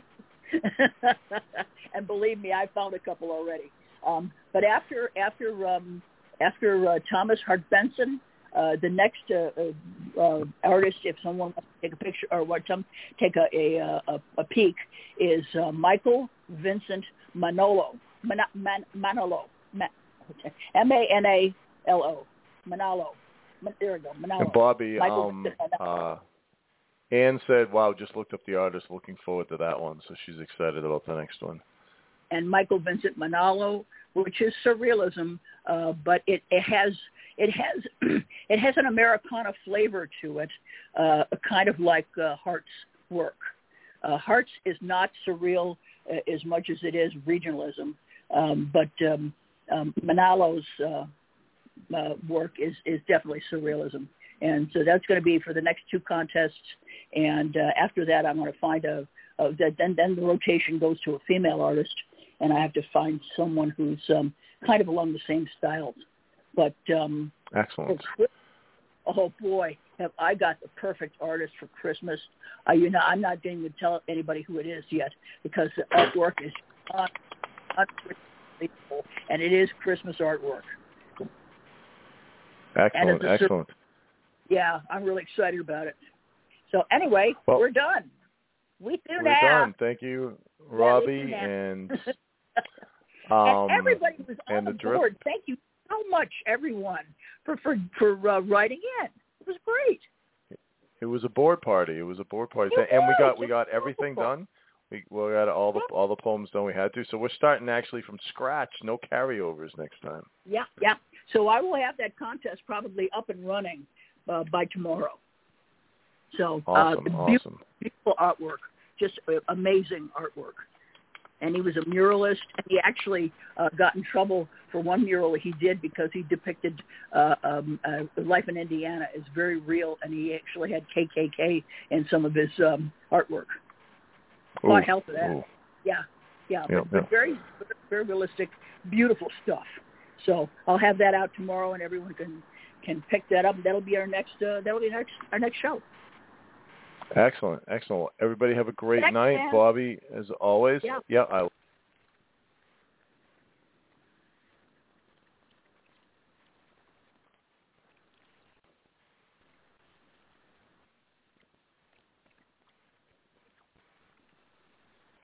And believe me, I found a couple already. Um, but after after um, after uh, Thomas Hart Benson, uh, the next uh, uh, uh, artist, if someone wants to take a picture or want to take a a, a, a peek, is uh, Michael Vincent Manolo. Man, Man, Manolo. Man, M A N A L O. Manolo. There we go. Manolo. And Bobby, Michael um, uh, Anne said, wow, just looked up the artist, looking forward to that one. So she's excited about the next one. And Michael Vincent Manalo, which is surrealism, uh, but it, it has it has it has an Americana flavor to it, uh, kind of like uh, Hart's work. Uh, Hart's is not surreal uh, as much as it is regionalism, um, but um, um, Manalo's uh, uh, work is, is definitely surrealism. And so that's going to be for the next two contests. And uh, after that, I'm going to find a, a then then the rotation goes to a female artist, and I have to find someone who's um, kind of along the same styles. But um, excellent. Oh boy, have I got the perfect artist for Christmas? Uh, you know, I'm not going to tell anybody who it is yet because the artwork is not, not unbelievable, and it is Christmas artwork. Excellent, excellent. Sur- yeah, I'm really excited about it. So anyway, well, we're done. We do we're now. We're done. Thank you, Robbie, yeah, and um, um, and everybody was on the drip. board. Thank you so much, everyone, for for for uh, writing in. It was great. It was a board party. It was a board party, It and was. we got we got It everything wonderful. done. We we got all the all the poems done we had to. So we're starting actually from scratch. No carryovers next time. Yeah, yeah. So I will have that contest probably up and running uh, by tomorrow. So awesome, uh, awesome, beautiful, beautiful artwork, just uh, amazing artwork. And he was a muralist, and he actually uh, got in trouble for one mural he did because he depicted uh, um, uh, life in Indiana is very real, and he actually had K K K in some of his um, artwork. God help for that. Ooh. Yeah, yeah, Yep, but, yep. but very, very realistic, beautiful stuff. So I'll have that out tomorrow, and everyone can can pick that up. And that'll be our next. Uh, that'll be our next, our next show. Excellent, excellent. Everybody have a great Thanks, night, man. Bobby. As always, Yeah. yeah, I.